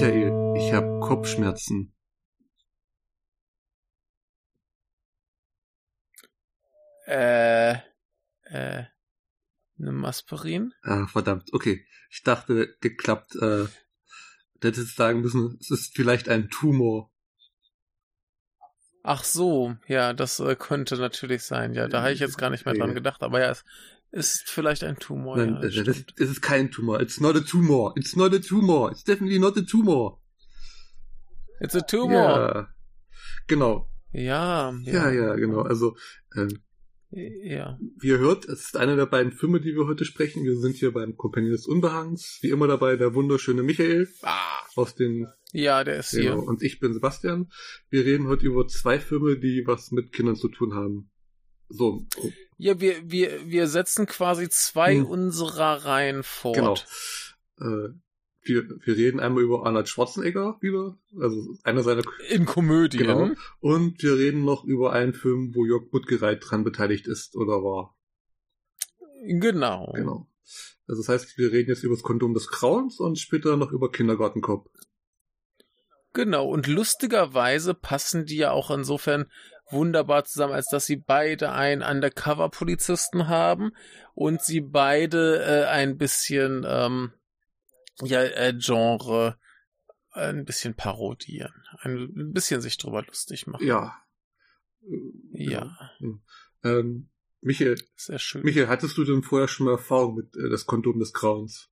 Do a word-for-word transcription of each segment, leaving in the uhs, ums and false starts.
Michael, ich habe Kopfschmerzen. Äh, äh, nimm Aspirin? Ah, verdammt, okay. Ich dachte, geklappt. Äh, du hättest jetzt sagen müssen, es ist vielleicht ein Tumor. Ach so, ja, das äh, könnte natürlich sein. Ja, da habe ich jetzt gar nicht mehr dran gedacht. Aber ja, es ist vielleicht ein Tumor. Nein, ja, das äh, das, stimmt. es ist kein Tumor. It's not a tumor. It's not a tumor. It's definitely not a tumor. It's a tumor. Ja, genau. Ja, Ja, ja, ja, genau. Also, äh, ja. wie ihr hört, es ist einer der beiden Filme, die wir heute sprechen. Wir sind hier beim Companion des Unbehangs. Wie immer dabei der wunderschöne Michael Ah, aus den... ja, der ist Genau. hier. Und ich bin Sebastian. Wir reden heute über zwei Filme, die was mit Kindern zu tun haben. So. Ja, wir, wir, wir setzen quasi zwei Hm. unserer Reihen fort. Genau. Äh, wir, wir reden einmal über Arnold Schwarzenegger wieder. Also einer seiner... In Komödien. Genau. Und wir reden noch über einen Film, wo Jörg Buttgereit dran beteiligt ist oder war. Genau. Genau. Also das heißt, wir reden jetzt über das Kondom des Grauens und später noch über Kindergartenkopf. Genau, und lustigerweise passen die ja auch insofern wunderbar zusammen, als dass sie beide einen Undercover-Polizisten haben und sie beide äh, ein bisschen ähm, ja äh, Genre äh, ein bisschen parodieren, ein bisschen sich drüber lustig machen. Ja. Ja. ja. Ähm, Michael, Sehr schön. Michael, hattest du denn vorher schon mal Erfahrung mit äh, das Kondom des Grauens?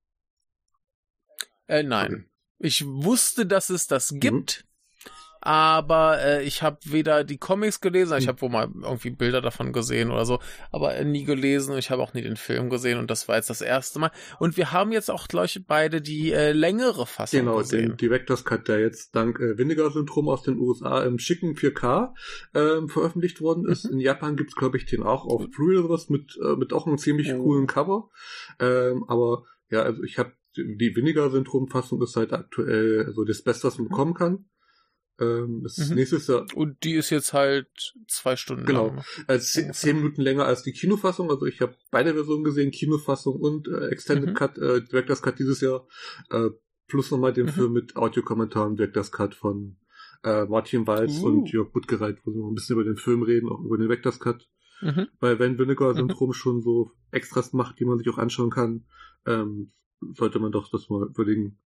Äh, nein. Okay. Ich wusste, dass es das gibt, mhm. aber äh, ich habe weder die Comics gelesen, ich habe wohl mal irgendwie Bilder davon gesehen oder so, aber äh, nie gelesen und ich habe auch nie den Film gesehen und das war jetzt das erste Mal. Und wir haben jetzt auch, glaube ich, beide die äh, längere Fassung genau, gesehen. Genau, den Director's Cut, der jetzt dank äh, Vinegar-Syndrom aus den U S A im schicken vier K ähm, veröffentlicht worden ist. Mhm. In Japan gibt's, glaube ich, den auch auf Blu-ray oder sowas mit, äh, mit auch einem ziemlich oh. coolen Cover. Ähm, aber ja, also ich habe die Vinegar-Syndrom-Fassung ist halt aktuell also das Beste, was man mhm. bekommen kann. Ähm, das mhm. nächste Jahr. Und die ist jetzt halt zwei Stunden genau. lang. Genau, also zehn, zehn Minuten länger als die Kinofassung. Also ich habe beide Versionen gesehen, Kinofassung und äh, Extended mhm. Cut, äh, Director's Cut dieses Jahr. Äh, plus nochmal den mhm. Film mit Audiokommentaren, Director's Cut von äh, Martin Walz uh. und Jörg Buttgereit, wo wir noch ein bisschen über den Film reden, auch über den Director's Cut. Mhm. Weil wenn Vinegar-Syndrom mhm. schon so Extras macht, die man sich auch anschauen kann, ähm, sollte man doch das mal überlegen.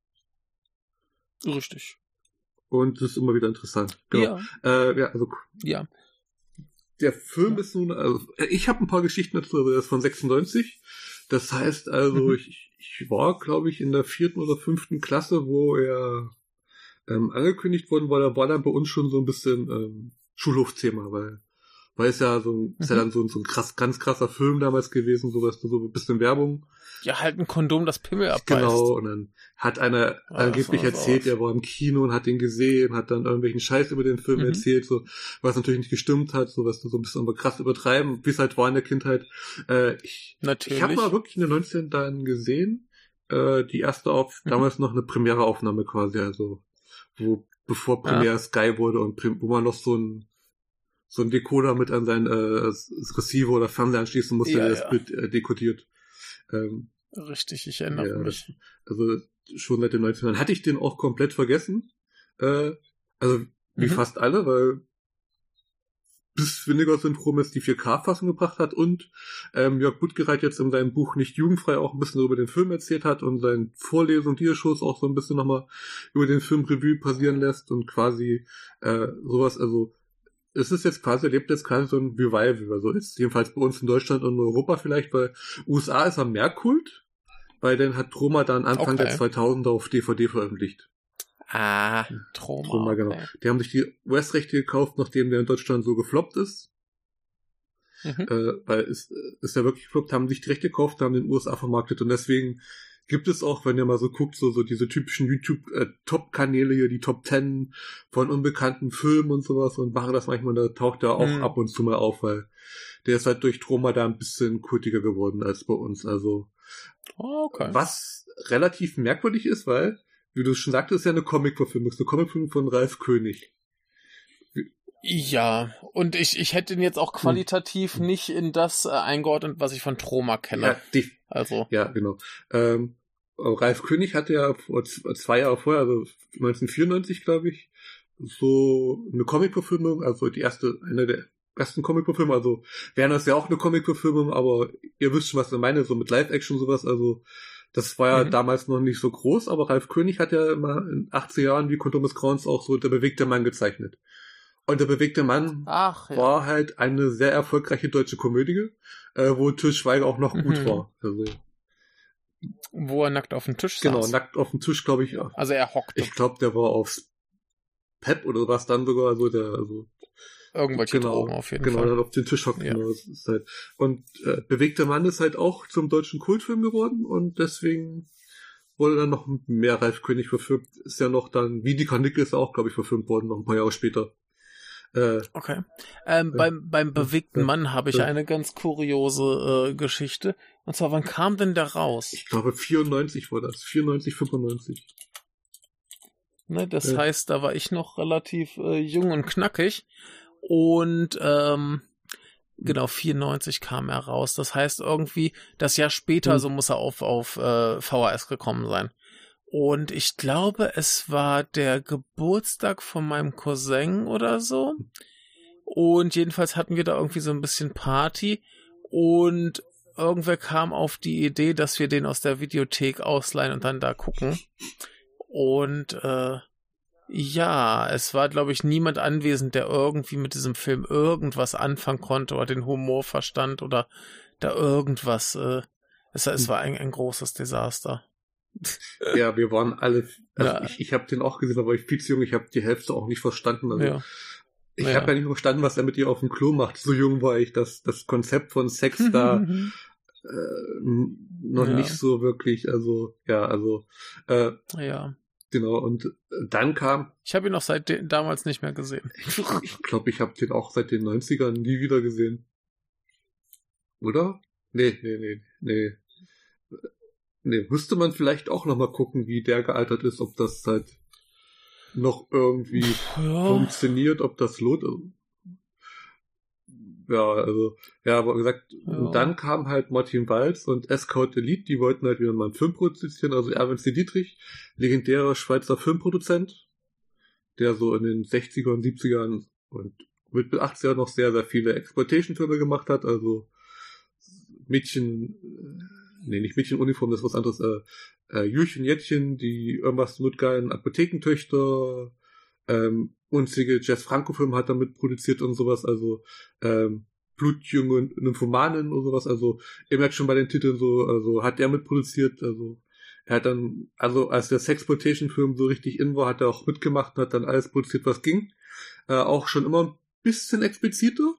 Richtig. Und das ist immer wieder interessant. Genau. Ja. Äh, ja, also. Ja. Der Film ja. ist nun, also, ich habe ein paar Geschichten dazu, also der ist von sechsundneunzig. Das heißt also, mhm. ich, ich war, glaube ich, in der vierten oder fünften Klasse, wo er ähm, angekündigt worden war, da war dann bei uns schon so ein bisschen ähm, Schulhofthema, weil Weil es ja so ein, ist ja dann so, so ein krass, ganz krasser Film damals gewesen, so was, so ein bisschen Werbung. Ja, halt ein Kondom, das Pimmel abbeißt. Genau, und dann hat einer ja, angeblich erzählt, er war im Kino und hat den gesehen, hat dann irgendwelchen Scheiß über den Film mhm. erzählt, so, was natürlich nicht gestimmt hat, so was so ein bisschen aber krass übertreiben, wie es halt war in der Kindheit. Äh, ich natürlich. ich habe mal wirklich in den neunzehn dann gesehen, äh, die erste auf, mhm. damals noch eine Premiere-Aufnahme quasi, also, wo, bevor Premiere ja. Sky wurde und wo man noch so ein so ein Decoder mit an sein äh, Receiver oder Fernseher anschließen musste, ja, der das ja. Bild äh, dekodiert. Ähm, Richtig, ich erinnere ja, mich. Also schon seit den neunzigern hatte ich den auch komplett vergessen. Äh, also wie mhm. fast alle, weil bis Vinegar-Syndrom jetzt die vier K-Fassung gebracht hat und ähm, Jörg Buttgereit jetzt in seinem Buch Nicht jugendfrei auch ein bisschen über den Film erzählt hat und seinen Vorlesungen, Diashows auch so ein bisschen nochmal über den Film Revue passieren lässt und quasi äh, sowas, also es ist jetzt quasi, erlebt jetzt quasi so ein Revival, also jetzt jedenfalls bei uns in Deutschland und in Europa vielleicht, weil U S A ist er mehr Kult, weil dann hat Troma dann Anfang okay. der zweitausender auf D V D veröffentlicht. Ah, Troma. Troma, genau. Okay. Die haben sich die U S-Rechte gekauft, nachdem der in Deutschland so gefloppt ist. Mhm. Äh, weil es ist ja wirklich gefloppt, haben sich die Rechte gekauft, haben den U S A vermarktet und deswegen gibt es auch, wenn ihr mal so guckt, so, so diese typischen YouTube-Top-Kanäle hier, die Top Ten von unbekannten Filmen und sowas und machen das manchmal, da taucht er auch mhm. ab und zu mal auf, weil der ist halt durch Troma da ein bisschen kultiger geworden als bei uns, also okay. was relativ merkwürdig ist, weil, wie du schon sagtest, ist ja eine Comic-Verfilmung, ist eine Comic-Verfilmung von Ralf König. Ja, und ich, ich hätte ihn jetzt auch qualitativ hm. nicht in das äh, eingeordnet, was ich von Troma kenne. Ja, die, also. ja genau. Ähm, Ralf König hatte ja vor zwei Jahre vorher, also neunzehnhundertvierundneunzig, glaube ich, so eine Comic-Verfilmung, also die erste, eine der ersten Comic-Verfilmungen, also Werner ist ja auch eine Comic-Verfilmung, aber ihr wisst schon, was ich meine, so mit Live-Action sowas, also das war ja mhm. damals noch nicht so groß, aber Ralf König hat ja immer in achtziger Jahren wie Kondom des Grauens auch so der bewegte Mann gezeichnet. Und der bewegte Mann Ach, ja. war halt eine sehr erfolgreiche deutsche Komödie, äh, wo Til Schweiger auch noch mhm. gut war. Also, wo er nackt auf dem Tisch saß. Genau, nackt auf dem Tisch, glaube ich. Ja. Also er hockte. Ich glaube, der war aufs Pep oder was dann sogar, also der, also irgendwelche genau, Drogen auf jeden genau, Fall. Genau, dann auf den Tisch hockt. Ja. Genau, das ist halt. Und äh, bewegter Mann ist halt auch zum deutschen Kultfilm geworden und deswegen wurde dann noch mehr Ralf König verfilmt. Ist ja noch dann, wie die Karnickel ist auch, glaube ich, verfilmt worden, noch ein paar Jahre später. Äh, okay. Ähm, äh, beim, beim bewegten äh, Mann habe ich äh, eine ganz kuriose äh, Geschichte. Und zwar, wann kam denn der raus? Ich glaube, vierundneunzig war das. vierundneunzig, fünfundneunzig. Ne, das ja. heißt, da war ich noch relativ äh, jung und knackig. Und ähm, genau, vierundneunzig kam er raus. Das heißt irgendwie, das Jahr später, mhm. so muss er auf, auf äh, V H S gekommen sein. Und ich glaube, es war der Geburtstag von meinem Cousin oder so. Und jedenfalls hatten wir da irgendwie so ein bisschen Party. Und irgendwer kam auf die Idee, dass wir den aus der Videothek ausleihen und dann da gucken. Und äh, ja, es war, glaube ich, niemand anwesend, der irgendwie mit diesem Film irgendwas anfangen konnte oder den Humor verstand oder da irgendwas. Äh, es, es war ein, ein großes Desaster. Ja, wir waren alle, also ja. ich, ich habe den auch gesehen, aber ich viel zu jung, ich habe die Hälfte auch nicht verstanden. Also ja. ich ja. habe ja nicht verstanden, was er mit ihr auf dem Klo macht. So jung war ich, dass das Konzept von Sex da äh, noch ja. nicht so wirklich, also ja, also äh, ja. Genau, und dann kam... Ich habe ihn auch seit de- damals nicht mehr gesehen. Ich glaube, ich habe den auch seit den neunzigern nie wieder gesehen. Oder? Nee, nee, nee, nee. Nee, müsste man vielleicht auch nochmal gucken, wie der gealtert ist, ob das halt noch irgendwie ja. funktioniert, ob das lohnt. Ja, also, ja, aber gesagt, ja. und dann kam halt Martin Walz und Escort Elite, die wollten halt wieder mal einen Film produzieren, also Erwin C. Dietrich, legendärer Schweizer Filmproduzent, der so in den sechzigern und siebzigern und mit achtziger noch sehr, sehr viele Exploitation-Filme gemacht hat, also Mädchen, nee, nicht Mädchenuniform, das ist was anderes, äh, äh, Jürchen Jettchen, die irgendwas notgeilen Apothekentöchter, ähm, unzählige Jess-Franco-Filme hat er mit produziert und sowas, also ähm, Blutjunge Nymphomanen und sowas, also ihr merkt schon bei den Titeln so, also hat er mitproduziert, also er hat dann, also als der Sexploitation-Film so richtig in war, hat er auch mitgemacht und hat dann alles produziert, was ging, äh, auch schon immer ein bisschen expliziter,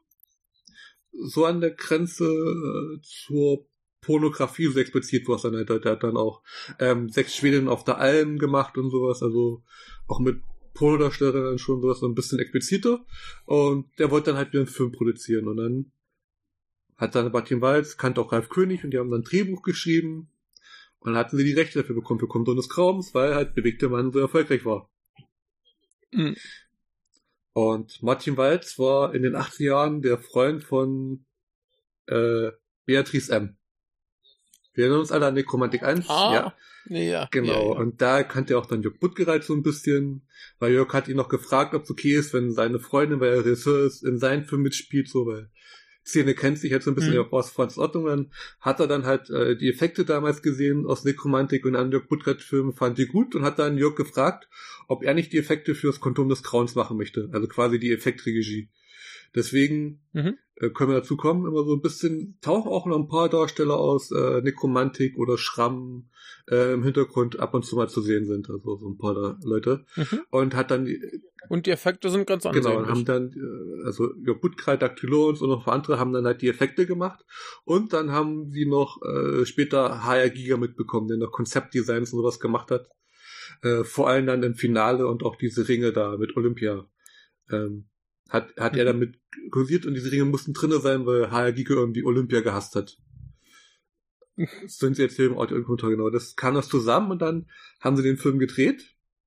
so an der Grenze äh, zur Pornografie, so explizit war es dann halt, der hat dann auch ähm, sechs Schwedinnen auf der Alm gemacht und sowas, also auch mit Pornodarsteller dann schon sowas so ein bisschen expliziter und der wollte dann halt wieder einen Film produzieren und dann hat dann Martin Walz, kannte auch Ralf König und die haben dann ein Drehbuch geschrieben und dann hatten sie die Rechte dafür bekommen für Kondom des Grauens, weil halt bewegter Mann so erfolgreich war. Mhm. Und Martin Walz war in den achtziger Jahren der Freund von äh, Beatrice M. Wir erinnern uns alle an Nekromantik eins, ah, ja. Ja, genau, ja, ja. Und da kannte er auch dann Jörg Buttgereit so ein bisschen, weil Jörg hat ihn noch gefragt, ob es okay ist, wenn seine Freundin, weil er Regisseur ist, in seinen Film mitspielt, so, weil Szene kennt sich jetzt so ein bisschen mhm. aus Franz Ordnung an, hat er dann halt äh, die Effekte damals gesehen aus Nekromantik und an Jörg Buttgereit-Filmen, fand die gut und hat dann Jörg gefragt, ob er nicht die Effekte fürs Kondom des Grauens machen möchte, also quasi die Effektregie. Deswegen mhm. äh, können wir dazu kommen, immer so ein bisschen, tauchen auch noch ein paar Darsteller aus äh, Nekromantik oder Schramm äh, im Hintergrund ab und zu mal zu sehen sind, also so ein paar da Leute. Mhm. Und hat dann... Und die Effekte sind ganz ansehnlich. Genau, und haben dann, äh, also Jörg Buttgereit, Dactylons und noch ein paar andere haben dann halt die Effekte gemacht. Und dann haben sie noch äh, später H R Giger mitbekommen, der noch Konzeptdesigns und sowas gemacht hat. Äh, vor allem dann im Finale und auch diese Ringe da mit Olympia. Ähm, hat hat mhm. er damit kursiert und diese Ringe mussten drinne sein, weil H R Giger irgendwie Olympia gehasst hat. Das sind sie jetzt hier im Audio-Kommentar, genau. Das kam das zusammen und dann haben sie den Film gedreht.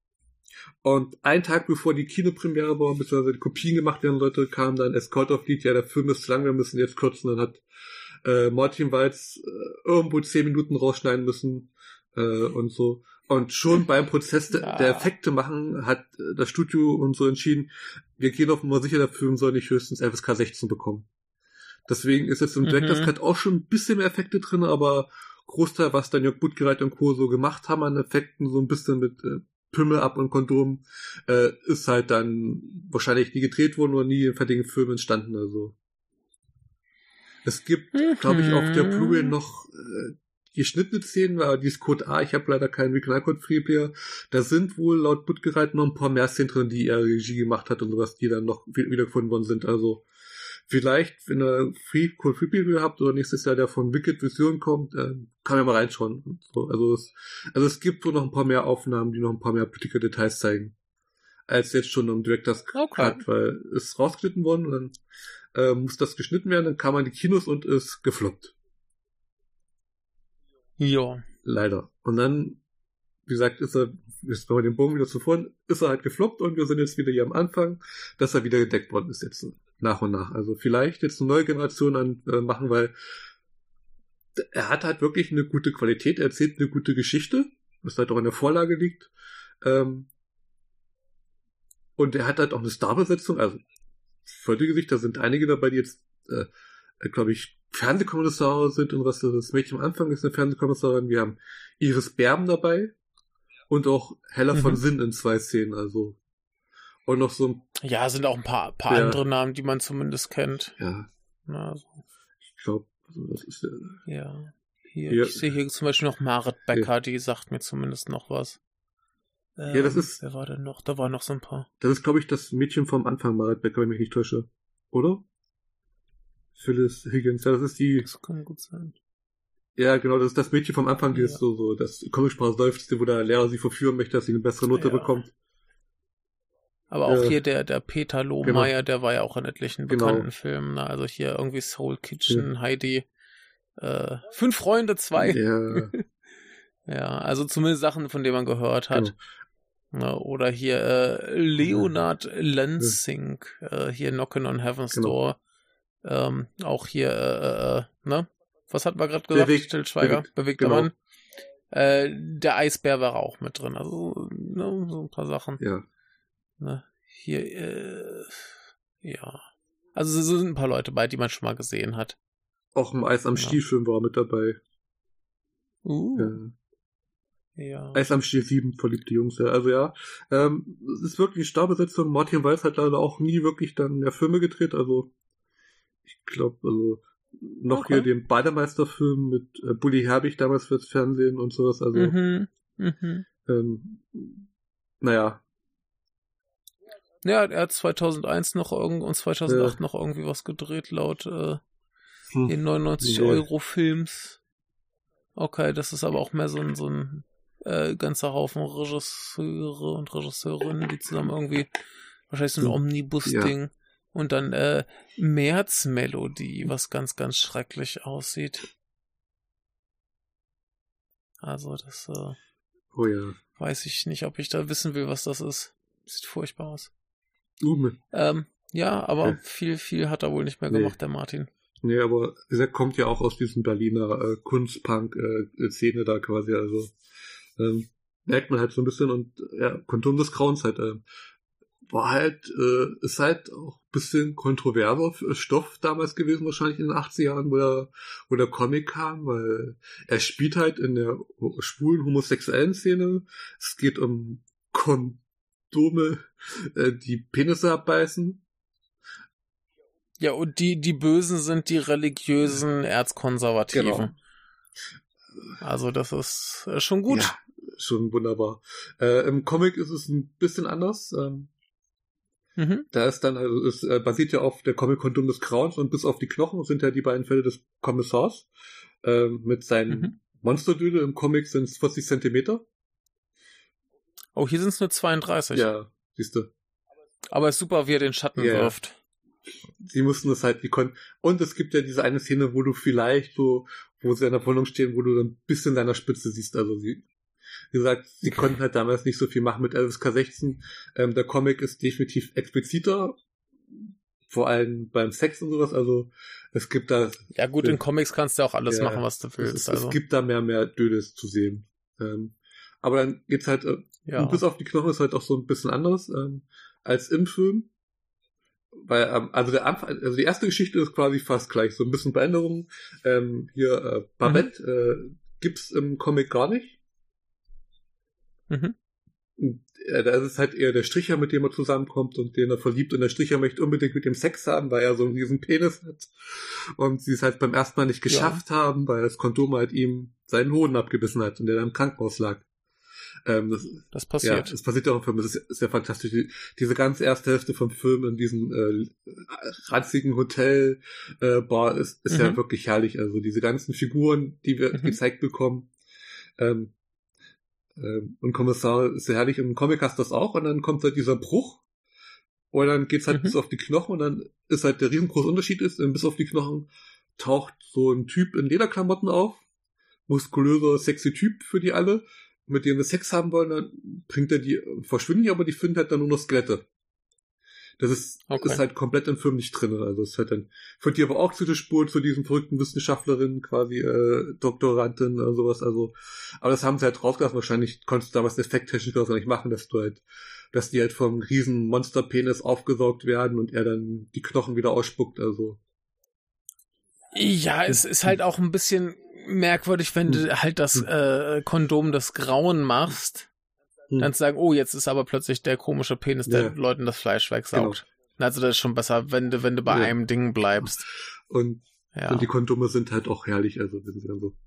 Und einen Tag bevor die Kinopremiere war, beziehungsweise die Kopien gemacht werden sollte, kam dann Escort of Lied, ja, der Film ist zu lang, wir müssen jetzt kürzen. Dann hat äh, Martin Walz äh, irgendwo zehn Minuten rausschneiden müssen, äh, und so. Und schon beim Prozess de, ja. der Effekte machen hat das Studio und so entschieden, wir gehen auf Nummer sicher, der Film soll nicht höchstens F S K sechzehn bekommen. Deswegen ist jetzt im Director's Cut auch schon ein bisschen mehr Effekte drin, aber Großteil, was dann Jörg Buttgereit und Co. so gemacht haben an Effekten, so ein bisschen mit äh, Pimmel ab und Kondom, äh, ist halt dann wahrscheinlich nie gedreht worden oder nie in fertigen Filmen entstanden. Also es gibt, mhm. glaube ich, auf der Blu-ray noch äh, geschnittene Szenen, aber die ist Code A, ich habe leider keinen Regionalcode Free Player. Da sind wohl laut Buttgereit noch ein paar mehr Szenen drin, die er Regie gemacht hat und sowas, die dann noch wiedergefunden worden sind. Also vielleicht, wenn ihr Free Code Free Player habt oder nächstes Jahr der von Wicked Vision kommt, äh, kann man mal reinschauen. So, also, es, also es gibt wohl noch ein paar mehr Aufnahmen, die noch ein paar mehr politische Details zeigen, als jetzt schon im Director's Cut, okay. Weil es ist rausgeschnitten worden und dann äh, muss das geschnitten werden, dann kam man in die Kinos und ist gefloppt. Ja. Leider. Und dann, wie gesagt, ist er, jetzt wenn wir den Bogen wieder zuvor, ist er halt gefloppt und wir sind jetzt wieder hier am Anfang, dass er wieder gedeckt worden ist jetzt nach und nach. Also vielleicht jetzt eine neue Generation an äh, machen, weil er hat halt wirklich eine gute Qualität, er erzählt eine gute Geschichte, was halt auch in der Vorlage liegt. Ähm, und er hat halt auch eine Starbesetzung, also völlige Gesicht, da sind einige dabei, die jetzt, äh, glaube ich, Fernsehkommissare sind und was das Mädchen am Anfang ist, eine Fernsehkommissarin. Wir haben Iris Berben dabei und auch Hella mhm. von Sinn in zwei Szenen, also und noch so ein ja, sind auch ein paar, paar ja. andere Namen, die man zumindest kennt. Ja. Na, also. Ich glaube, also das ist ja. Ja. Hier, ja. Ich sehe hier zum Beispiel noch Marit Becker, ja. die sagt mir zumindest noch was. Ähm, ja, das ist. Wer war denn noch? Da waren noch so ein paar. Das ist, glaube ich, das Mädchen vom Anfang, Marit Becker, wenn ich mich nicht täusche. Oder? Phyllis Higgins, ja, das ist die. Das kann gut sein. Ja, genau, das ist das Mädchen vom Anfang, die ja. ist so, so, das Comicsprache seufzte, wo der Lehrer sie verführen möchte, dass sie eine bessere Note ja. bekommt. Aber auch äh, hier der, der Peter Lohmeier, genau. der war ja auch in etlichen bekannten genau. Filmen, ne? Also hier irgendwie Soul Kitchen, ja. Heidi, äh, Fünf Freunde, zwei. Ja. Ja, also zumindest Sachen, von denen man gehört hat. Genau. Ne? Oder hier äh, Leonard Lansing, ja. äh, hier Knockin' on Heaven's genau. Door. Ähm, auch hier, äh, äh, ne? Was hatten wir gerade gesagt? Bewegt, Stillschweiger, bewegt, bewegter genau. Mann. Äh, der Eisbär war auch mit drin. Also, ne, so ein paar Sachen. Ja. Ne? Hier, äh, ja. Also, so sind ein paar Leute bei, die man schon mal gesehen hat. Auch im Eis am ja. Stiel-Film war mit dabei. Uh. Ja. ja. Eis am Stiel sieben, verliebte Jungs. Ja. Also ja, ähm, es ist wirklich eine Starbesetzung. Martin Weiss hat leider auch nie wirklich dann mehr Filme gedreht. Also, ich glaube, also noch okay. hier den Bademeister-Film mit äh, Bully Herbig damals fürs Fernsehen und sowas. Also, mhm. Mhm. Ähm, naja. Ja, er hat zweitausendeins noch irgend und zweitausendacht ja. noch irgendwie was gedreht, laut äh, hm. den neunundneunzig Euro Films. Okay, das ist aber auch mehr so ein, so ein äh, ganzer Haufen Regisseure und Regisseurinnen, die zusammen irgendwie wahrscheinlich so ein Omnibus-Ding. Ja. Und dann äh, Märzmelodie, was ganz, ganz schrecklich aussieht. Also das äh, oh ja. weiß ich nicht, ob ich da wissen will, was das ist. Sieht furchtbar aus. Uh, ähm, ja, aber ja. viel, viel hat er wohl nicht mehr nee. gemacht, der Martin. Nee, aber er kommt ja auch aus diesem Berliner äh, Kunstpunk-Szene äh, da quasi, also ähm, merkt man halt so ein bisschen und ja, Kondom des Grauens halt, äh, war halt, äh, ist halt auch ein bisschen kontroverser Stoff damals gewesen, wahrscheinlich in den achtziger Jahren, wo der, wo der Comic kam, weil er spielt halt in der schwulen homosexuellen Szene. Es geht um Kondome, äh, die Penisse abbeißen. Ja, und die, die Bösen sind die religiösen Erzkonservativen. Genau. Also das ist schon gut. Ja, schon wunderbar. Äh, im Comic ist es ein bisschen anders. Ähm, Mhm. Da ist dann, also es äh, basiert ja auf der Comic Kondom des Grauens und bis auf die Knochen sind ja die beiden Fälle des Kommissars. Ähm, mit seinen mhm. Monsterdödel im Comic sind es vierzig Zentimeter. Oh, hier sind es nur zweiunddreißig. Ja, siehst du. Aber ist super, wie er den Schatten yeah. wirft. Sie mussten das halt, die konnten. Und es gibt ja diese eine Szene, wo du vielleicht so, wo sie in der Wohnung stehen, wo du dann ein bisschen seiner Spitze siehst. Also sie, wie gesagt, sie okay. konnten halt damals nicht so viel machen mit F S K sechzehn. Ähm, der Comic ist definitiv expliziter, vor allem beim Sex und sowas. Also es gibt da. Ja gut, äh, in Comics kannst du auch alles ja, machen, was du willst. Es, also. es gibt da mehr mehr Dödes zu sehen. Ähm, aber dann geht's halt, äh, Ja. bis auf die Knochen ist halt auch so ein bisschen anderes ähm, als im Film. Weil, ähm, also der Anfang, also die erste Geschichte ist quasi fast gleich, so ein bisschen Veränderungen. Ähm, hier, äh, Babette äh, gibt's im Comic gar nicht. Mhm. Und, äh, da ist es halt eher der Stricher, mit dem er zusammenkommt und den er verliebt. Und der Stricher möchte unbedingt mit ihm Sex haben, weil er so einen riesen Penis hat. Und sie es halt beim ersten Mal nicht geschafft ja. haben, weil das Kondom halt ihm seinen Hoden abgebissen hat und der dann im Krankenhaus lag. Ähm, das, das passiert. Ja, das passiert ja auch im Film. Das ist, ist ja fantastisch. Die, diese ganze erste Hälfte vom Film in diesem äh, ranzigen Hotel äh, Bar ist, ist mhm. ja wirklich herrlich. Also diese ganzen Figuren, die wir mhm. gezeigt bekommen. Ähm, ähm, und Kommissar ist ja herrlich. Im Comic hast du das auch. Und dann kommt halt dieser Bruch. Und dann geht's halt mhm. bis auf die Knochen. Und dann ist halt der riesengroße Unterschied ist, bis auf die Knochen taucht so ein Typ in Lederklamotten auf. Muskulöser, sexy Typ für die alle. Mit denen wir Sex haben wollen, dann bringt er die, verschwinden die, aber die finden halt dann nur noch Skelette. Das ist, okay. ist halt komplett im Film nicht drin. Also es ist halt dann, führt die aber auch zu der Spur, zu diesen verrückten Wissenschaftlerin, quasi, äh, Doktorandin oder sowas, also, aber das haben sie halt rausgelassen. Wahrscheinlich konntest du damals effekttechnisch gar nicht machen, dass du halt, dass die halt vom riesen Monsterpenis aufgesaugt werden und er dann die Knochen wieder ausspuckt, also. Ja, es ist halt auch ein bisschen merkwürdig, wenn du halt das äh, Kondom des Grauen machst, hm. dann zu sagen, oh, jetzt ist aber plötzlich der komische Penis, der ja. Leuten das Fleisch wegsaugt. Genau. Also das ist schon besser, wenn du, wenn du bei ja. einem Ding bleibst. Und, ja. und die Kondome sind halt auch herrlich, also wenn sie dann so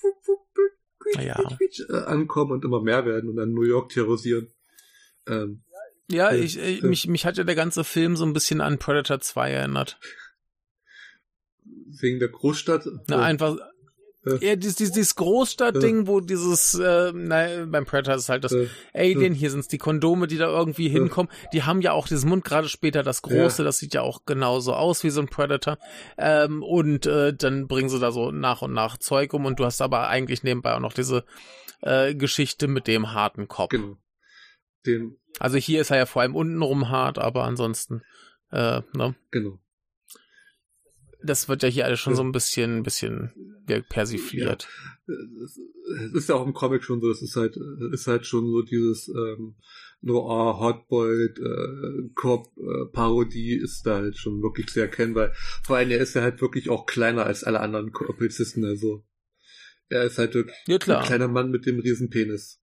ja. ankommen und immer mehr werden und dann New York terrorisieren. Ähm, ja, äh, ich, ich, äh, mich, mich hat ja der ganze Film so ein bisschen an Predator zwei erinnert. Wegen der Großstadt? Na, einfach... Ja, dieses, dieses Großstadtding, wo dieses, äh, na, beim Predator ist halt das Alien, hier sind's die Kondome, die da irgendwie hinkommen. Die haben ja auch dieses Mund, gerade später das Große, das sieht ja auch genauso aus wie so ein Predator. Ähm, und äh, dann bringen sie da so nach und nach Zeug um und du hast aber eigentlich nebenbei auch noch diese äh, Geschichte mit dem harten Kopf. Genau. Den, also hier ist er ja vor allem untenrum hart, aber ansonsten, äh, ne? Genau. Das wird ja hier alles schon so ein bisschen, ein bisschen persifliert. Ja. Es ist ja auch im Comic schon so, es ist halt, ist halt schon so dieses ähm, Noir, Hotboiled, äh, Cop, äh, Parodie ist da halt schon wirklich zu erkennen, weil vor allem er ist ja halt wirklich auch kleiner als alle anderen Polizisten, also er ist halt wirklich ja, klar. ein kleiner Mann mit dem riesen Penis.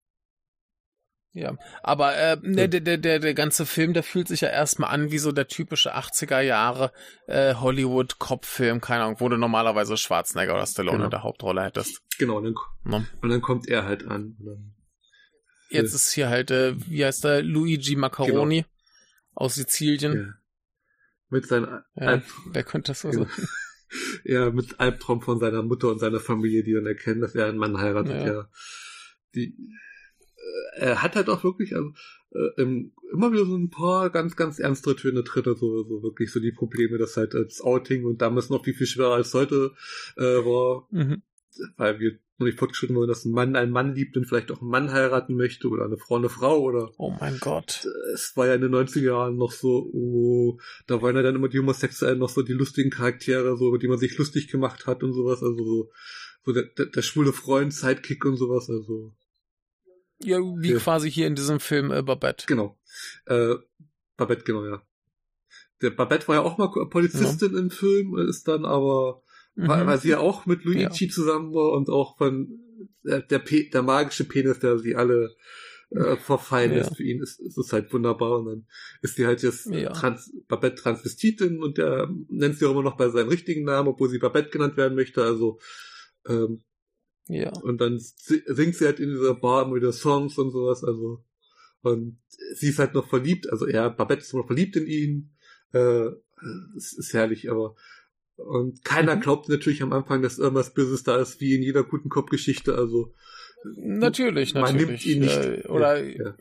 Ja, aber äh, ne, der, der, der, der ganze Film, der fühlt sich ja erstmal an wie so der typische achtziger Jahre äh, Hollywood-Cop-Film, keine Ahnung, wo du normalerweise Schwarzenegger oder Stallone genau. in der Hauptrolle hättest. Genau, und dann, ja. und dann kommt er halt an. Und dann, Jetzt äh, ist hier halt, äh, wie heißt der, Luigi Macaroni genau. aus Sizilien. Ja. Mit seinem ja, Alb- Wer könnte das so genau. sein? Ja, mit Albtraum von seiner Mutter und seiner Familie, die dann erkennen, dass er einen Mann heiratet, ja. ja. Die... Er hat halt auch wirklich also, äh, immer wieder so ein paar ganz, ganz ernstere Töne drin, so, so wirklich so die Probleme, dass halt das Outing und damals noch viel, viel schwerer als heute äh, war, mhm. weil wir noch nicht fortgeschritten wurden, dass ein Mann einen Mann liebt und vielleicht auch einen Mann heiraten möchte oder eine Frau eine Frau oder... Oh mein Gott. Es war ja in den neunziger Jahren noch so, oh, da waren ja dann immer die Homosexuellen noch so die lustigen Charaktere, so über die man sich lustig gemacht hat und sowas, also so, so der, der, der schwule Freund, Sidekick und sowas, also... Ja, wie ja. quasi hier in diesem Film äh, Babette. Genau. Äh, Babette, genau, ja. Der Babette war ja auch mal Polizistin ja. im Film, ist dann aber, mhm. weil, weil sie ja auch mit Luigi ja. zusammen war und auch von äh, der, Pe- der magische Penis, der sie alle äh, verfallen ja. ist für ihn, ist, ist es halt wunderbar. Und dann ist sie halt jetzt ja. Trans- Babette Transvestitin und der nennt sie auch immer noch bei seinem richtigen Namen, obwohl sie Babette genannt werden möchte, also ähm, ja. Und dann singt sie halt in dieser Bar immer wieder Songs und sowas, also und sie ist halt noch verliebt, also ja, Babette ist noch verliebt in ihn, äh, es ist herrlich, aber und keiner mhm. glaubt natürlich am Anfang, dass irgendwas Böses da ist, wie in jeder guten Cop-Geschichte, also natürlich, man natürlich. nimmt ihn nicht. Äh, oder ja.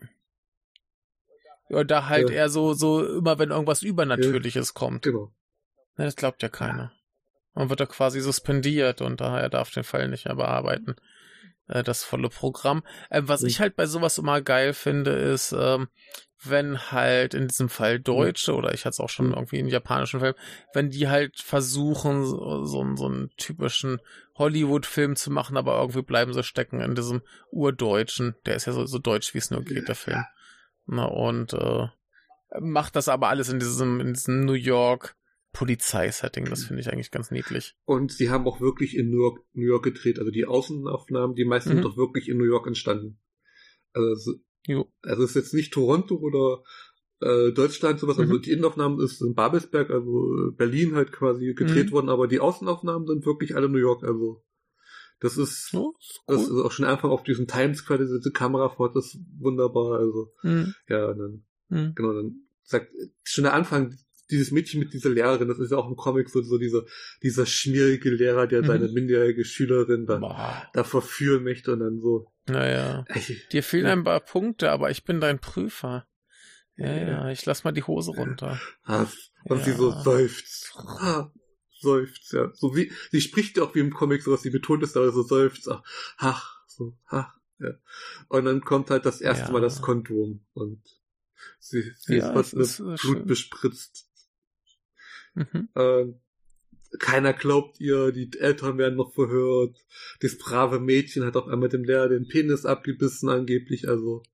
ja, da halt ja. eher so, so immer, wenn irgendwas Übernatürliches ja. kommt. Genau. Ja, das glaubt ja keiner. Man wird da quasi suspendiert und daher darf den Fall nicht mehr bearbeiten. äh, das volle Programm. Äh, was Mhm. ich halt bei sowas immer geil finde, ist, ähm, wenn halt in diesem Fall Deutsche, oder ich hatte es auch schon Mhm. irgendwie in japanischen Filmen, wenn die halt versuchen, so, so, einen- so einen typischen Hollywood-Film zu machen, aber irgendwie bleiben sie stecken in diesem Urdeutschen. Der ist ja so, so deutsch, wie es nur geht, der Film. Na, und äh, macht das aber alles in diesem, in diesem New York Polizeisetting. Das finde ich eigentlich ganz niedlich. Und sie haben auch wirklich in New York, New York gedreht. Also die Außenaufnahmen, die meisten Mhm. sind doch wirklich in New York entstanden. Also es, Jo. also es ist jetzt nicht Toronto oder äh, Deutschland, sowas. Also Mhm. die Innenaufnahmen ist in Babelsberg, also Berlin halt quasi gedreht Mhm. worden, aber die Außenaufnahmen sind wirklich alle New York. Also das ist, Oh, ist das cool. ist auch schon einfach auf diesem Times Square, diese Kamerafahrt ist wunderbar. Also Mhm. ja, und dann Mhm. genau, dann sagt schon der Anfang, dieses Mädchen mit dieser Lehrerin, das ist ja auch im Comic so, so dieser, dieser schmierige Lehrer, der Mhm. seine minderjährige Schülerin da, Boah. da verführen möchte und dann so. Naja. Ich, Dir fehlen ja. ein paar Punkte, aber ich bin dein Prüfer. Ja, Ja. ja, ich lass mal die Hose runter. Ah, und Ja. sie so seufzt. Ah, seufzt, ja. So wie, sie spricht ja auch wie im Comic, so was sie betont ist, aber so seufzt. Ach, ach, so, ach, ja. Und dann kommt halt das erste Ja. Mal das Kondom und sie, sie Ja, wird es mit ist, äh, Blut schön. bespritzt. Mhm. Ähm, keiner glaubt ihr, die Eltern werden noch verhört. Das brave Mädchen hat auf einmal dem Lehrer den Penis abgebissen angeblich, also.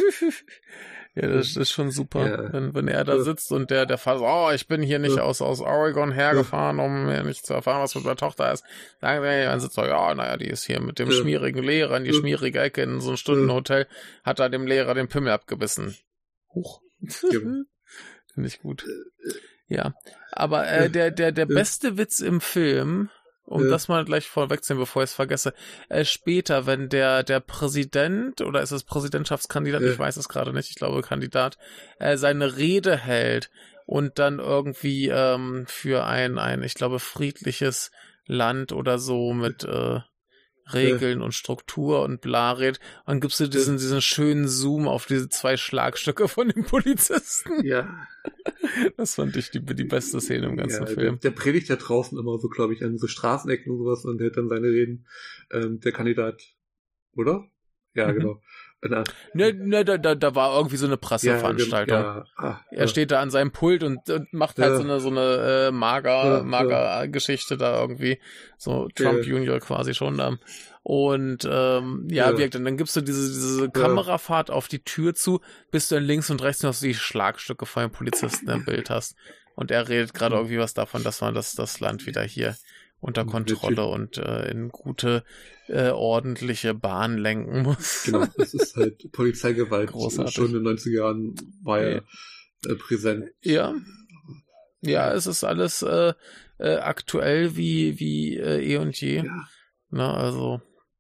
Ja, das ist schon super, Ja. wenn, wenn er da Ja. sitzt und der, der Vater so, oh, ich bin hier nicht Ja. aus, aus Oregon hergefahren, um mir nicht zu erfahren, was mit meiner Tochter ist. Sagen sie, dann sitzt er, ja, naja, die ist hier mit dem Ja. schmierigen Lehrer in die Ja. schmierige Ecke in so ein Stundenhotel, hat da dem Lehrer den Pimmel abgebissen. Huch. Ja. Finde ich gut. Ja, aber äh, der, der, der Ja. beste Witz im Film, um Ja. das mal gleich vorwegzunehmen, bevor ich es vergesse, äh, später, wenn der, der Präsident, oder ist es Präsidentschaftskandidat, Ja. ich weiß es gerade nicht, ich glaube Kandidat, äh, seine Rede hält und dann irgendwie ähm, für ein, ein, ich glaube, friedliches Land oder so mit äh, Regeln und Struktur und bla redet, und dann gibst du diesen, diesen schönen Zoom auf diese zwei Schlagstücke von den Polizisten. Ja. Das fand ich die, die beste Szene im ganzen Ja, der, Film. der predigt ja draußen immer so, glaube ich, an so Straßenecken und sowas und hält dann seine Reden. Ähm, der Kandidat, oder? Ja, Mhm. genau. Na, Ne, ne, da, da, da war irgendwie so eine Presseveranstaltung. Ja, ja, ah, Er steht da an seinem Pult und, und macht halt Ja. so eine, so eine äh, mager, Ja, mager Geschichte da irgendwie. So Trump Ja. Junior quasi schon da. Und ähm, ja, Ja. wirkt. Und dann gibst du diese, diese Kamerafahrt auf die Tür zu, bis du dann links und rechts noch so die Schlagstücke von den Polizisten im Bild hast. Und er redet gerade Mhm. irgendwie was davon, dass man das, das Land wieder hier unter Mhm, Kontrolle und äh, in gute, äh, ordentliche Bahn lenken muss. Genau, das ist halt Polizeigewalt. Großartig. Schon in den neunziger Jahren war ja äh, präsent. Ja. Ja, es ist alles äh, äh, aktuell wie, wie äh, eh und je. Ja. Na, also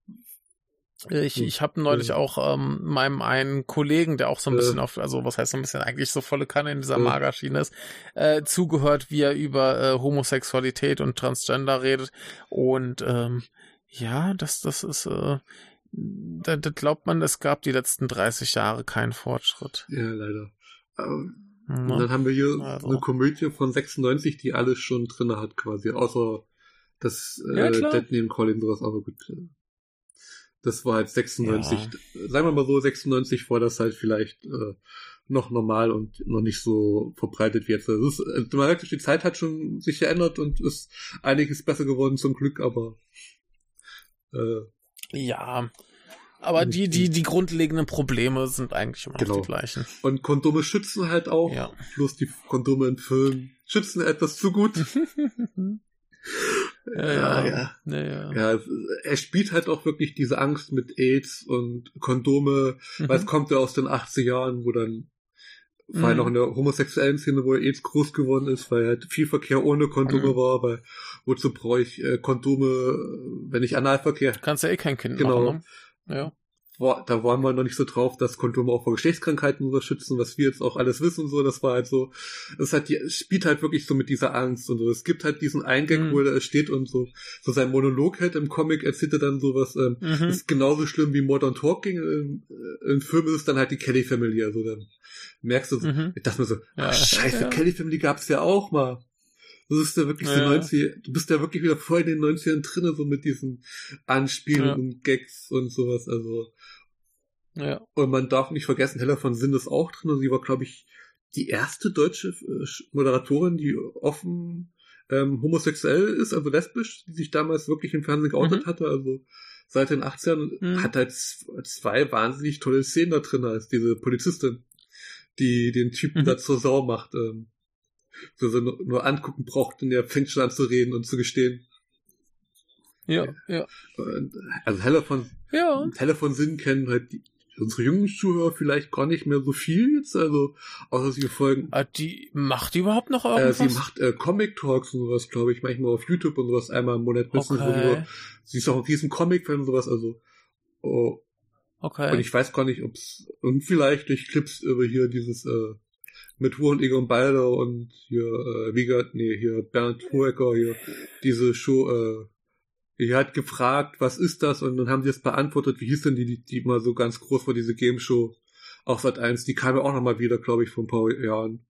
ich, Hm. ich habe neulich Ja. auch ähm, meinem einen Kollegen, der auch so ein Ja. bisschen auf, also was heißt so ein bisschen eigentlich so volle Kanne in dieser Ja. Magerschiene ist, äh, zugehört, wie er über äh, Homosexualität und Transgender redet. Und ähm, ja, das, das ist, äh, da, da glaubt man, es gab die letzten dreißig Jahre keinen Fortschritt. Ja, leider. Ähm, Und Ne? dann haben wir hier Also. eine Komödie von sechsundneunzig, die alles schon drin hat quasi, außer das Ja, äh, klar. Dead Name Calling sowas, aber gut. äh, Das war halt sechsundneunzig. Sagen wir mal so, sechsundneunzig war das halt vielleicht äh, noch normal und noch nicht so verbreitet wie jetzt. Das ist, äh, man merkt, die Zeit hat schon sich geändert und ist einiges besser geworden zum Glück, aber äh, Ja, aber die, die, die grundlegenden Probleme sind eigentlich immer Genau. noch die gleichen. und Kondome schützen halt auch, Ja. bloß die Kondome in Filmen schützen etwas zu gut. ja, Ja, ja. ja. ja, ja. Ja, es- er spielt halt auch wirklich diese Angst mit AIDS und Kondome, weil es Mhm. kommt ja aus den achtziger Jahren, wo dann vor allem Mhm. auch in der homosexuellen Szene, wo AIDS groß geworden ist, weil halt viel Verkehr ohne Kondome Mhm. war, weil wozu brauche ich äh, Kondome, äh, wenn ich Analverkehr? Kannst ja eh kein Kind Genau. machen, ne? Ja. War, da waren wir noch nicht so drauf, dass Kondome auch vor Geschlechtskrankheiten so schützen, was wir jetzt auch alles wissen und so. Das war halt so, es hat die, es spielt halt wirklich so mit dieser Angst und so. Es gibt halt diesen Eingang, Mhm. wo er steht und so, so sein Monolog hält im Comic, erzählt er dann sowas, ähm, Mhm. ist genauso schlimm wie Modern Talking. Im, äh, im Film ist es dann halt die Kelly Family, also dann merkst du, so, Mhm. ich dachte mir so, Ja, ach, scheiße, ja. Kelly Family gab's ja auch mal. Das ist ja wirklich ja. so neunziger, du bist ja wirklich wieder voll in den neunzigern drinne, so mit diesen Anspielungen ja. und Gags und sowas, also. Ja. Und man darf nicht vergessen, Hella von Sinn ist auch drin, und sie war, glaube ich, die erste deutsche äh, Moderatorin, die offen ähm, homosexuell ist, also lesbisch, die sich damals wirklich im Fernsehen geoutet mhm. hatte, also seit den achtzigern, mhm. hat halt zwei wahnsinnig tolle Szenen da drin, als diese Polizistin, die den Typen mhm. da zur Sau macht, ähm, so, so nur, nur angucken braucht, und der fängt schon an zu reden und zu gestehen. Ja, ja. Und, also Hella von, ja. Hella von Sinn kennen halt die, unsere jungen Zuhörer vielleicht gar nicht mehr so viel jetzt, also außer sie folgen. Ah, die macht die überhaupt noch irgendwas? Äh, sie macht äh, Comic Talks und sowas, glaube ich, manchmal auf YouTube und sowas, einmal im Monat. Okay. So, sie ist auch ein riesen Comic-Fan und sowas, also oh. Okay. Und ich weiß gar nicht, ob's, und vielleicht durch Clips über hier dieses äh, mit Hu und Egon Balder und hier äh, Wiegert, nee, hier Bernd Hoecker, hier diese Show, äh, die hat gefragt, was ist das? Und dann haben die es beantwortet, wie hieß denn die, die, die immer so ganz groß war, diese Game Show auf Sat eins, die kam ja auch nochmal wieder, glaube ich, vor ein paar Jahren.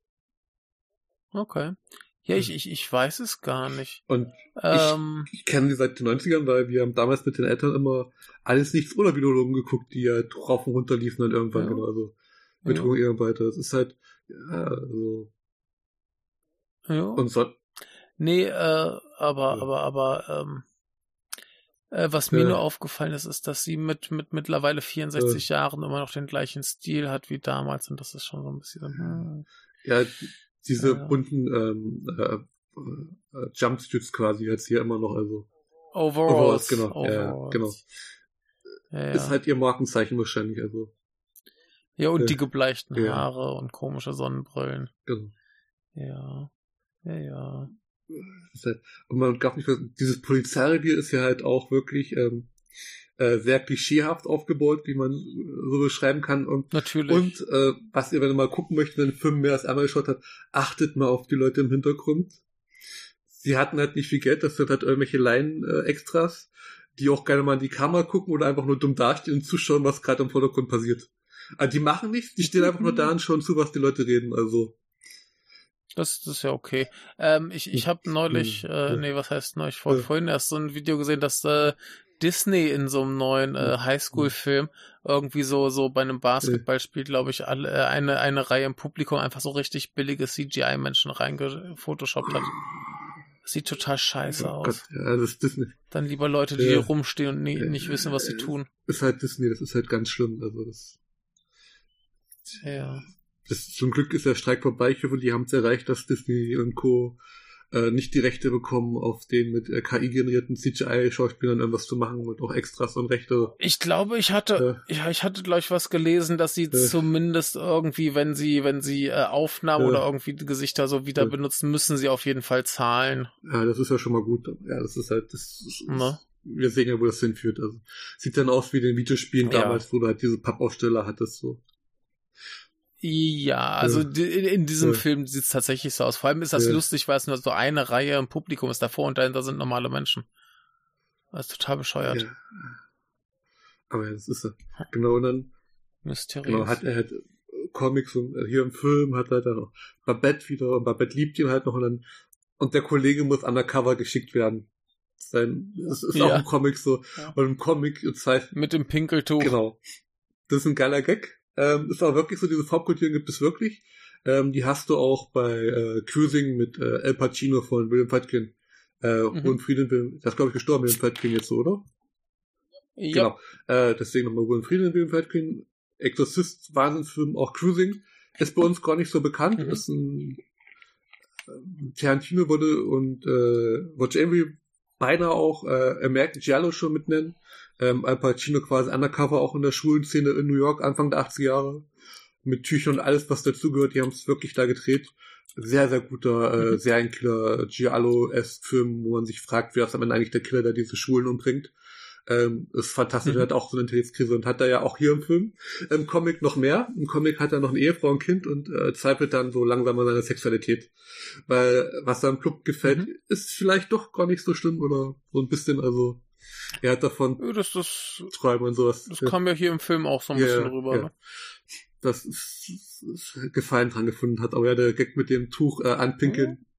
Okay. Ja, ich, ich, ich weiß es gar nicht. Und ähm, ich, ich kenne die seit den neunzigern, weil wir haben damals mit den Eltern immer alles nichts oder Wiederholungen geguckt, die ja rauf und runter liefen dann irgendwann, ja. genau, also mit Hu und weiter. Das ist halt, ja, also. Ja. Und so. Nee, äh, aber, ja. aber, aber, ähm, äh, was mir ja. nur aufgefallen ist, ist, dass sie mit, mit mittlerweile vierundsechzig ja. Jahren immer noch den gleichen Stil hat wie damals, und das ist schon so ein bisschen, hm. Ja, diese ja. bunten ähm, äh, äh, Jumpsuits quasi jetzt hier immer noch, also Overalls, Overalls genau, Overalls. Ja, genau. Ja, ist halt ihr Markenzeichen wahrscheinlich, also. Ja, und äh, die gebleichten ja. Haare und komische Sonnenbrillen. Genau. Ja, ja, ja. Halt, und man darf nicht vergessen, dieses Polizeirevier ist ja halt auch wirklich ähm, äh, sehr klischeehaft aufgebaut, wie man so beschreiben kann. Und, Natürlich. Und äh, was ihr, wenn ihr mal gucken möchtet, wenn ein Film mehr als einmal geschaut hat, achtet mal auf die Leute im Hintergrund. Sie hatten halt nicht viel Geld, das sind halt irgendwelche Laien-Extras, die auch gerne mal in die Kamera gucken oder einfach nur dumm dastehen und zuschauen, was gerade im Vordergrund passiert. Also die machen nichts, die stehen einfach nur da und schauen zu, was die Leute reden, also. Das, das ist ja okay. Ähm, ich ich habe neulich, äh, nee, was heißt neulich, vor, vorhin erst so ein Video gesehen, dass äh, Disney in so einem neuen äh, Highschool-Film irgendwie so so bei einem Basketballspiel, glaube ich, alle, äh, eine eine Reihe im Publikum einfach so richtig billige C G I-Menschen reingefotoshoppt hat. Das sieht total scheiße oh aus. Gott, ja, das ist Disney. Dann lieber Leute, die ja. hier rumstehen und nie, nicht wissen, was sie äh, tun. Ist halt Disney, das ist halt ganz schlimm, also das. Ja. Das, zum Glück ist der Streik vorbei. Ich hoffe, die haben es erreicht, dass Disney und Co. Äh, nicht die Rechte bekommen, auf den mit äh, K I-generierten C G I-Schauspielern irgendwas zu machen und auch Extras und Rechte. Ich glaube, ich hatte, äh, ja, ich hatte gleich was gelesen, dass sie äh, zumindest irgendwie, wenn sie, wenn sie äh, Aufnahmen äh, oder irgendwie die Gesichter so wieder äh, benutzen, müssen sie auf jeden Fall zahlen. Ja, das ist ja schon mal gut. Ja, das ist halt, das ist, ne? Wir sehen ja, wo das hinführt. Also sieht dann aus wie in den Videospielen ja. damals, wo du halt diese Pappaufsteller hattest, so. Ja, also ja. in, in diesem ja. Film sieht es tatsächlich so aus. Vor allem ist das ja. lustig, weil es nur so eine Reihe im Publikum ist. Davor und dahinter sind normale Menschen. Das ist total bescheuert. Ja. Aber ja, das ist ja. Genau, und dann mysteriös. Genau, hat er halt Comics und hier im Film hat er dann auch Babette wieder und Babette liebt ihn halt noch und dann und der Kollege muss undercover geschickt werden. Sein, das ist ja. auch ein Comic so. Ja. Und im Comic zeigt mit dem Pinkeltuch. Genau. Das ist ein geiler Gag. Ähm, ist aber wirklich so, diese Farbkulturen gibt es wirklich. Ähm, die hast du auch bei äh, Cruising mit äh, El Pacino von William Friedkin. Äh, mhm. Und Frieden, das ist glaube ich gestorben, William Friedkin jetzt so, oder? Ja. Genau. Äh, deswegen nochmal William Frieden, William Friedkin. Exorcist, Wahnsinnsfilm, auch Cruising. Ist bei uns gar nicht so bekannt. Mhm. Ist ein äh, Tarantino wurde und äh, Roger Avery beinahe auch äh, American Giallo schon mitnennen. Ähm, Al Pacino quasi undercover auch in der Schulenszene in New York, Anfang der achtziger Jahre. Mit Tüchern und alles, was dazugehört. Die haben es wirklich da gedreht. Sehr, sehr guter äh, mhm. Serienkiller, Giallo-esque Film, wo man sich fragt, wer ist am Ende eigentlich der Killer, der diese Schulen umbringt. Ähm, ist fantastisch. Mhm. Er hat auch so eine Intelligenzkrise und hat er ja auch hier im Film. Im Comic noch mehr. Im Comic hat er noch eine Ehefrau, ein Kind und äh, zweifelt dann so langsam an seiner Sexualität. Weil was seinem Club gefällt, mhm. ist vielleicht doch gar nicht so schlimm oder so ein bisschen, also er hat davon ja, das, das, Träume und sowas. Das ja. kam ja hier im Film auch so ein ja, bisschen rüber. Ja. Ne? Das ist, ist Gefallen dran gefunden hat. Aber ja, der Gag mit dem Tuch äh, anpinkeln,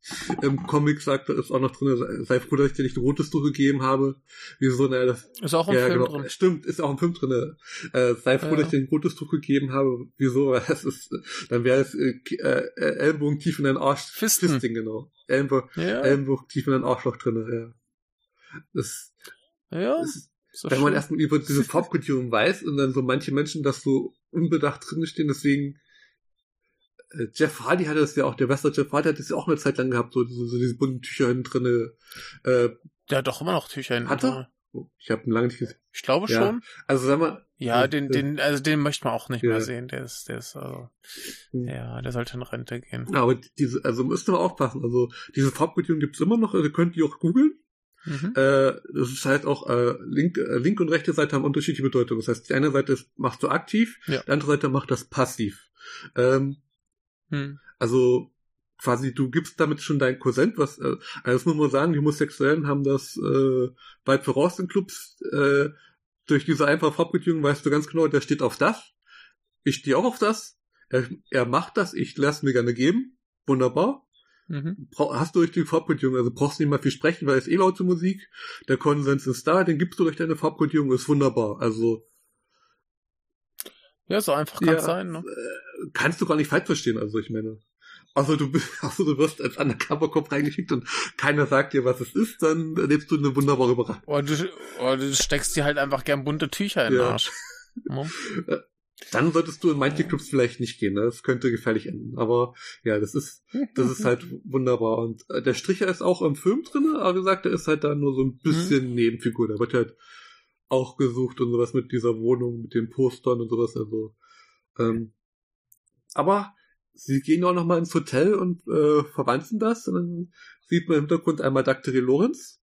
im Comic sagt, da ist auch noch drin, sei froh, dass ich dir nicht ein rotes Tuch gegeben habe. Wieso, naja, das... Ist auch im ja, Film genau, drin. Stimmt, ist auch im Film drin. Äh, sei froh, ja. dass ich dir ein rotes Tuch gegeben habe. Wieso? Das ist, dann wäre es äh, äh, Ellenbogen tief in den Arsch. Fisten. Fisting, genau. Ellenbogen, ja. Ellenbogen tief in den Arschloch drin, ja. Das, ja. Das ist, wenn man erstmal über diese Farbkodierung weiß und dann so manche Menschen das so unbedacht drin stehen, deswegen äh, Jeff Hardy hatte das ja auch, der Wester Jeff Hardy hat das ja auch eine Zeit lang gehabt, so, so, so diese bunten Tücher hinten drin. Äh, der hat doch immer noch Tücher hinten drin. Hat er? Oh, ich habe ihn lange nicht gesehen. Ich glaube ja. schon. Also sag mal. Ja, äh, den, den, also den möchte man auch nicht ja. mehr sehen. Der ist, der ist, also, hm. ja, der sollte in Rente gehen. Ja, aber diese, also müsst ihr aufpassen. Also diese Farbkodierung gibt's immer noch, also könnt ihr auch googeln. Mhm. Äh, das ist halt auch äh, link, äh, linke und rechte Seite haben unterschiedliche Bedeutungen. Das heißt, die eine Seite ist, machst du aktiv, ja. die andere Seite macht das passiv. Ähm, hm. Also quasi, du gibst damit schon dein Cousin, was, äh, also das muss man sagen, die Homosexuellen haben das äh, weit voraus in Clubs. Äh, durch diese einfache Farbkodierung weißt du ganz genau, der steht auf das. Ich stehe auch auf das. Er, er macht das, ich lasse mir gerne geben. Wunderbar. Mhm. Hast du durch die Farbkodierung, also brauchst du nicht mal viel sprechen, weil es eh laute Musik, der Konsens ist da, den gibst du durch deine Farbkodierung, ist wunderbar, also ja, so einfach kann es ja, sein, ne? Äh, kannst du gar nicht falsch verstehen, also ich meine, also du bist, also du wirst als Undercover-Cop reingeschickt und keiner sagt dir, was es ist, dann erlebst du eine wunderbare Überraschung. Oder du, oder du steckst dir halt einfach gern bunte Tücher in den ja. Arsch. Ja. Dann solltest du in manche Clubs vielleicht nicht gehen, ne? Das könnte gefährlich enden. Aber ja, das ist, das ist halt wunderbar. Und äh, der Stricher ist auch im Film drin, aber wie gesagt, der ist halt da nur so ein bisschen mhm. Nebenfigur. Da wird halt auch gesucht und sowas mit dieser Wohnung, mit den Postern und sowas. Also, ähm, aber sie gehen auch noch mal ins Hotel und äh, verwandeln das. Und dann sieht man im Hintergrund einmal Daktari Lorenz,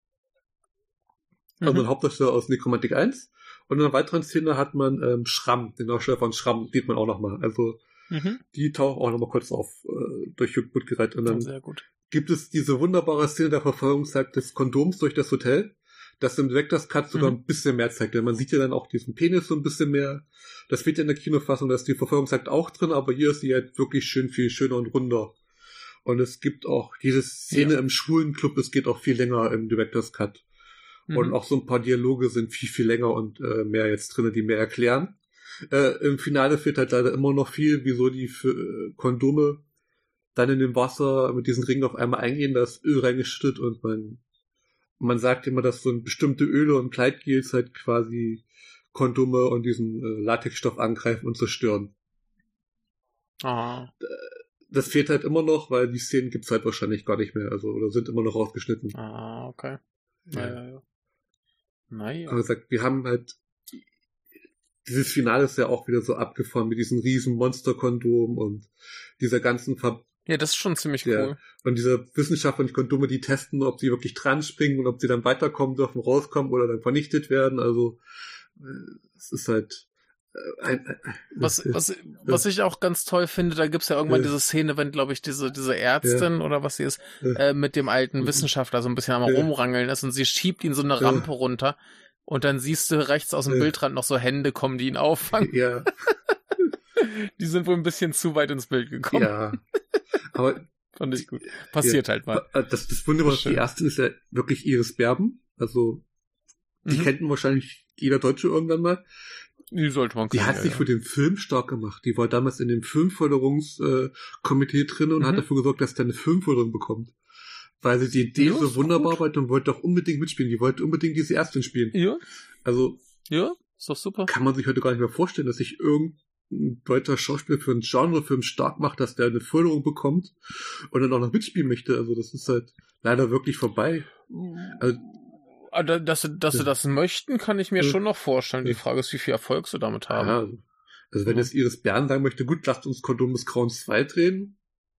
also mhm. ein Hauptdarsteller aus Nekromantik eins. Und in einer weiteren Szene hat man ähm, Schramm, den Darsteller von Schramm, sieht man auch nochmal. Also mhm. die tauchen auch nochmal kurz auf äh, durch Hübgut-Gerät. Und dann sehr gut. gibt es diese wunderbare Szene der Verfolgungsjagd des Kondoms durch das Hotel, das im Director's Cut sogar mhm. ein bisschen mehr zeigt. Denn man sieht ja dann auch diesen Penis so ein bisschen mehr. Das wird ja in der Kinofassung, da ist die Verfolgungsjagd auch drin, aber hier ist sie halt wirklich schön viel schöner und runder. Und es gibt auch diese Szene ja. im Schwulenclub, es geht auch viel länger im Director's Cut. Und auch so ein paar Dialoge sind viel, viel länger und äh, mehr jetzt drin, die mehr erklären. Äh, Im Finale fehlt halt leider immer noch viel, wieso die für, äh, Kondome dann in dem Wasser mit diesen Ringen auf einmal eingehen, da ist Öl reingeschüttet und man man sagt immer, dass so ein bestimmte Öle und Kleidgels halt quasi Kondome und diesen äh, Latexstoff angreifen und zerstören. Ah. Das fehlt halt immer noch, weil die Szenen gibt's halt wahrscheinlich gar nicht mehr, also oder sind immer noch rausgeschnitten. Ah, okay. Ja, ja, ja. Naja. Aber gesagt, wir haben halt dieses Finale ist ja auch wieder so abgefahren mit diesen riesen Monster-Kondom und dieser ganzen Ver- Ja, das ist schon ziemlich ja, cool. Und dieser Wissenschaftler und die Kondome, die testen, ob sie wirklich dran springen und ob sie dann weiterkommen dürfen, rauskommen oder dann vernichtet werden. Also es ist halt ein, ein, was, was, was ich auch ganz toll finde, da gibt's ja irgendwann ja. diese Szene, wenn, glaube ich, diese diese Ärztin ja. oder was sie ist, ja. äh, mit dem alten Wissenschaftler so ein bisschen am ja. rumrangeln ist und sie schiebt ihn so eine Rampe ja. runter und dann siehst du rechts aus dem ja. Bildrand noch so Hände kommen, die ihn auffangen. Ja. Die sind wohl ein bisschen zu weit ins Bild gekommen. Ja, aber fand ich gut. Passiert ja. halt mal. Das, das Wunderbare, die Ärztin ist ja wirklich Iris Berben, also die mhm. kennt wahrscheinlich jeder Deutsche irgendwann mal. Die sollte man kennen, Die hat ja, sich ja. für den Film stark gemacht. Die war damals in dem Filmförderungskomitee äh, drin und mhm. hat dafür gesorgt, dass der eine Filmförderung bekommt. Weil sie die Idee ja, so wunderbar war und wollte auch unbedingt mitspielen. Die wollte unbedingt diese Ärztin spielen. Ja. Also. Ja, ist doch super. Kann man sich heute gar nicht mehr vorstellen, dass sich irgendein deutscher Schauspieler für einen Genrefilm stark macht, dass der eine Förderung bekommt und dann auch noch mitspielen möchte. Also das ist halt leider wirklich vorbei. Also, Dass, sie, dass sie das möchten, kann ich mir ja. schon noch vorstellen. Die Frage ist, wie viel Erfolg sie damit haben. Ja, also, also wenn jetzt Iris Berben sagen möchte, gut, lasst uns Kondom des Grauens zwei drehen.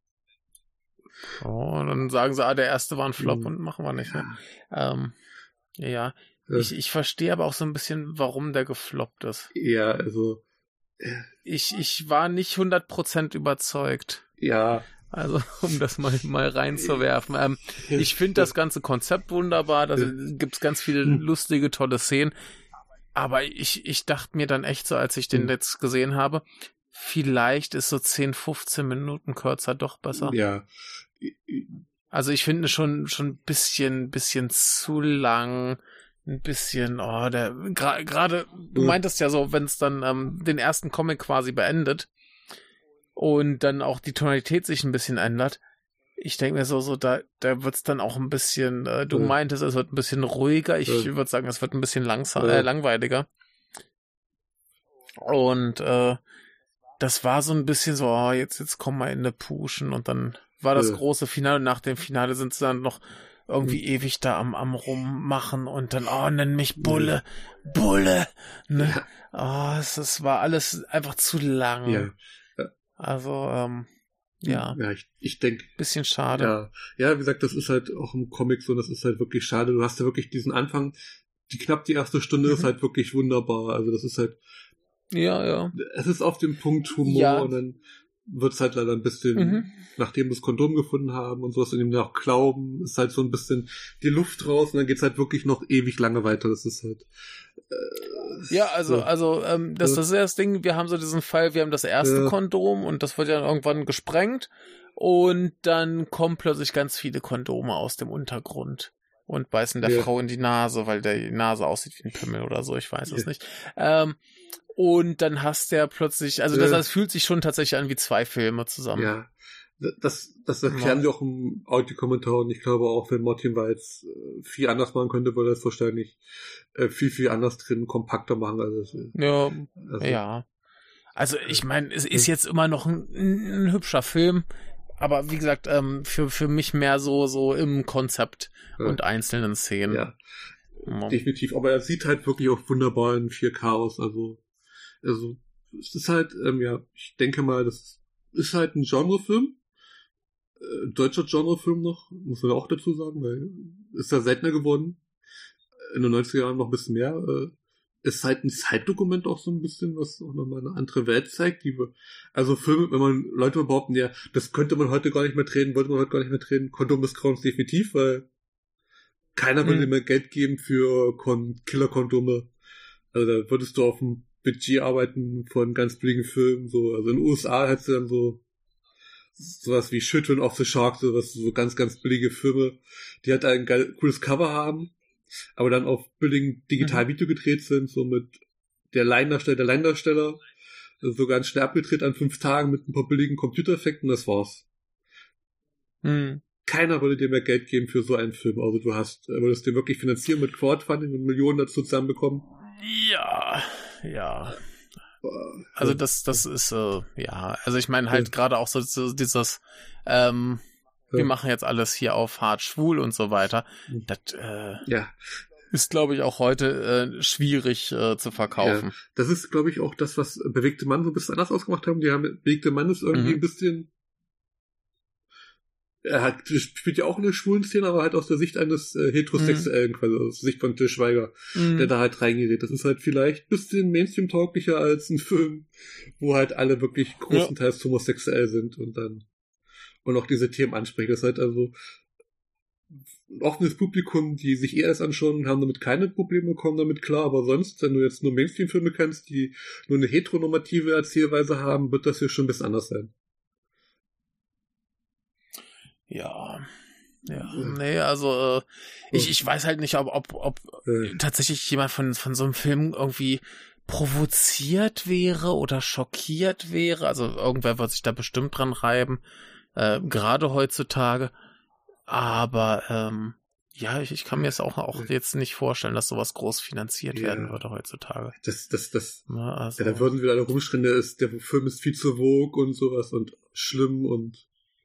Oh, dann sagen sie, ah, der erste war ein Flop mhm. und machen wir nicht. Ne? Ja. Ähm, ja, ja. ja. Ich, ich verstehe aber auch so ein bisschen, warum der gefloppt ist. Ja, also. Ich, ich war nicht hundert Prozent überzeugt. Ja. Also, um das mal, mal reinzuwerfen. Ähm, ich finde das ganze Konzept wunderbar. Da gibt's ganz viele lustige, tolle Szenen. Aber ich, ich dachte mir dann echt so, als ich den jetzt gesehen habe, vielleicht ist so zehn, fünfzehn Minuten kürzer doch besser. Ja. Also ich finde schon schon ein bisschen, bisschen zu lang, ein bisschen, oh, der gerade, gra- du meintest ja so, wenn es dann ähm, den ersten Comic quasi beendet und dann auch die Tonalität sich ein bisschen ändert. Ich denke mir so, so da, da wird's dann auch ein bisschen, äh, du Ja. meintest, es wird ein bisschen ruhiger. Ich Ja. würde sagen, es wird ein bisschen langsam, Ja. äh, langweiliger. Und äh, das war so ein bisschen so, oh, jetzt, jetzt kommen wir in eine Puschen und dann war das Ja. große Finale und nach dem Finale sind sie dann noch irgendwie ewig da am, am rummachen und dann, oh, nenn mich Bulle, Bulle, ne? Oh, es, es war alles einfach zu lang. Ja. Also, ähm, ja, Ja, ich, ich denke, bisschen schade. ja, ja, wie gesagt, das ist halt auch im Comic so, das ist halt wirklich schade. Du hast ja wirklich diesen Anfang, die knapp die erste Stunde Mhm. ist halt wirklich wunderbar. Also das ist halt, Ja, ja. es ist auf dem Punkt Humor Ja. und dann wird's halt leider ein bisschen, Mhm. nachdem wir das Kondom gefunden haben und sowas, und ihm auch glauben, ist halt so ein bisschen die Luft raus und dann geht's halt wirklich noch ewig lange weiter. Das ist halt, äh, Ja, also, so. also, ähm, das, Ja. das ist ja das Ding, wir haben so diesen Fall, wir haben das erste Ja. Kondom und das wird ja irgendwann gesprengt und dann kommen plötzlich ganz viele Kondome aus dem Untergrund und beißen der Ja. Frau in die Nase, weil der die Nase aussieht wie ein Pimmel oder so, ich weiß es Ja. nicht. Ähm, und dann hast der plötzlich, also das, Ja. das fühlt sich schon tatsächlich an wie zwei Filme zusammen. Ja, das, das erklären Ja. sie auch im Audiokommentar und ich glaube auch, wenn Martin Weitz äh, viel anders machen könnte, würde er es wahrscheinlich äh, viel, viel anders drin, kompakter machen. Also, es, Ja, also ja. Also ich meine, es ist jetzt immer noch ein, ein hübscher Film, aber wie gesagt, ähm, für, für mich mehr so, so im Konzept Ja. und einzelnen Szenen. ja, Ja. definitiv. Aber er sieht halt wirklich auch wunderbar in vier K aus. Also, also es ist halt, ähm, ja, ich denke mal, das ist halt ein Genrefilm. Äh, deutscher Genrefilm noch, muss man auch dazu sagen, weil ist ja seltener geworden. In den neunziger Jahren noch ein bisschen mehr. Äh, ist halt ein Zeitdokument auch so ein bisschen, was auch nochmal eine andere Welt zeigt. Die wir, also Filme, wenn man Leute behaupten, ja, das könnte man heute gar nicht mehr drehen, wollte man heute gar nicht mehr drehen. Kondomissbrauchs definitiv, weil keiner würde Mhm. mehr Geld geben für Kon- Killer-Kondome. Also da würdest du auf dem Budget arbeiten von ganz billigen Filmen. So. Also in den U S A hättest du dann so sowas wie Children of the Shark, sowas, so ganz, ganz billige Filme, die halt ein geil, cooles Cover haben, aber dann auf billigen Digitalvideo gedreht sind, so mit der Laiendarsteller, der Laiendarsteller, also so ganz schnell abgedreht an fünf Tagen mit ein paar billigen Computereffekten, das war's. Hm. Keiner würde dir mehr Geld geben für so einen Film, also du hast, würdest den wirklich finanzieren mit Crowdfunding und Millionen dazu zusammenbekommen. Ja, ja. Boah. Also das, das ist, äh, ja, also ich meine halt Ja. gerade auch so, so dieses, ähm, wir Ja. machen jetzt alles hier auf hart schwul und so weiter. Mhm. Das äh, Ja, ist, glaube ich, auch heute äh, schwierig äh, zu verkaufen. das ist, glaube ich, auch das, was Bewegte Mann so ein bisschen anders ausgemacht haben. Die haben, Bewegte Mann ist irgendwie Mhm. ein bisschen, er hat, spielt ja auch eine schwulen Szene, aber halt aus der Sicht eines äh, Heterosexuellen, quasi aus der Sicht von Til Schweiger, Mhm. der da halt reingerät. Das ist halt vielleicht ein bisschen Mainstream-tauglicher als ein Film, wo halt alle wirklich großenteils homosexuell sind und dann und auch diese Themen ansprechen. Das ist halt also ein offenes Publikum, die sich eher das anschauen, haben damit keine Probleme, kommen damit klar, aber sonst, wenn du jetzt nur Mainstream-Filme kennst, die nur eine heteronormative Erzählweise haben, wird das hier schon ein bisschen anders sein. Ja. Ja, Ja. nee, also äh, ich, ich weiß halt nicht, ob, ob, ob Äh, tatsächlich jemand von, von so einem Film irgendwie provoziert wäre oder schockiert wäre. Also irgendwer wird sich da bestimmt dran reiben, äh, gerade heutzutage. Aber ähm, ja, ich, ich kann mir es auch, auch jetzt nicht vorstellen, dass sowas groß finanziert Ja. werden würde heutzutage. das, das, das, Ne, also, ja, da würden wir alle rumschreien, der, ist, der Film ist viel zu vogue und sowas und schlimm und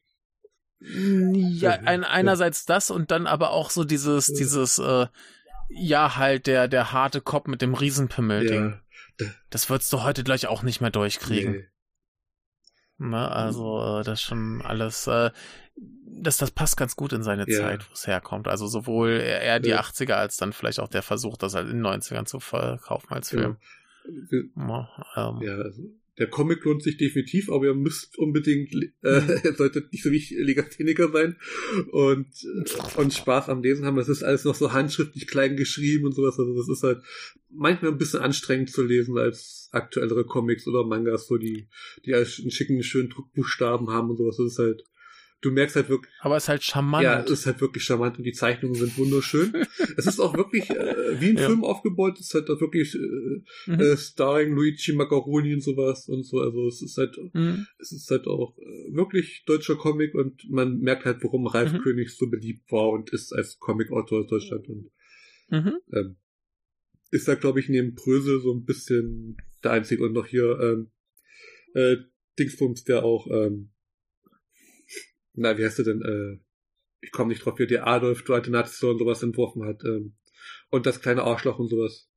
ja, ein, einerseits das und dann aber auch so dieses, Ja. dieses, äh, ja, halt der, der harte Kopf mit dem Riesenpimmel-Ding. ja, Das würdest du heute gleich auch nicht mehr durchkriegen. nee. Ne, also äh, das schon alles, äh, das, das passt ganz gut in seine Ja. Zeit, wo es herkommt. Also sowohl eher eher die Ja. achtziger als dann vielleicht auch der Versuch, das halt in den neunzigern zu verkaufen als Film. Genau. Ja, ähm, Ja, also der Comic lohnt sich definitiv, aber ihr müsst unbedingt, äh, Mhm. ihr solltet nicht so wie ich Legastheniker sein und, äh, und Spaß am Lesen haben. Das ist alles noch so handschriftlich klein geschrieben und sowas. Also das ist halt manchmal ein bisschen anstrengend zu lesen als aktuellere Comics oder Mangas, so die, die als einen schicken, schönen Druckbuchstaben haben und sowas. Das ist halt, du merkst halt wirklich... Aber es ist halt charmant. Ja, es ist halt wirklich charmant und die Zeichnungen sind wunderschön. Es ist auch wirklich äh, wie ein ja. Film aufgebaut. Es ist halt auch wirklich äh, mhm. äh, starring Luigi Maccaroni und sowas und so. Also es ist halt mhm. es ist halt auch äh, wirklich deutscher Comic und man merkt halt, warum Ralf mhm. König so beliebt war und ist als Comic-Autor in Deutschland. Und mhm. ähm, ist da, glaube ich, neben Brösel so ein bisschen der Einzige und noch hier ähm, äh, Dingsbums, der auch ähm, na, wie heißt der denn? Äh, ich komme nicht drauf, wie der Adolf, du alte Nazi und sowas entworfen hat. Ähm, und das kleine Arschloch und sowas.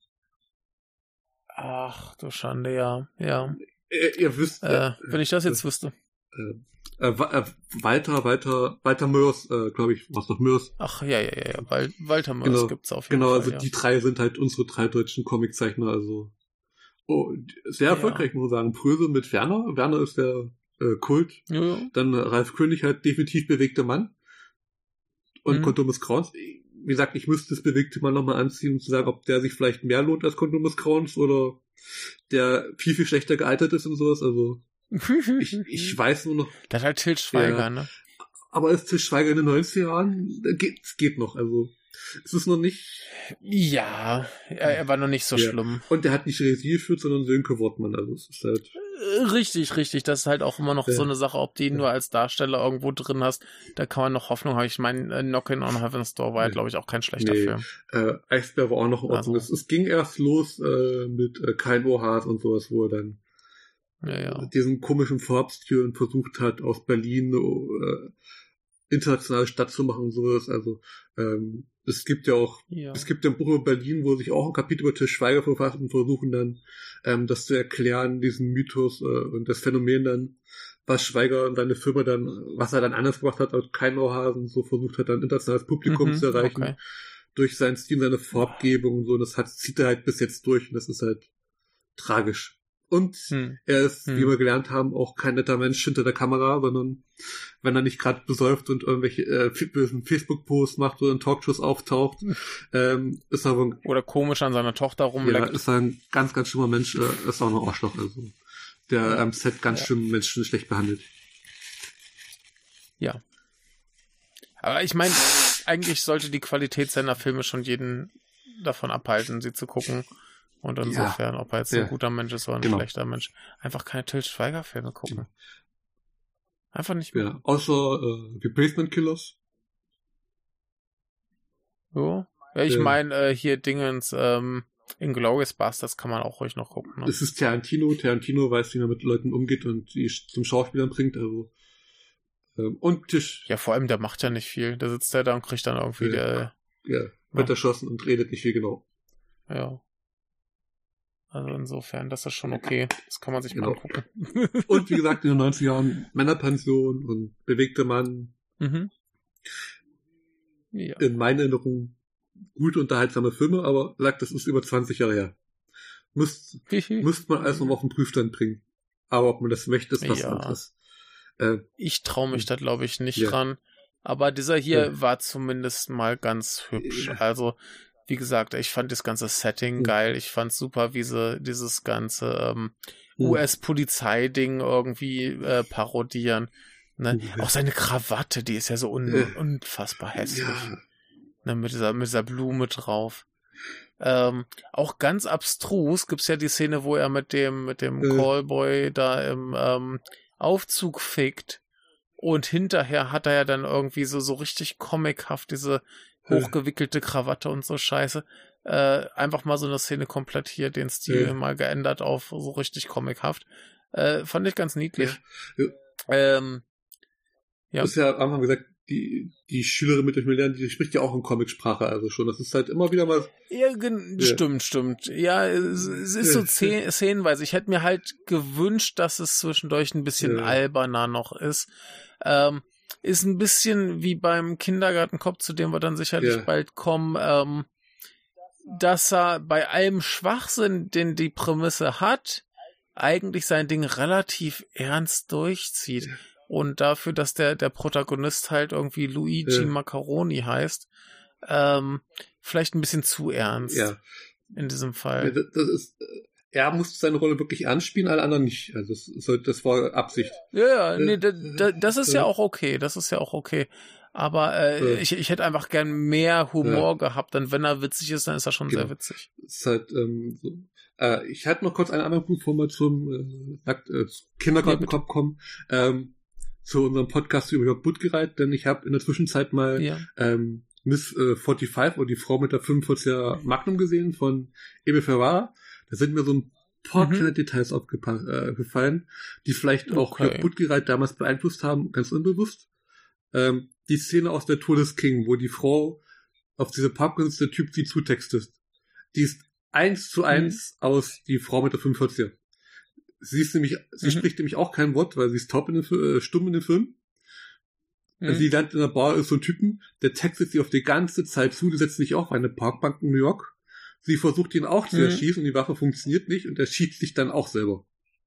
Ach, du Schande, ja. ja. Ihr, ihr wisst... Äh, äh, wenn ich das jetzt äh, wüsste. Äh, äh, äh, Walter, Walter, Walter Mörs, äh, glaube ich, was doch Mörs. Ach, ja, ja, ja, ja. Wal- Walter Mörs genau, gibt's auf jeden genau, Fall. Genau, also ja. die drei sind halt unsere drei deutschen Comiczeichner, also oh, sehr erfolgreich, ja. muss man sagen. Pröse mit Werner. Werner ist der äh, Kult. Ja, ja. Dann Ralf König halt definitiv bewegter Mann. Und mhm. Kondomus Krauns. Wie gesagt, ich müsste das bewegte Mann nochmal anziehen, um zu sagen, ob der sich vielleicht mehr lohnt als Kondomus Krauns oder der viel, viel schlechter gealtert ist und sowas. Also ich, ich weiß nur noch... Das ist halt Til Schweiger, ja. ne? Aber ist Til Schweiger in den neunziger Jahren? Geht, es geht noch, also... Es ist noch nicht... Ja, er, er war noch nicht so ja. schlimm. Und er hat nicht Regie geführt, sondern Sönke Wortmann, also es ist halt... Richtig, richtig, das ist halt auch immer noch ja. so eine Sache, ob du ihn ja. nur als Darsteller irgendwo drin hast, da kann man noch Hoffnung haben. Ich meine, Knockin' on Heaven's Door war ja, glaube ich, auch kein schlechter nee. Film. Äh, Eisbär war auch noch in Ordnung. Also. Es, es ging erst los äh, mit äh, Kein Ohrhart und sowas, wo er dann ja, ja. diesen komischen Farbstil versucht hat, aus Berlin äh, internationale Stadt zu machen und sowas. Also ähm, es gibt ja auch, ja. es gibt ja ein Buch über Berlin, wo sich auch ein Kapitel über Til Schweiger verfasst und versuchen dann, ähm, das zu erklären, diesen Mythos äh, und das Phänomen dann, was Schweiger und seine Firma dann, was er dann anders gemacht hat als kein Ohrhasen, so versucht hat, dann internationales Publikum mhm, zu erreichen, okay. durch seinen Stil, seine Farbgebung und so, und das hat, zieht er halt bis jetzt durch und das ist halt tragisch. Und hm. er ist, hm. wie wir gelernt haben, auch kein netter Mensch hinter der Kamera, sondern wenn er nicht gerade besäuft und irgendwelche äh, Facebook-Posts macht oder in Talkshows auftaucht, ähm, ist er ein, oder komisch an seiner Tochter rumleckt. Ja, ist er ein ganz, ganz schlimmer Mensch, äh, ist auch ein Arschloch, also der am ähm, Set ganz ja. schlimm Menschen schlecht behandelt. Ja. Aber ich meine, eigentlich sollte die Qualität seiner Filme schon jeden davon abhalten, sie zu gucken. Und insofern, ja. ob er jetzt ja. ein guter Mensch ist oder ein genau. schlechter Mensch, einfach keine Til Schweiger-Filme gucken. Genau. Einfach nicht mehr. Ja, außer äh, Replacement Killers. So. Ja, ich ja. meine, äh, hier Dingens, ähm, Inglourious Basterds kann man auch ruhig noch gucken. Ne? Es ist Tarantino. Tarantino weiß, wie man mit Leuten umgeht und die zum Schauspielern bringt, also ähm, und Tisch. Ja, vor allem, der macht ja nicht viel. Der sitzt ja da und kriegt dann irgendwie ja. der... Ja, wird ja. erschossen und redet nicht viel, genau. Ja. Also insofern, das ist schon okay. Das kann man sich genau. mal angucken. Und wie gesagt, in den neunziger Jahren Männerpension und bewegter Mann. Mhm. Ja. In meiner Erinnerung gut unterhaltsame Filme, aber sagt, das ist über zwanzig Jahre her. Müsst, müsst man alles noch auf den Prüfstand bringen. Aber ob man das möchte, ist was ja. anderes. Äh, ich traue mich da, glaube ich, nicht ja. dran. Aber dieser hier ja. war zumindest mal ganz hübsch. Ja. Also wie gesagt, ich fand das ganze Setting mhm. geil. Ich fand super, wie sie dieses ganze ähm, mhm. U S-Polizei-Ding irgendwie äh, parodieren. Ne? Mhm. Auch seine Krawatte, die ist ja so un- äh. unfassbar hässlich. Ja. Ne? Mit dieser, mit dieser Blume drauf. Ähm, auch ganz abstrus gibt's ja die Szene, wo er mit dem, mit dem äh. Callboy da im ähm, Aufzug fickt. Und hinterher hat er ja dann irgendwie so, so richtig comichaft diese hochgewickelte Krawatte und so Scheiße. Äh, einfach mal so eine Szene komplett hier, den Stil ja. mal geändert auf so richtig comichaft. Äh, fand ich ganz niedlich. Ja. Ja. Ähm, ja. Du hast ja am Anfang gesagt, die, die Schülerin mit euch lernen, die spricht ja auch in Comicsprache, also schon. Das ist halt immer wieder mal... Ja, gen- ja. stimmt, stimmt. Ja, es, es ist so zäh- szenenweise. Ich hätte mir halt gewünscht, dass es zwischendurch ein bisschen ja. alberner noch ist. Ähm, ist ein bisschen wie beim Kindergartenkopf, zu dem wir dann sicherlich ja. bald kommen, ähm, dass er bei allem Schwachsinn, den die Prämisse hat, eigentlich sein Ding relativ ernst durchzieht. Ja. Und dafür, dass der, der Protagonist halt irgendwie Luigi ja. Maccaroni heißt, ähm, vielleicht ein bisschen zu ernst. Ja. In diesem Fall. Ja, das, das ist, er musste seine Rolle wirklich ernst spielen, alle anderen nicht. Also das, das war Absicht. Ja, ja, nee, da, da, das ist ja auch okay, das ist ja auch okay. Aber äh, äh, ich, ich hätte einfach gern mehr Humor äh, gehabt, denn wenn er witzig ist, dann ist er schon genau. sehr witzig. Ist halt, ähm, so. äh, ich hatte noch kurz einen anderen Punkt, bevor wir zum äh, äh, Kindergartenkopf ja, kommen, ähm, zu unserem Podcast über Buttgereit, denn ich habe in der Zwischenzeit mal ja. ähm, Miss äh, fünfundvierzig oder die Frau mit der fünfundvierziger Magnum gesehen von Abel Ferrara. Da sind mir so ein paar mhm. kleine Details aufgefallen, äh, die vielleicht okay. auch Jörg Buttgereit damals beeinflusst haben, ganz unbewusst. Ähm, die Szene aus der Tour des King, wo die Frau auf diese Parkbank sitzt, der Typ sie zutextet. Die ist eins zu eins mhm. aus die Frau mit der fünfundvierziger. Sie ist nämlich, sie mhm. spricht nämlich auch kein Wort, weil sie ist taub in den, äh, stumm in dem Film. Mhm. Sie lernt in der Bar, ist so ein Typen, der textet sie auf die ganze Zeit zu, die setzt sich auch auf eine Parkbank in New York. Sie versucht ihn auch zu mhm. erschießen und die Waffe funktioniert nicht und er schießt sich dann auch selber.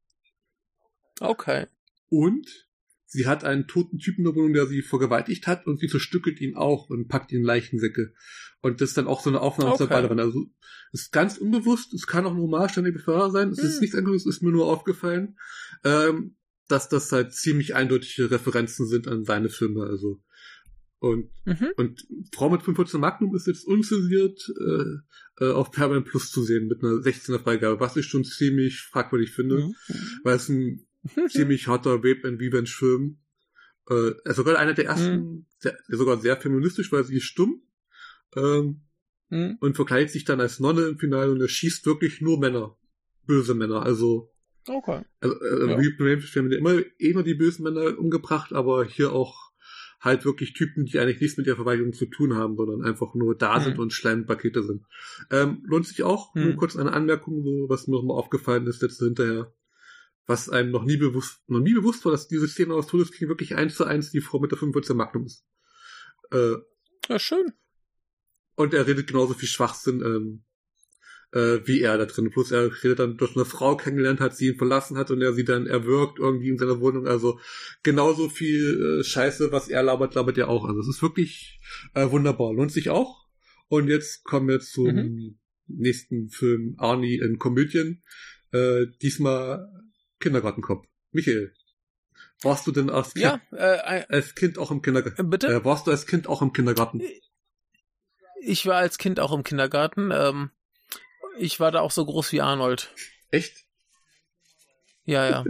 Okay. Und sie hat einen toten Typen in der Wohnung, der sie vergewaltigt hat und sie zerstückelt ihn auch und packt ihn in Leichensäcke. Und das ist dann auch so eine Aufnahme okay. dabei dran. Also ist ganz unbewusst, es kann auch ein Hommage an die Befahrer sein, es mhm. ist nichts anderes, ist mir nur aufgefallen, ähm, dass das halt ziemlich eindeutige Referenzen sind an seine Filme. Also Und, mhm. und Frau mit fünfundvierzig Magnum ist jetzt unzensiert äh, äh, auf Paramount Plus zu sehen mit einer sechzehner Freigabe, was ich schon ziemlich fragwürdig finde, mhm. weil es ein ziemlich harter Rape-and-Revenge-Film äh, er ist sogar einer der ersten, mhm. sehr, sogar sehr feministisch, weil sie ist stumm ähm, mhm. und verkleidet sich dann als Nonne im Finale und er schießt wirklich nur Männer, böse Männer, also okay. also äh, ja. Revenge haben immer, immer die bösen Männer umgebracht, aber hier auch halt wirklich Typen, die eigentlich nichts mit der Verweigerung zu tun haben, sondern einfach nur da sind hm. und Schleimpakete sind. Ähm, lohnt sich auch, hm. nur kurz eine Anmerkung, so, was mir nochmal aufgefallen ist jetzt hinterher, was einem noch nie bewusst, noch nie bewusst war, dass diese Szene aus Todesking wirklich eins zu eins die Frau mit der fünfundvierzig Magnum ist. Äh, ja, schön. Und er redet genauso viel Schwachsinn, ähm, äh, wie er da drin. Plus er redet dann durch eine Frau kennengelernt hat, sie ihn verlassen hat und er sie dann erwürgt irgendwie in seiner Wohnung. Also genauso viel äh, Scheiße, was er labert, labert er auch. Also es ist wirklich äh, wunderbar. Lohnt sich auch. Und jetzt kommen wir zum mhm. nächsten Film, Arnie in Komödien. Äh, diesmal Kindergartenkopf. Michael, warst du denn als Kind, ja, äh, als Kind auch im Kindergarten? Bitte? Äh, warst du als Kind auch im Kindergarten? Ich war als Kind auch im Kindergarten. Ähm, ich war da auch so groß wie Arnold. Echt? Ja, ja.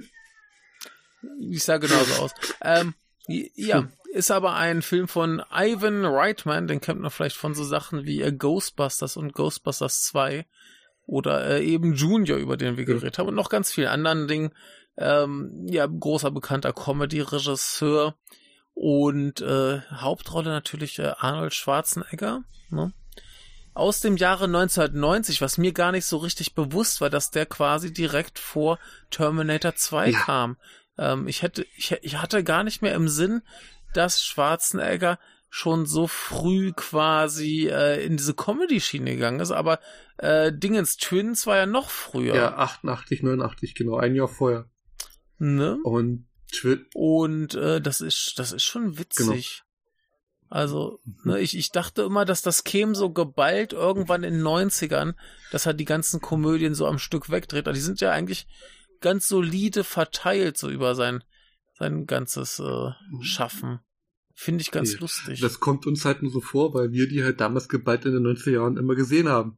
Ich sah genauso aus. Ähm, ja, ist aber ein Film von Ivan Reitman, den kennt man vielleicht von so Sachen wie äh, Ghostbusters und Ghostbusters zwei oder äh, eben Junior, über den wir geredet haben und noch ganz vielen anderen Dingen. Ähm, ja, großer, bekannter Comedy-Regisseur und äh, Hauptrolle natürlich äh, Arnold Schwarzenegger, ne? Aus dem Jahre neunzehnhundertneunzig, was mir gar nicht so richtig bewusst war, dass der quasi direkt vor Terminator zwei ja. kam. Ähm, ich hätte, ich, ich hatte gar nicht mehr im Sinn, dass Schwarzenegger schon so früh quasi äh, in diese Comedy-Schiene gegangen ist, aber äh, Dingens Twins war ja noch früher. Ja, achtundachtzig, neunundachtzig, genau, ein Jahr vorher. Ne? Und Twi- Und äh, das ist, das ist schon witzig. Genau. Also, ne, ich, ich dachte immer, dass das käme so geballt irgendwann in den neunzigern, dass er die ganzen Komödien so am Stück wegdreht. Aber die sind ja eigentlich ganz solide verteilt, so über sein, sein ganzes äh, Schaffen. Finde ich ganz ja. lustig. Das kommt uns halt nur so vor, weil wir die halt damals geballt in den neunziger Jahren immer gesehen haben.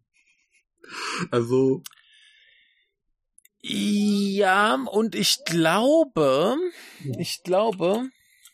Also. Ja, und ich glaube, ich glaube,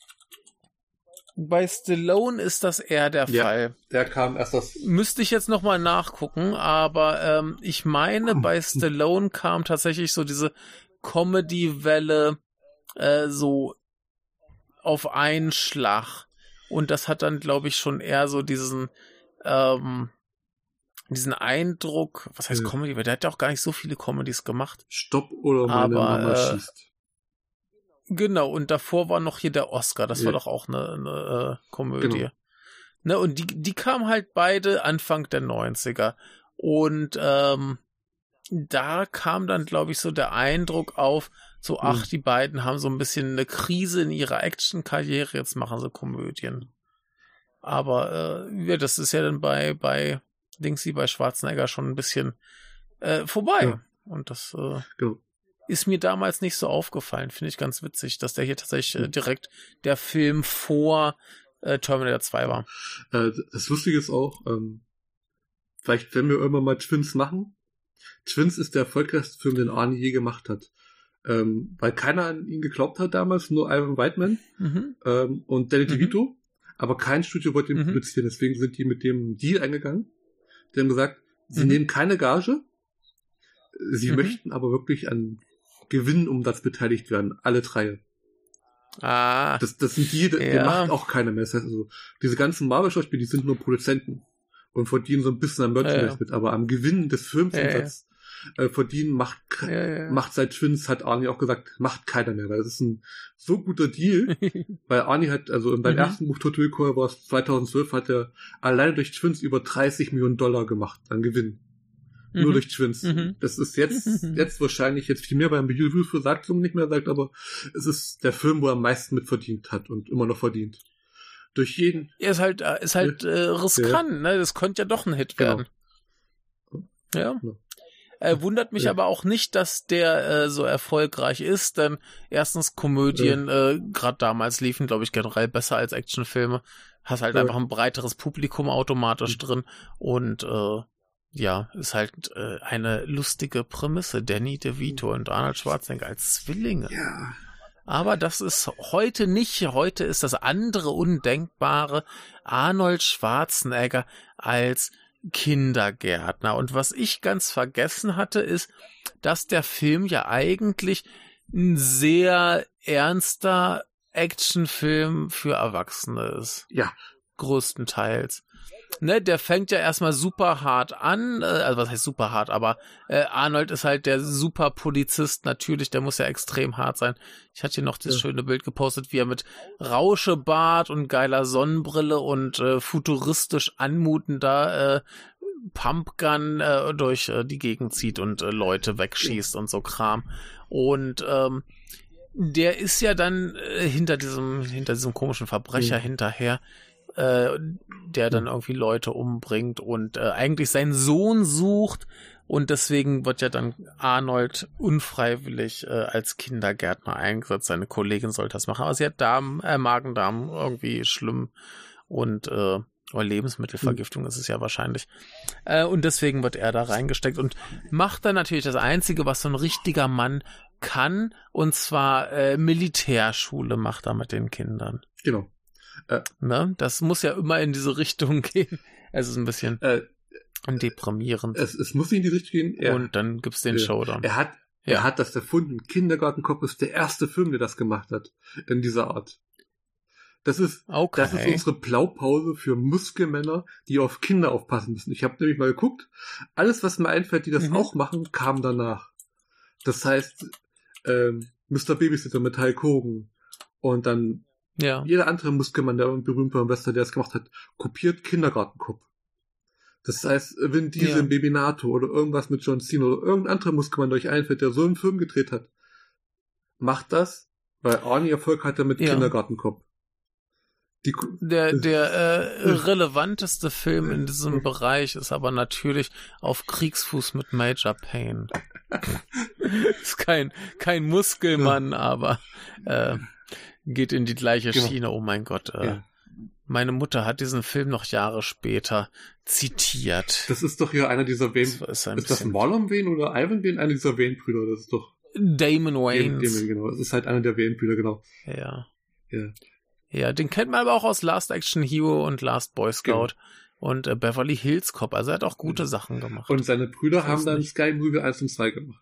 bei Stallone ist das eher der ja, Fall. Der kam erst das. Müsste ich jetzt nochmal nachgucken, aber ähm, ich meine, bei Stallone kam tatsächlich so diese Comedy-Welle äh, so auf einen Schlag. Und das hat dann, glaube ich, schon eher so diesen ähm, diesen Eindruck, was heißt ja. Comedy? Der hat ja auch gar nicht so viele Comedies gemacht. Stopp oder meine aber, Mama äh, schießt. Genau, und davor war noch hier der Oscar, das ja. war doch auch eine, eine äh, Komödie. Genau. Ne, und die, die kamen halt beide Anfang der neunziger. Und ähm, da kam dann, glaube ich, so der Eindruck auf, so, ach, mhm. die beiden haben so ein bisschen eine Krise in ihrer Action-Karriere, jetzt machen sie Komödien. Aber äh, ja, das ist ja dann bei, bei Dingsy, bei Schwarzenegger schon ein bisschen äh, vorbei. Ja. Und das äh, Genau. ist mir damals nicht so aufgefallen. Finde ich ganz witzig, dass der hier tatsächlich äh, direkt der Film vor äh, Terminator zwei war. Äh, das Lustige ist auch, ähm, vielleicht wenn wir irgendwann mal Twins machen, Twins ist der erfolgreichste Film, den Arnie je gemacht hat. Ähm, weil keiner an ihn geglaubt hat damals, nur Ivan Reitman Mhm. ähm, und Danny Mhm. DeVito, aber kein Studio wollte ihn Mhm. produzieren, deswegen sind die mit dem Deal eingegangen. Die haben gesagt, sie Mhm. nehmen keine Gage, sie Mhm. möchten aber wirklich an Gewinnumsatz beteiligt werden, alle drei. Ah, Das, das sind die, die Ja. macht auch keiner mehr. Das heißt also, diese ganzen Marvel-Schauspieler, die sind nur Produzenten und verdienen so ein bisschen am Merchandise Ja, ja. mit, aber am Gewinn des Filmumsatzes äh, verdienen macht, ja, ja. macht seit Twins, hat Arnie auch gesagt, macht keiner mehr, weil das ist ein so guter Deal, weil Arnie hat, also beim Mhm. ersten Buch Total Recall war es zweitausendzwölf, hat er alleine durch Twins über dreißig Millionen Dollar gemacht an Gewinn. Nur Mhm. durch Twins. Mhm. Das ist jetzt, Mhm. jetzt wahrscheinlich jetzt viel mehr, beim Review für sagt es nicht mehr sagt, aber es ist der Film, wo er am meisten mit verdient hat und immer noch verdient. Durch jeden, Er ist halt, äh, ist halt äh, riskant, ne? Das könnte ja doch ein Hit Genau. werden. Ja. Genau. Äh, wundert mich Ja. aber auch nicht, dass der äh, so erfolgreich ist, denn erstens Komödien, äh, gerade damals liefen, glaube ich, generell besser als Actionfilme. Hast halt Ja. einfach ein breiteres Publikum automatisch drin und äh, ja, ist halt äh, eine lustige Prämisse. Danny DeVito und Arnold Schwarzenegger als Zwillinge. ja, Aber das ist heute nicht. Heute ist das andere Undenkbare. Arnold Schwarzenegger als Kindergärtner. Und was ich ganz vergessen hatte, ist, dass der Film ja eigentlich ein sehr ernster Actionfilm für Erwachsene ist. ja, Größtenteils. Ne, der fängt ja erstmal super hart an, äh, also was heißt super hart, aber äh, Arnold ist halt der super Polizist, natürlich, der muss ja extrem hart sein. Ich hatte hier noch das Ja. schöne Bild gepostet, wie er mit Rauschebart und geiler Sonnenbrille und äh, futuristisch anmutender äh, Pumpgun äh, durch äh, die Gegend zieht und äh, Leute wegschießt und so Kram. Und ähm, der ist ja dann äh, hinter diesem hinter diesem komischen Verbrecher Mhm. hinterher, äh, der dann irgendwie Leute umbringt und äh, eigentlich seinen Sohn sucht und deswegen wird ja dann Arnold unfreiwillig äh, als Kindergärtner eingesetzt. Seine Kollegin soll das machen, aber sie hat Darm, äh, Magen-Darm irgendwie schlimm und äh, oder Lebensmittelvergiftung ist es ja wahrscheinlich. Äh, und deswegen wird er da reingesteckt und macht dann natürlich das Einzige, was so ein richtiger Mann kann, und zwar äh, Militärschule macht er mit den Kindern. genau. Ne? Das muss ja immer in diese Richtung gehen. Es ist ein bisschen Äh, deprimierend. es, es muss nicht in die Richtung gehen. Er, Und dann gibt's den Ja. Showdown. er hat, Ja. er hat das erfunden. Kindergartenkopf ist der erste Film, der das gemacht hat. In dieser Art. Das ist, Okay. das ist unsere Blaupause für Muskelmänner, die auf Kinder aufpassen müssen. Ich habe nämlich mal geguckt, alles, was mir einfällt, die das Mhm. auch machen, kam danach. Das heißt, ähm, Mister Babysitter mit Hulk Hogan und dann Ja. jeder andere Muskelmann, der ein berühmter Investor, der es gemacht hat, kopiert Kindergartenkopf. Das heißt, wenn diese Ja. im Babynato oder irgendwas mit John Cena oder irgendein anderer Muskelmann, der euch einfällt, der so einen Film gedreht hat, macht das, weil Arnie Erfolg hatte mit Ja. Kindergartenkopf. Die, Der, der äh, relevanteste Film in diesem Bereich ist aber natürlich Auf Kriegsfuß mit Major Payne. Ist kein, kein Muskelmann, aber äh, geht in die gleiche Genau. Schiene. Oh mein Gott. Äh, Ja. Meine Mutter hat diesen Film noch Jahre später zitiert. das ist doch hier einer dieser Wayne. Das ist ein Ist das bisschen Marlon Wayne oder Ivan Wayne? Einer dieser Wayne-Brüder. Das ist doch. Damon Damon, Wayans. Damon, genau. Das ist halt einer der Wayne-Brüder, genau. Ja. Ja. Ja, den kennt man aber auch aus Last Action Hero und Last Boy Scout Genau. und äh, Beverly Hills Cop. Also er hat auch gute Sachen gemacht. Und seine Brüder Das haben ist dann nicht- Sky Movie eins und zwei gemacht.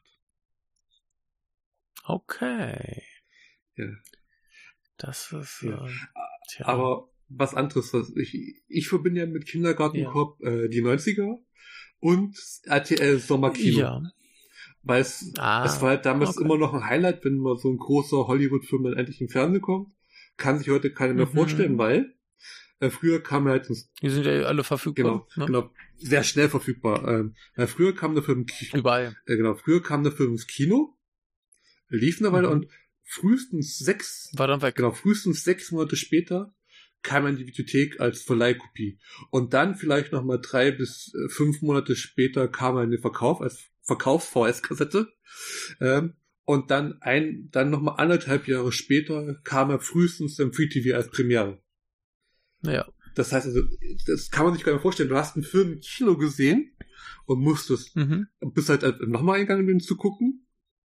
Okay. Ja. Das ist, Ja. äh, tja. Aber was anderes, was ich, ich verbinde ja mit Kindergartenkopf äh, die neunziger und R T L Sommerkino. Ja. Weil es, Ah, es war halt damals okay. immer noch ein Highlight, wenn mal so ein großer Hollywood-Film dann endlich im Fernsehen kommt. Kann sich heute keiner mehr Mhm. vorstellen, weil äh, früher kam halt ins, Die sind ja alle verfügbar. genau, ne? genau, sehr schnell verfügbar. Ähm, weil früher kam der Film, Überall. äh, genau, früher kam der Film ins Kino, lief eine Weile Mhm. und frühestens sechs, War dann weg. genau, frühestens sechs Monate später kam er in die Videothek als Verleihkopie. Und dann vielleicht nochmal drei bis äh, fünf Monate später kam er in den Verkauf als Verkaufs-V H S-Kassette. Ähm, und dann ein, dann nochmal anderthalb Jahre später kam er frühestens im Free T V als Premiere. Ja. Das heißt also, das kann man sich gar nicht vorstellen. Du hast einen Film im Kino gesehen und musstest, mhm. bist halt nochmal eingegangen, den zu gucken.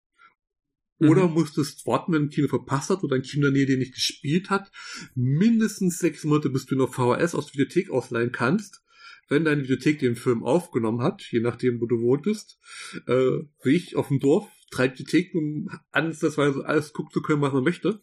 Oder mhm. musstest warten, wenn ein Kino verpasst hat oder ein Kino in der Nähe den nicht gespielt hat. Mindestens sechs Monate, bis du noch V H S aus der Videothek ausleihen kannst. Wenn deine Videothek den Film aufgenommen hat, je nachdem, wo du wohntest, äh, wie ich auf dem Dorf, drei Videotheken, um ansatzweise alles gucken zu können, was man möchte.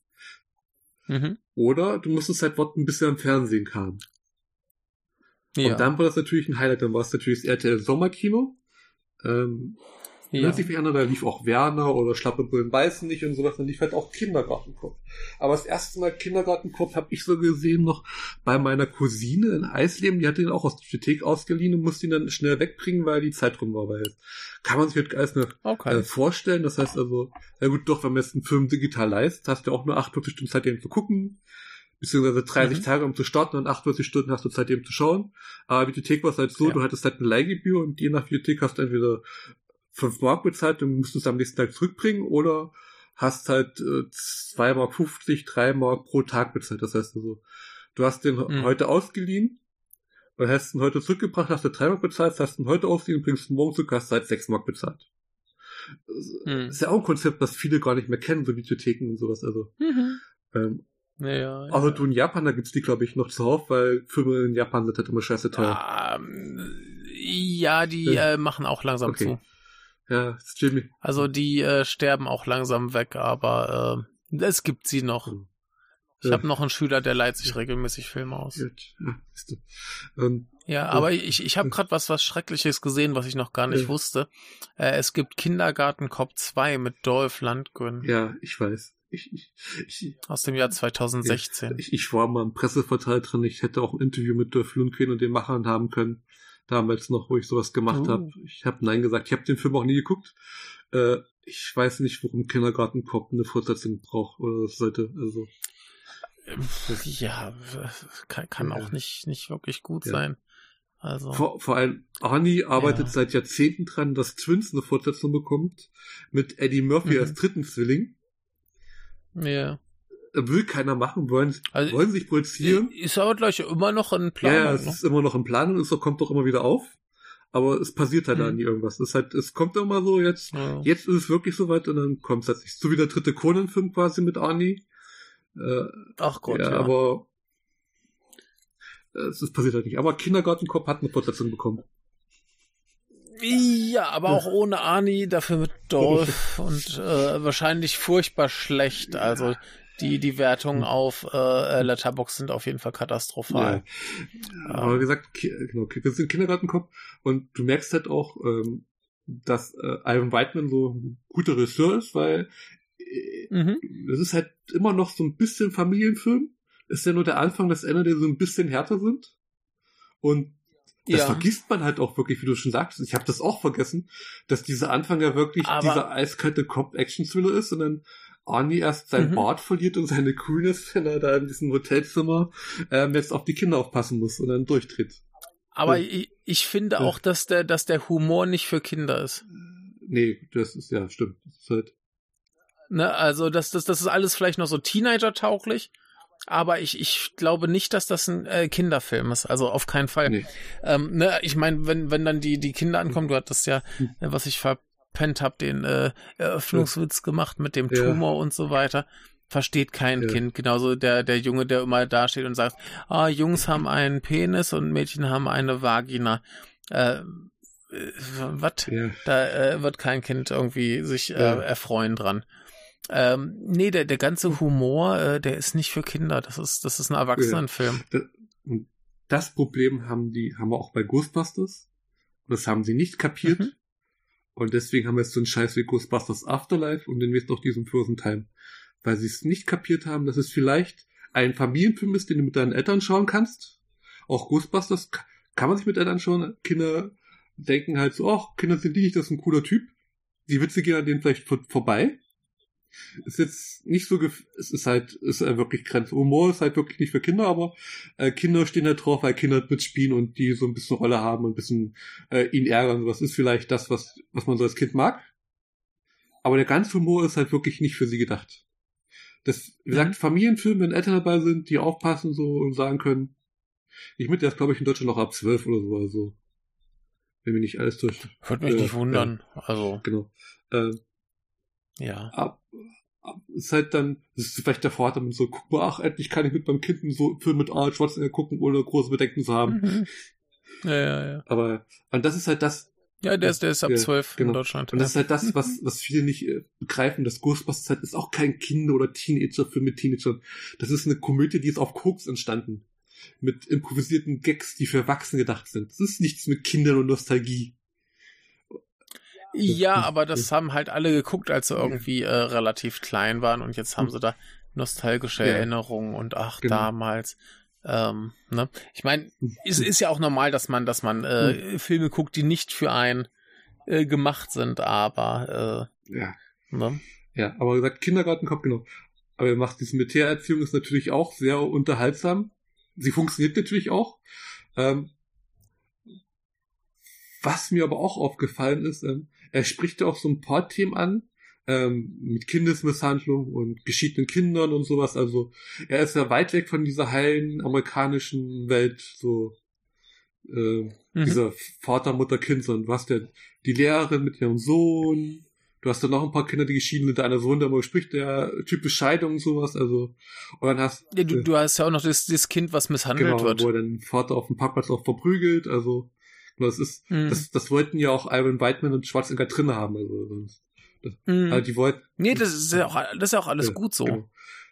Mhm. Oder du musstest halt warten, bis er im Fernsehen kam. Ja. Und dann war das natürlich ein Highlight. Dann war es natürlich das R T L Sommerkino. Ähm, ja. Sich erinnern, da lief auch Werner oder Schlappe Bullen beißen nicht und sowas. Dann lief halt auch Kindergartenkopf. Aber das erste Mal Kindergartenkopf habe ich so gesehen noch bei meiner Cousine in Eisleben. Die hatte ihn auch aus der Bibliothek ausgeliehen und musste ihn dann schnell wegbringen, weil die Zeit rum war. Weil kann man sich halt alles noch okay. äh, vorstellen. Das heißt also, ja gut, doch, wenn man jetzt einen Film digital leist, hast du auch nur achtundvierzig Stunden Zeit, den zu gucken. Beziehungsweise dreißig mhm. Tage, um zu starten, und achtundvierzig Stunden hast du Zeit, eben zu schauen. Aber Videothek war es halt so, ja. du hattest halt eine Leihgebühr und je nach Videothek hast du entweder fünf Mark bezahlt und musst es am nächsten Tag zurückbringen oder hast halt äh, zwei Mark fünfzig, drei Mark pro Tag bezahlt. Das heißt also, du hast den mhm. heute ausgeliehen und hast ihn heute zurückgebracht, hast du drei Mark bezahlt, hast ihn heute ausgeliehen, bringst ihn morgen zurück, hast halt sechs Mark bezahlt. Mhm. Das ist ja auch ein Konzept, das viele gar nicht mehr kennen, so Videotheken und sowas. Also, mhm. ähm, Ja, ja, ja. Also du in Japan, da gibt's die, glaube ich, noch zuhauf, weil Filme in Japan sind halt immer scheiße teuer. Um, ja, die ja. Äh, machen auch langsam okay. zu. Ja, das ist Jimmy. Also die äh, sterben auch langsam weg, aber äh, es gibt sie noch. Mhm. Ich ja. habe noch einen Schüler, der leiht sich regelmäßig Filme aus. Ja, ist ähm, ja aber äh, ich, ich habe gerade was, was Schreckliches gesehen, was ich noch gar nicht äh, wusste. Äh, es gibt Kindergarten Cop zwei mit Dolph Lundgren. Ja, ich weiß. Ich, ich, ich, Aus dem Jahr zweitausendsechzehn. Ja, ich, ich war mal im Presseverteil drin. Ich hätte auch ein Interview mit Dolph Lundgren und den Machern haben können. Damals noch, wo ich sowas gemacht oh. habe. Ich habe Nein gesagt. Ich habe den Film auch nie geguckt. Äh, ich weiß nicht, warum Kindergarten Cop eine Fortsetzung braucht oder sollte. Also ja, kann, kann ja. auch nicht nicht wirklich gut ja. sein. Also vor, vor allem Arnie arbeitet ja. seit Jahrzehnten dran, dass Twins eine Fortsetzung bekommt mit Eddie Murphy mhm. als dritten Zwilling. Ja. Will keiner machen, wollen, also, wollen sich produzieren. Ist aber gleich immer noch in Planung. Ja, es ne? ist immer noch in Planung, es kommt doch immer wieder auf. Aber es passiert halt mhm. da nie irgendwas. Es ist halt, es kommt immer so, jetzt, ja. jetzt ist es wirklich soweit und dann kommt es halt nicht. So wie der dritte Conan-Film quasi mit Arnie. Äh, Ach Gott, ja. ja. Aber es ist passiert halt nicht. Aber Kindergartenkopf hat eine Fortsetzung bekommen. Ja, aber auch ohne Arnie, dafür mit Dolph und äh, wahrscheinlich furchtbar schlecht. Also die die Wertungen auf äh, Letterboxd sind auf jeden Fall katastrophal. Ja. Aber wie gesagt, genau, wir sind Kindergartenkopf und du merkst halt auch, ähm, dass äh, Ivan Reitman so ein guter Regisseur ist, weil äh, mhm. es ist halt immer noch so ein bisschen Familienfilm. Ist ja nur der Anfang, das Ende, die so ein bisschen härter sind. Und das ja. vergisst man halt auch wirklich, wie du schon sagst. Ich habe das auch vergessen, dass dieser Anfang ja wirklich aber dieser eiskalte Cop-Action-Thriller ist und dann Arnie erst sein mhm. Bart verliert und seine Coolness, wenn er da in diesem Hotelzimmer ähm, jetzt auf die Kinder aufpassen muss und dann durchdreht. Aber ja. ich, ich finde ja. auch, dass der, dass der Humor nicht für Kinder ist. Nee, das ist, ja, stimmt. Das ist halt ne, also das, das, das ist alles vielleicht noch so Teenager-tauglich. Aber ich, ich glaube nicht, dass das ein äh, Kinderfilm ist. Also auf keinen Fall. Nee. Ähm, ne, ich meine, wenn wenn dann die die Kinder ankommen, du hattest ja, äh, was ich verpennt habe, den äh, Eröffnungswitz gemacht mit dem ja. Tumor und so weiter. Versteht kein ja. Kind. Genauso der der Junge, der immer da steht und sagt, ah, Jungs haben einen Penis und Mädchen haben eine Vagina. Äh, äh, was? Ja. Da äh, wird kein Kind irgendwie sich äh, ja. erfreuen dran. Ähm, nee, der, der ganze Humor, äh, der ist nicht für Kinder. Das ist, das ist ein Erwachsenenfilm. Das, das Problem haben die, haben wir auch bei Ghostbusters. Und das haben sie nicht kapiert. Mhm. Und deswegen haben wir jetzt so einen Scheiß wie Ghostbusters Afterlife und den jetzt noch diesen Frozen Time. Weil sie es nicht kapiert haben, dass es vielleicht ein Familienfilm ist, den du mit deinen Eltern schauen kannst. Auch Ghostbusters kann man sich mit Eltern schauen. Kinder denken halt so, ach, Kinder sind die nicht, das ist ein cooler Typ. Die Witze gehen an denen vielleicht vor, vorbei. ist jetzt nicht so, gef- es ist halt, ist halt wirklich Grenze. Humor ist halt wirklich nicht für Kinder, aber äh, Kinder stehen halt drauf, weil Kinder mitspielen und die so ein bisschen Rolle haben und ein bisschen äh, ihn ärgern. Das ist vielleicht das, was, was man so als Kind mag. Aber der ganze Humor ist halt wirklich nicht für sie gedacht. Das, wie gesagt, Familienfilm, wenn Eltern dabei sind, die aufpassen so und sagen können, ich mit, der ist glaube ich in Deutschland noch ab zwölf oder so, also wenn mich nicht alles täuscht. Würde mich äh, nicht wundern, äh, also. Genau. Äh, ja. Ab, ab, ist halt dann, das ist vielleicht der Vater mit so, guck mal, ach, endlich kann ich mit meinem Kind so Film mit Arnold Schwarzenegger gucken, ohne große Bedenken zu haben. Mhm. Ja, ja, ja. Aber, und das ist halt das, Ja, der ist, der ist ab zwölf genau. in Deutschland. Und das ja. ist halt das, was, was viele nicht äh, begreifen, das Ghostbusters halt ist auch kein Kinder- oder Teenager-Film mit Teenagern. Das ist eine Komödie, die ist auf Koks entstanden. Mit improvisierten Gags, die für Erwachsene gedacht sind. Das ist nichts mit Kindern und Nostalgie. Ja, aber das haben halt alle geguckt, als sie irgendwie äh, relativ klein waren und jetzt haben sie da nostalgische Ja. Erinnerungen und ach, Genau. damals. Ähm, ne? Ich meine, es ist ja auch normal, dass man, dass man äh, Filme guckt, die nicht für einen äh, gemacht sind, aber äh, Ja. ne? Ja, aber wie gesagt, Kindergartenkopf, genau. Aber er macht diese Militärerziehung, ist natürlich auch sehr unterhaltsam. Sie funktioniert natürlich auch. Ähm, was mir aber auch aufgefallen ist, ähm, er spricht ja auch so ein paar Themen an, ähm, mit Kindesmisshandlung und geschiedenen Kindern und sowas. Also er ist ja weit weg von dieser heilen amerikanischen Welt, so äh, Mhm. dieser Vater, Mutter, Kind, sondern du hast ja die Lehrerin mit ihrem Sohn, du hast dann noch ein paar Kinder, die geschieden sind, einer Sohn, der mal spricht, der typisch Scheidung und sowas, also und dann hast Ja, du, äh, du hast ja auch noch das, das Kind, was misshandelt genau, wird. wo er den Vater auf dem Parkplatz auch verprügelt, also das ist, Mhm. das, das wollten ja auch Ivan Weidman und Schwarzenegger drin haben, also sonst, das, Mhm. also die wollten, Nee, das ist ja auch, das ist ja auch alles ja, gut so. genau.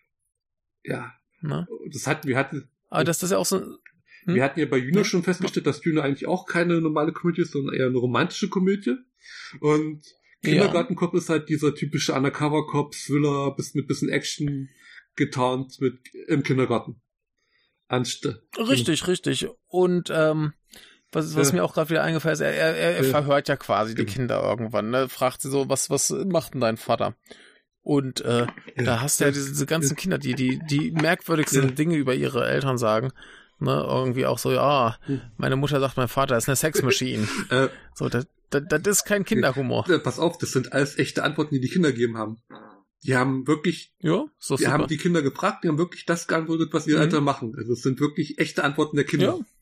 Ja, Ne? das hatten, wir hatten, Aber das, das ist ja auch so. Hm? wir hatten ja bei Juno Ja. schon festgestellt, dass Juno eigentlich auch keine normale Komödie ist, sondern eher eine romantische Komödie. Und Kindergartenkopf ist halt dieser typische Undercover-Cop, Thriller, bis mit bisschen Action getarnt mit im Kindergarten. Anstatt. Richtig, richtig. Und ähm, was, was Ja. mir auch gerade wieder eingefallen ist, er, er, er Ja. verhört ja quasi die Genau. Kinder irgendwann, ne? Fragt sie so, was, was macht denn dein Vater? Und äh, Ja. da hast du ja diese, diese ganzen Kinder, die, die, die merkwürdigsten Ja. Dinge über ihre Eltern sagen. Ne? Irgendwie auch so, ja, Hm. meine Mutter sagt, mein Vater ist eine Sexmaschine. Äh, So, das, das, das ist kein Kinderhumor. äh, pass auf, das sind alles echte Antworten, die die Kinder gegeben haben. Die haben wirklich, Ja, ist doch die super. haben die Kinder gefragt, die haben wirklich das geantwortet, was ihre Mhm. Eltern machen. Also es sind wirklich echte Antworten der Kinder. Ja.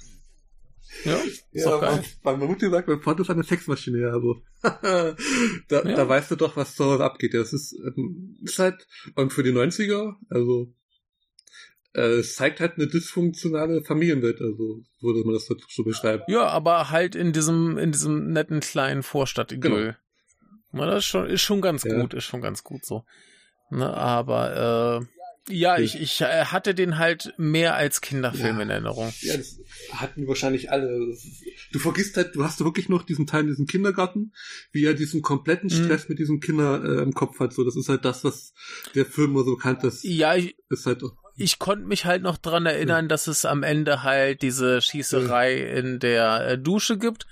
Ja, ist doch geil. Weil meine Mutter sagt, mein Vater ist eine Sexmaschine, ja, also. da, Ja. da weißt du doch, was zu Hause abgeht. Das ist, ähm, ist halt, und für die neunziger, also, äh, es zeigt halt eine dysfunktionale Familienwelt, also, würde man das so beschreiben. Ja, aber halt in diesem, in diesem netten kleinen Vorstadtidyll. Na, das ist schon, ist schon ganz Ja. gut, ist schon ganz gut so. Ne, aber, äh, ja, ich, ich äh, hatte den halt mehr als Kinderfilm Ja. in Erinnerung. Ja, das hatten wahrscheinlich alle. Das ist, du vergisst halt, du hast wirklich noch diesen Teil in diesem Kindergarten, wie er diesen kompletten Stress mit diesen Kindern äh, im Kopf hat. So, das ist halt das, was der Film so bekannt ist. Ja, ich, Ist halt, ich konnte mich halt noch dran erinnern, dass es am Ende halt diese Schießerei in der äh, Dusche gibt.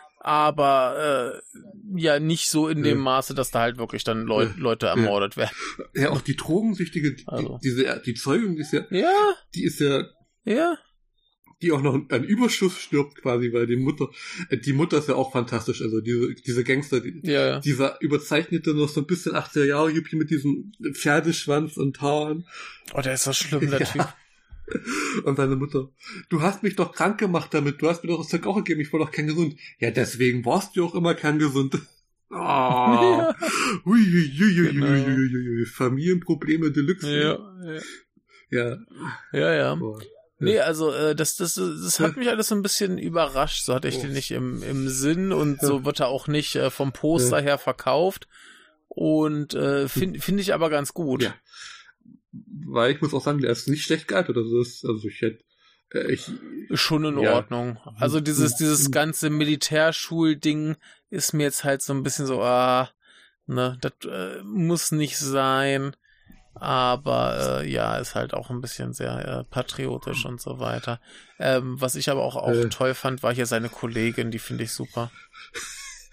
Aber äh, ja, nicht so in dem Ja. Maße, dass da halt wirklich dann Leu Ja. Leute ermordet werden. ja, auch die Drogensüchtige, die, Also. diese, die Zeugin, die ist ja, Ja, die ist ja, ja. die auch noch einen Überschuss stirbt quasi, weil die Mutter, äh, die Mutter ist ja auch fantastisch, also diese, diese Gangster, die, Ja, ja. dieser überzeichnete noch so ein bisschen achtziger Jahre Hippie mit diesem Pferdeschwanz und Haaren. Oh, der ist so schlimm, der Ja. Typ. Und seine Mutter, du hast mich doch krank gemacht damit, du hast mir doch das Zeug auch gegeben, ich war doch kerngesund. Ja, deswegen warst du auch immer kerngesund. Oh. Ja. Ui, ui, ui, ui, Genau. ui, ui, ui, ui. Familienprobleme Deluxe. Ja, ja. Ja. Ja, ja. Boah. Nee, also äh, das, das, das hat mich alles so ein bisschen überrascht. So hatte ich den nicht im, im Sinn und so wird er auch nicht äh, vom Poster her verkauft. Und äh, finde find ich aber ganz gut. Ja. Weil ich muss auch sagen, der ist nicht schlecht gealtert. Also, das, also ich hätte. Äh, ich, Ist schon in Ja. Ordnung. Also dieses, dieses ganze Militärschulding ist mir jetzt halt so ein bisschen so, ah, ne, das äh, muss nicht sein. Aber äh, ja, ist halt auch ein bisschen sehr äh, patriotisch und so weiter. Ähm, was ich aber auch, auch Äh. toll fand, war hier seine Kollegin, die finde ich super.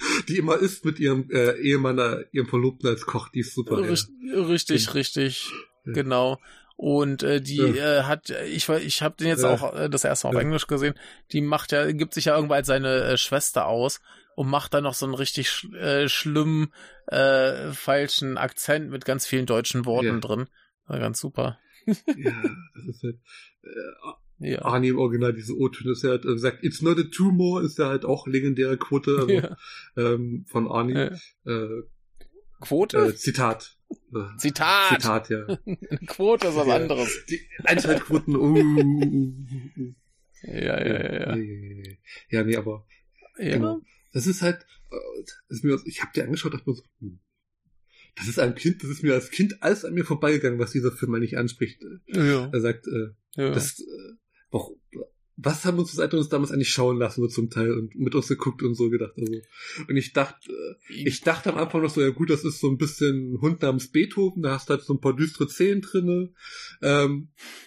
die immer isst mit ihrem äh, Ehemann, äh, ihrem Verlobten als Koch, die ist super. Richt, ja. Richtig, ja. richtig, ja. Genau. Und äh, die ja. äh, hat, ich ich habe den jetzt ja. auch äh, das erste Mal auf ja. Englisch gesehen, die macht ja, gibt sich ja irgendwann als seine äh, Schwester aus und macht dann noch so einen richtig sch äh, schlimmen, äh, falschen Akzent mit ganz vielen deutschen Worten ja. drin. War ganz super. Ja, das ist halt äh, ja. Arnie im Original, diese O-Töne, ist ja halt äh, sagt, it's not a tumor, ist ja halt auch legendäre Quote also, ja. ähm, von Arnie. Ja. Äh, Quote? Äh, Zitat. Zitat. Zitat, ja. Quote ist was ja. anderes. Die Einschaltquoten, uh, uh, uh, uh. Ja, ja, ja, ja. Ja, nee, aber ja. Genau. Das ist halt, das ist mir, ich habe dir angeschaut, dachte mir so, hm, das ist ein Kind, das ist mir als Kind alles an mir vorbeigegangen, was dieser Film eigentlich anspricht. Ja. Er sagt, äh, ja. das, äh, warum, was haben uns das uns damals eigentlich schauen lassen, so zum Teil, und mit uns geguckt und so gedacht, also. Und ich dachte, äh, ich dachte am Anfang noch so, ja gut, das ist so ein bisschen Hund namens Beethoven, da hast du halt so ein paar düstere Szenen drinne, ähm.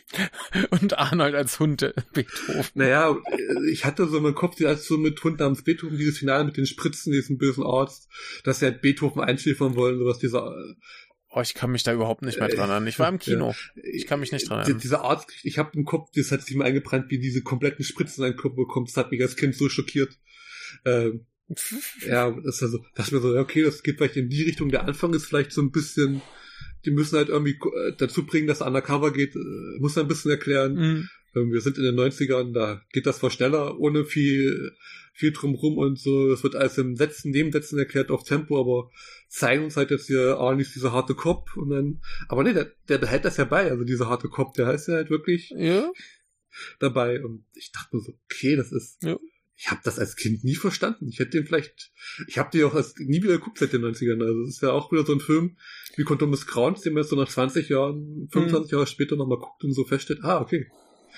Und Arnold als Hund Beethoven. Naja, ich hatte so in meinem Kopf, als so mit Hund namens Beethoven, dieses Finale mit den Spritzen, diesen bösen Arzt, dass sie halt Beethoven einschläfern wollen, sowas, dieser, Oh, ich kann mich da überhaupt nicht mehr dran erinnern. Ich war im Kino. Ich kann mich nicht dran erinnern. Dieser Arzt, ich habe im Kopf, das hat sich mal eingebrannt, wie diese kompletten Spritzen in seinen Kopf bekommt. Das hat mich als Kind so schockiert. Ähm, ja, das ist also, das ist mir so, okay, das geht vielleicht in die Richtung. Der Anfang ist vielleicht so ein bisschen, die müssen halt irgendwie dazu bringen, dass er undercover geht, muss er ein bisschen erklären. Mhm. Wir sind in den neunzigern, da geht das zwar schneller, ohne viel, viel drumrum und so. Das wird alles im letzten Nebensätzen erklärt auf Tempo, aber zeigen uns halt jetzt hier Arnie ist dieser harte Cop und dann, aber nee, der, der behält das ja bei, also dieser harte Cop, der heißt ja halt wirklich ja. dabei und ich dachte mir so, okay, das ist, ja. ich habe das als Kind nie verstanden. Ich hätte den vielleicht, ich habe den auch als, nie wieder geguckt seit den neunzigern, also es ist ja auch wieder so ein Film wie Kondomus Crowns, den man jetzt so nach zwanzig Jahren, fünfundzwanzig mhm. Jahre später nochmal guckt und so feststellt, ah, okay.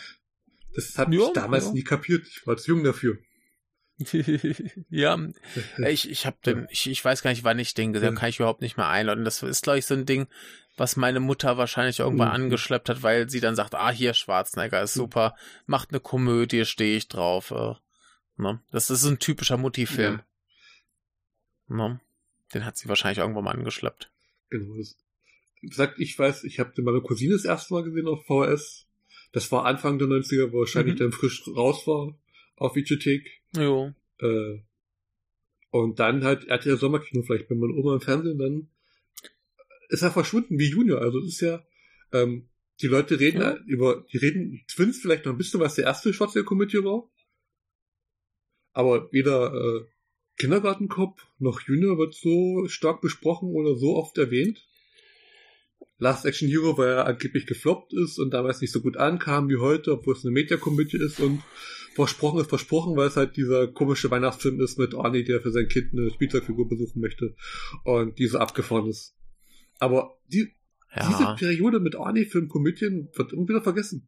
Das hat ja, ich damals ja. nie kapiert, ich war zu jung dafür. Ja, ich, ich hab den, ich, ich weiß gar nicht, wann ich den gesehen habe, kann ich überhaupt nicht mehr einordnen. Das ist, glaube ich, so ein Ding, was meine Mutter wahrscheinlich irgendwann mhm. angeschleppt hat, weil sie dann sagt, ah, hier, Schwarzenegger ist super, macht eine Komödie, stehe ich drauf. Äh, ne? Das ist so ein typischer Mutti-Film. Ja. Ne? Den hat sie wahrscheinlich irgendwann mal angeschleppt. Genau. Das, wie gesagt, ich weiß, ich habe den meine Cousine das erste Mal gesehen auf V H S. Das war Anfang der neunziger, wo wahrscheinlich mhm. dann frisch raus war auf Videothek. Jo. Äh, und dann halt R T L Sommerkino vielleicht, wenn man Oma im Fernsehen, dann ist er verschwunden wie Junior. Also es ist ja, ähm, die Leute reden ja. über, die reden Twins vielleicht noch ein bisschen, was der erste Schwarzenegger-Komödie war. Aber weder äh, Kindergartenkopf noch Junior wird so stark besprochen oder so oft erwähnt. Last Action Hero, weil er angeblich gefloppt ist und damals nicht so gut ankam wie heute, obwohl es eine Media-Komödie ist und versprochen ist versprochen, weil es halt dieser komische Weihnachtsfilm ist mit Arnie, der für sein Kind eine Spielzeugfigur besuchen möchte und diese abgefahren ist. Aber die, ja. diese Periode mit Arnie-Film-Komödien wird immer wieder vergessen.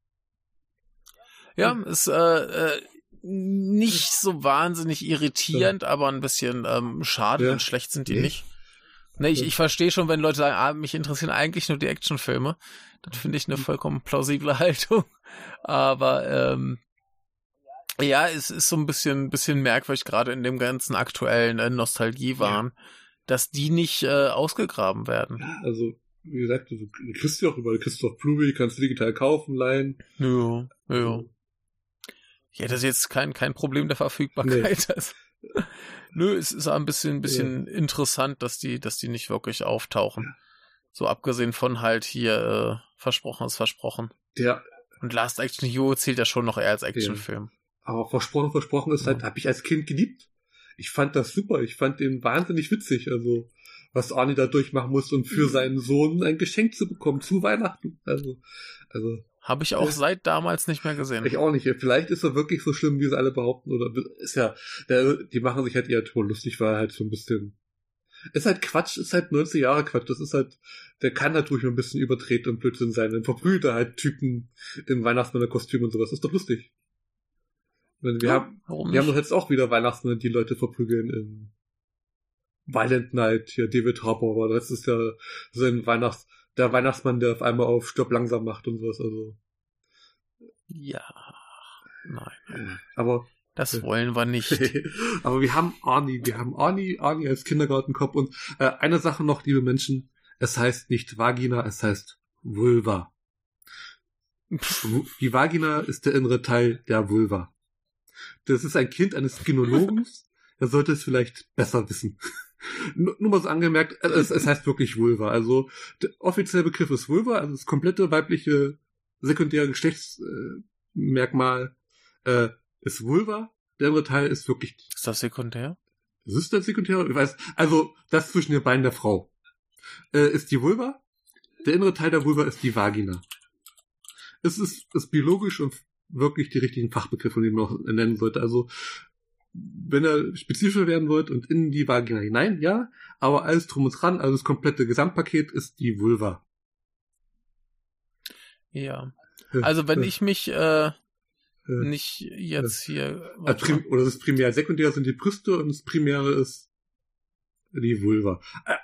Ja, ja. ist äh, äh, nicht so wahnsinnig irritierend, ja. aber ein bisschen ähm, schade, ja. denn schlecht sind die nee. nicht. Ne, ich, ich verstehe schon, wenn Leute sagen, ah, mich interessieren eigentlich nur die Actionfilme. Das finde ich eine vollkommen plausible Haltung. Aber ähm, ja, es ist so ein bisschen, bisschen merkwürdig, gerade in dem ganzen aktuellen äh, Nostalgiewahn, ja. dass die nicht äh, ausgegraben werden. Ja, also, wie gesagt, du kriegst ja auch überall, du kriegst auf Blu-ray, kannst du digital kaufen, leihen. Ja, ja. Ja, das ist jetzt kein, kein Problem der Verfügbarkeit. Nee. Also, nö, es ist ein bisschen, ein bisschen ja. interessant, dass die, dass die nicht wirklich auftauchen. Ja. So abgesehen von halt hier äh, Versprochen ist Versprochen. Der, Und Last Action Hero zählt ja schon noch eher als Actionfilm. Ja. Aber Versprochen, Versprochen ist halt, ja. habe ich als Kind geliebt. Ich fand das super, ich fand den wahnsinnig witzig, also was Arnie da durchmachen muss, um für mhm. seinen Sohn ein Geschenk zu bekommen, zu Weihnachten. Also, also habe ich auch ja. seit damals nicht mehr gesehen. Ich auch nicht. Vielleicht ist er wirklich so schlimm, wie sie alle behaupten. Oder ist ja, der, die machen sich halt eher lustig, weil er halt so ein bisschen. Ist halt Quatsch, ist halt neunzig Jahre Quatsch. Das ist halt, der kann halt ruhig ein bisschen übertreten und Blödsinn sein. Dann verprügelt er halt Typen im Weihnachtsmännerkostüm und sowas. Das ist doch lustig. Wir, ja, haben, wir haben doch jetzt auch wieder Weihnachtsmänner, die Leute verprügeln in Violent Night. Hier David Harbour war letztes Jahr so ein Weihnachts, der Weihnachtsmann, der auf einmal auf Stopp langsam macht und sowas, also. Ja, nein. Aber Das wollen wir nicht. Aber wir haben Arnie, wir haben Arnie, Arnie als Kindergartenkopf und äh, eine Sache noch, liebe Menschen, es heißt nicht Vagina, es heißt Vulva. Die Vagina ist der innere Teil der Vulva. Das ist ein Kind eines Gynologen. Er sollte es vielleicht besser wissen. Nur mal so angemerkt, es, es heißt wirklich Vulva. Also der offizielle Begriff ist Vulva, also das komplette weibliche sekundäre Geschlechtsmerkmal äh, ist Vulva. Der andere Teil ist wirklich... Ist das sekundär? Das ist das sekundär? Ich weiß. Also das zwischen den Beinen der Frau äh, ist die Vulva. Der innere Teil der Vulva ist die Vagina. Es ist, ist biologisch und wirklich die richtigen Fachbegriffe, die man noch nennen sollte. Also, wenn er spezifischer werden wollt und in die Vagina hinein, ja, aber alles drum und dran, also das komplette Gesamtpaket ist die Vulva. Ja. Also, wenn ich mich äh, nicht jetzt hier... Also prim- oder das Primär, Sekundär sind die Brüste und das Primäre ist die Vulva.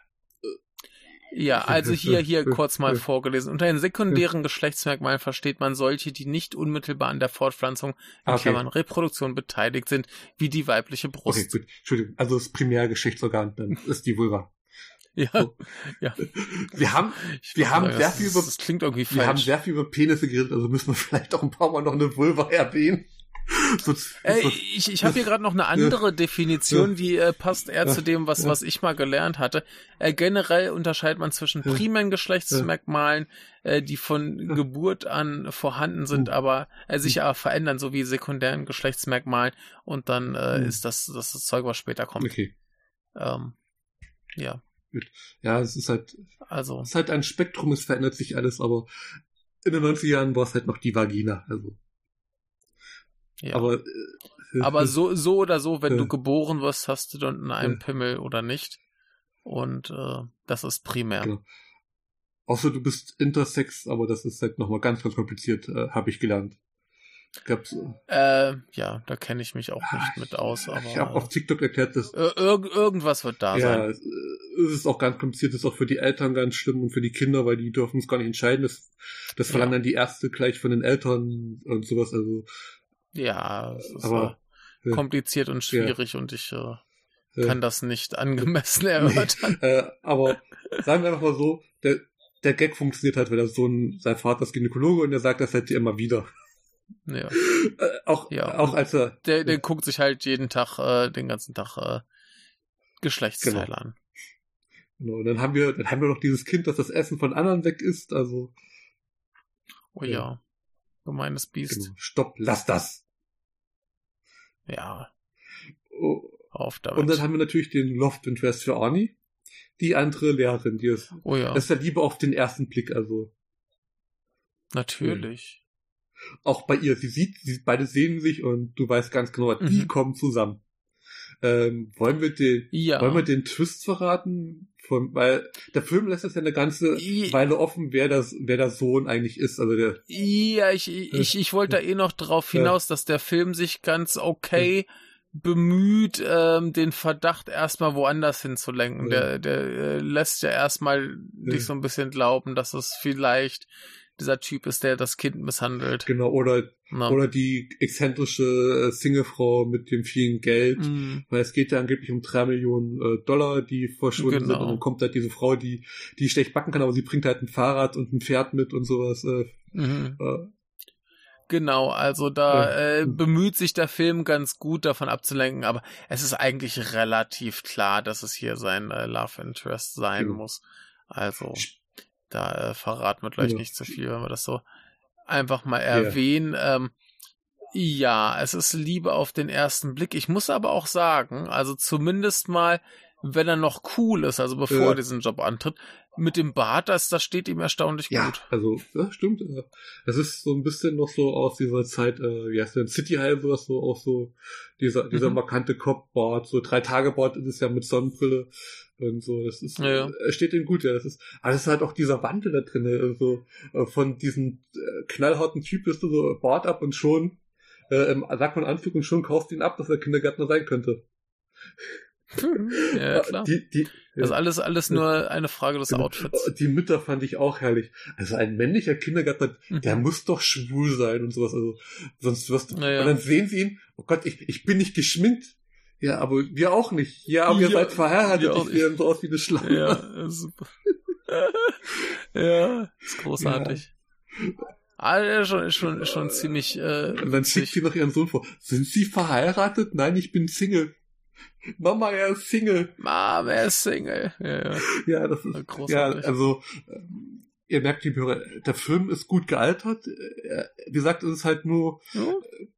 Ja, also hier, hier kurz mal vorgelesen. Unter den sekundären Geschlechtsmerkmalen versteht man solche, die nicht unmittelbar an der Fortpflanzung, in Okay. Klammern Reproduktion, beteiligt sind, wie die weibliche Okay, Brust. gut. Entschuldigung. Also das Primärgeschlechtsorgan, dann ist die Vulva. Ja, So. ja. Wir haben, Ich wir muss haben sagen, sehr das, viel über, das klingt irgendwie wir haben falsch. sehr viel über Penisse geredet, also müssen wir vielleicht auch ein paar Mal noch eine Vulva erwähnen. So, Äh, so, ich ich habe hier gerade noch eine andere Definition, die äh, passt eher Ja. zu dem, was Ja. was ich mal gelernt hatte. Äh, generell unterscheidet man zwischen Ja. primären Geschlechtsmerkmalen, äh, die von Geburt an vorhanden sind, Mhm. aber äh, sich aber verändern, sowie sekundären Geschlechtsmerkmalen. Und dann äh, Mhm. ist das, das das Zeug, was später kommt. okay. Ähm, ja, Ja, es ist halt, also es ist halt ein Spektrum, es verändert sich alles, aber in den neunziger Jahren war es halt noch die Vagina, also. ja. Aber, äh, Aber so, so oder so, wenn Ja. du geboren wirst, hast du dann einen Ja. Pimmel oder nicht. Und äh, das ist primär. Genau. Außer du bist intersex, aber das ist halt nochmal ganz, ganz kompliziert, äh, habe ich gelernt. Ich glaube, so, Äh, ja, da kenne ich mich auch nicht mit aus, aber ich habe auf TikTok erklärt, dass äh, irg irgendwas wird da ja, sein. es, äh, es ist auch ganz kompliziert, das ist auch für die Eltern ganz schlimm und für die Kinder, weil die dürfen es gar nicht entscheiden. Das, das verlangen Ja. dann die Ärzte gleich von den Eltern und sowas. Also, Ja, es ist aber äh, äh, kompliziert und schwierig und ich äh, äh, kann das nicht angemessen erörtern. äh, aber sagen wir einfach mal so, der, der Gag funktioniert halt, weil der Sohn, sein Vater ist Gynäkologe und er sagt das halt immer wieder. Ja. Äh, auch, Ja, auch und als er, Der, der guckt sich halt jeden Tag, äh, den ganzen Tag äh, Geschlechtsteile Genau. an. genau, und dann haben wir, dann haben wir noch dieses Kind, das das Essen von anderen weg isst, also, Oh Ja. ja. Gemeines Biest. genau, stopp, lass das. Ja, Oh, auf damit. und dann haben wir natürlich den Love Interest für Arnie, die andere Lehrerin, die ist, oh ja, das ist ja Liebe auf den ersten Blick, also, natürlich. auch bei ihr, sie sieht, sie beide sehen sich und du weißt ganz genau, die Mhm. kommen zusammen. Ähm, wollen wir den, Ja. wollen wir den Twist verraten? Von, weil der Film lässt das ja eine ganze I- Weile offen, wer das, wer der Sohn eigentlich ist. Also der, Ja, ich, ich, ich wollte da eh noch drauf Ja. hinaus, dass der Film sich ganz okay bemüht, ähm, den Verdacht erstmal woanders hinzulenken. Ja. Der, der äh, lässt ja erstmal Ja. dich so ein bisschen glauben, dass es vielleicht dieser Typ ist, der das Kind misshandelt. genau, oder, Na. oder die exzentrische äh, Singlefrau mit dem vielen Geld. Mm, Weil es geht ja angeblich um drei Millionen äh, Dollar, die verschwunden sind. Genau. Und dann kommt halt diese Frau, die, die schlecht backen kann, aber sie bringt halt ein Fahrrad und ein Pferd mit und sowas. Äh, mhm. äh, Genau, also da Ja. äh, bemüht sich der Film ganz gut davon abzulenken, aber es ist eigentlich relativ klar, dass es hier sein äh, Love Interest sein Genau. muss. Also da äh, verraten wir gleich Genau. nicht zu viel, wenn wir das so einfach mal erwähnen. Ähm, ja, es ist Liebe auf den ersten Blick. Ich muss aber auch sagen, also zumindest mal, wenn er noch cool ist, also bevor Ja. er diesen Job antritt, mit dem Bart, das, das steht ihm erstaunlich ja, gut. also, ja, stimmt. Äh, es ist so ein bisschen noch so aus dieser Zeit, äh, wie heißt der, City High, sowas, so auch so dieser, dieser Mhm. markante Kopfbart, so drei Tage Bart ist es ja mit Sonnenbrille und so, das ist, Ja, ja. äh, es steht ihm gut, ja, das ist, aber das ist halt auch dieser Wandel da drin, also, äh, von diesem äh, knallharten Typ bist du so Bart ab und schon, äh, im Sack und Anzug und schon kaufst du ihn ab, dass er Kindergärtner sein könnte. Ja, klar. Die, die, das ist alles, alles nur eine Frage des Outfits. Die Mütter fand ich auch herrlich. Also ein männlicher Kindergärtner, mhm. der muss doch schwul sein und sowas. Also sonst wirst du. Naja. Und dann sehen sie ihn, oh Gott, ich, ich bin nicht geschminkt. Ja, aber wir auch nicht. Ja, aber ja, ihr seid verheiratet, ich sehe so aus wie eine Schlange. Ja, super. Ja, ist großartig. Ja. Ah, schon, schon, schon ziemlich. Äh, und dann schickt sie noch ihren Sohn vor. Sind Sie verheiratet? Nein, ich bin Single. Mama, er ist Single. Mama, er ist Single. Ja, ja. Ja, das ist großartig. Ja, also ihr merkt, die Hörer, der Film ist gut gealtert. Wie gesagt, es ist halt nur, ja.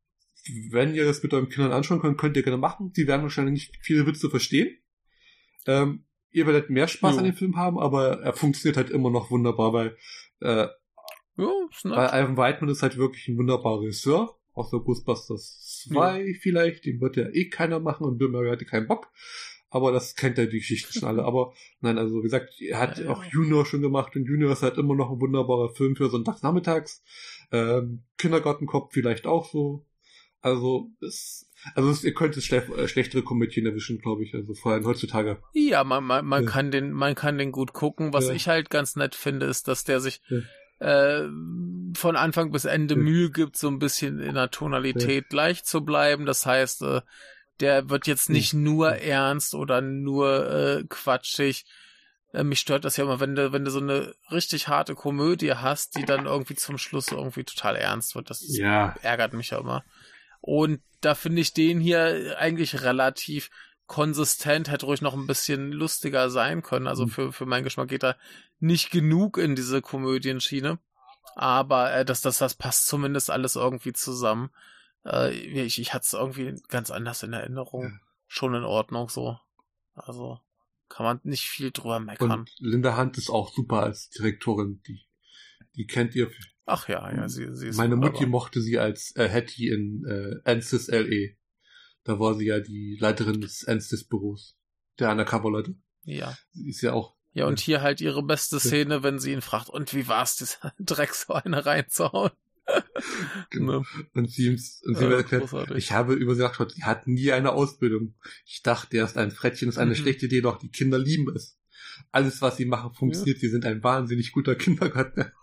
wenn ihr das mit euren Kindern anschauen könnt, könnt ihr gerne machen. Die werden wahrscheinlich nicht viele Witze verstehen. Ähm, ihr werdet mehr Spaß ja. an dem Film haben, aber er funktioniert halt immer noch wunderbar, weil äh, ja, weil Ivan Reitman ist halt wirklich ein wunderbarer Regisseur. Außer Ghostbusters zwei ja. vielleicht, den wird ja eh keiner machen und Bill Murray hatte keinen Bock. Aber das kennt ja die Geschichten schon alle. Aber nein, also wie gesagt, er hat ja, auch ja. Junior schon gemacht und Junior ist halt immer noch ein wunderbarer Film für sonntagsnachmittags. Ähm, Kindergartenkopf vielleicht auch so. Also es, also es, ihr könnt es schle- äh, schlechtere Komödien erwischen, glaube ich. Also vor allem heutzutage. Ja, man, man, man ja. kann den, man kann den gut gucken. Was ja. ich halt ganz nett finde, ist, dass der sich ja. äh, von Anfang bis Ende ja. Mühe gibt, so ein bisschen in der Tonalität ja. gleich zu bleiben. Das heißt, äh, der wird jetzt nicht nur ernst oder nur äh, quatschig. Äh, mich stört das ja immer, wenn du, wenn du so eine richtig harte Komödie hast, die dann irgendwie zum Schluss irgendwie total ernst wird. Das ja. ärgert mich ja immer. Und da finde ich den hier eigentlich relativ konsistent, hätte ruhig noch ein bisschen lustiger sein können. Also für, für meinen Geschmack geht er nicht genug in diese Komödienschiene. Aber äh, das, das, das passt zumindest alles irgendwie zusammen. Äh, ich ich hatte es irgendwie ganz anders in Erinnerung. Ja. Schon in Ordnung so. Also kann man nicht viel drüber meckern. Und Linda Hunt ist auch super als Direktorin. Die, die kennt ihr. Ach ja, ja, sie, sie ist Meine Mutti mochte sie als äh, Hattie in äh, Ansys L A. Da war sie ja die Leiterin des Ansys-Büros. Der Undercover-Leute. Ja. Sie ist ja auch. Ja, und hier halt ihre beste Szene, wenn sie ihn fragt, und wie war's, diese Drecksau eine reinzuhauen? Genau. Ne? Und sie, und sie ja, erklärt, großartig. Ich habe über sie gesagt, sie hat nie eine Ausbildung. Ich dachte erst, ein Frettchen ist eine mhm. schlechte Idee, doch die Kinder lieben es. Alles, was sie machen, funktioniert. Ja. Sie sind ein wahnsinnig guter Kindergärtner.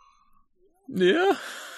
Ja.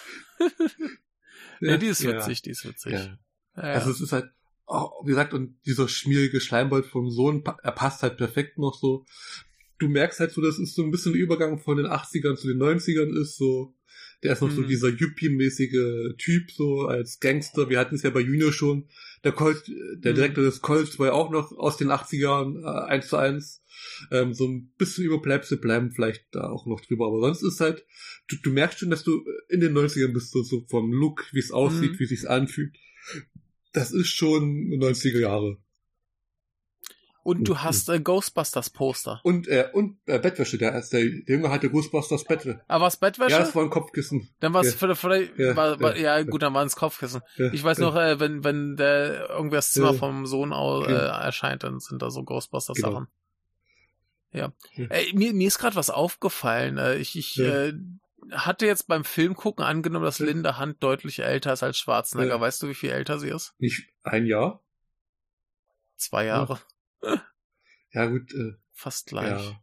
ja, die ist witzig, ja. die ist witzig. Ja. Ja. Also es ist halt, oh, wie gesagt, und dieser schmierige Schleimbold vom Sohn, er passt halt perfekt noch so. Du merkst halt so, das ist so ein bisschen ein Übergang von den achtzigern zu den neunzigern ist so. Der ist noch hm. so dieser Yuppie-mäßige Typ, so als Gangster. Wir hatten es ja bei Junior schon. Der Colt, der Direktor hm. des Colts war ja auch noch aus den achtzigern, äh, eins zu eins. Ähm, so ein bisschen Überbleibsel bleiben vielleicht da auch noch drüber. Aber sonst ist halt, du, du merkst schon, dass du in den neunzigern bist, so, so vom Look, wie es aussieht, hm. wie es sich anfühlt. Das ist schon neunziger Jahre. Und du hast äh, Ghostbusters-Poster. Und äh, und äh, Bettwäsche, der, der, der Junge hatte Ghostbusters Bett. Aber was Bettwäsche? Ja, das war ein Kopfkissen. Dann war es ja. vielleicht, ja, war, war, ja, ja gut, dann waren es Kopfkissen. Ja, ich weiß ja. noch, äh, wenn wenn der irgendwie das Zimmer ja. vom Sohn au, äh, erscheint, dann sind da so Ghostbusters-Sachen. Genau. Ja. ja. Äh, mir, mir ist gerade was aufgefallen. Äh, ich ich ja. äh, hatte jetzt beim Film gucken angenommen, dass Linda Hunt deutlich älter ist als Schwarzenegger. Ja. Weißt du, wie viel älter sie ist? Nicht ein Jahr? Zwei Jahre. Ja. Ja, gut. Äh, Fast gleich. Ja.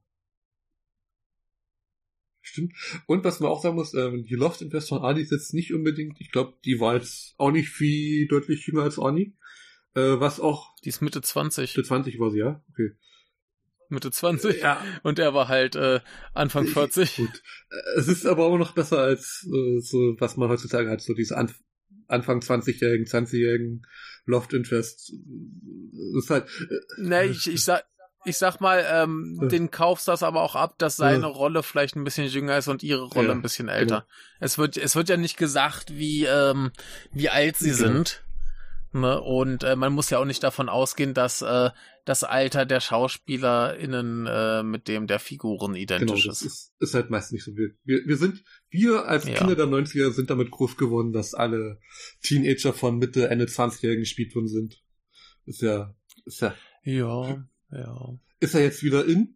Stimmt. Und was man auch sagen muss, äh, die Love Interest von Arnie ist jetzt nicht unbedingt, ich glaube, die war jetzt auch nicht viel deutlich jünger als Arnie. Äh, was auch. Die ist Mitte zwanzig. Mitte zwanzig war sie, ja? Okay. Mitte zwanzig? Ja. Und er war halt äh, Anfang vierzig. Gut. Es ist aber auch noch besser als äh, so, was man heutzutage hat, so diese Anf- Anfang zwanzigjährigen, zwanzigjährigen Love Interest. Das ist halt. Äh, nee, ich, ich sag. Ich sag mal, ähm, ja. den kaufst das aber auch ab, dass seine ja. Rolle vielleicht ein bisschen jünger ist und ihre Rolle ja, ein bisschen älter. Genau. Es wird, es wird ja nicht gesagt, wie, ähm, wie alt sie genau. sind. Ne? Und äh, man muss ja auch nicht davon ausgehen, dass äh, das Alter der SchauspielerInnen äh, mit dem der Figuren identisch genau, das ist. ist. Ist halt meist nicht so. Wir, wir, wir sind, wir als ja. Kinder der neunziger sind damit groß geworden, dass alle Teenager von Mitte, Ende zwanzigjährigen gespielt worden sind. Ist ja, ist ja. Ja. Ja. Ist er jetzt wieder in?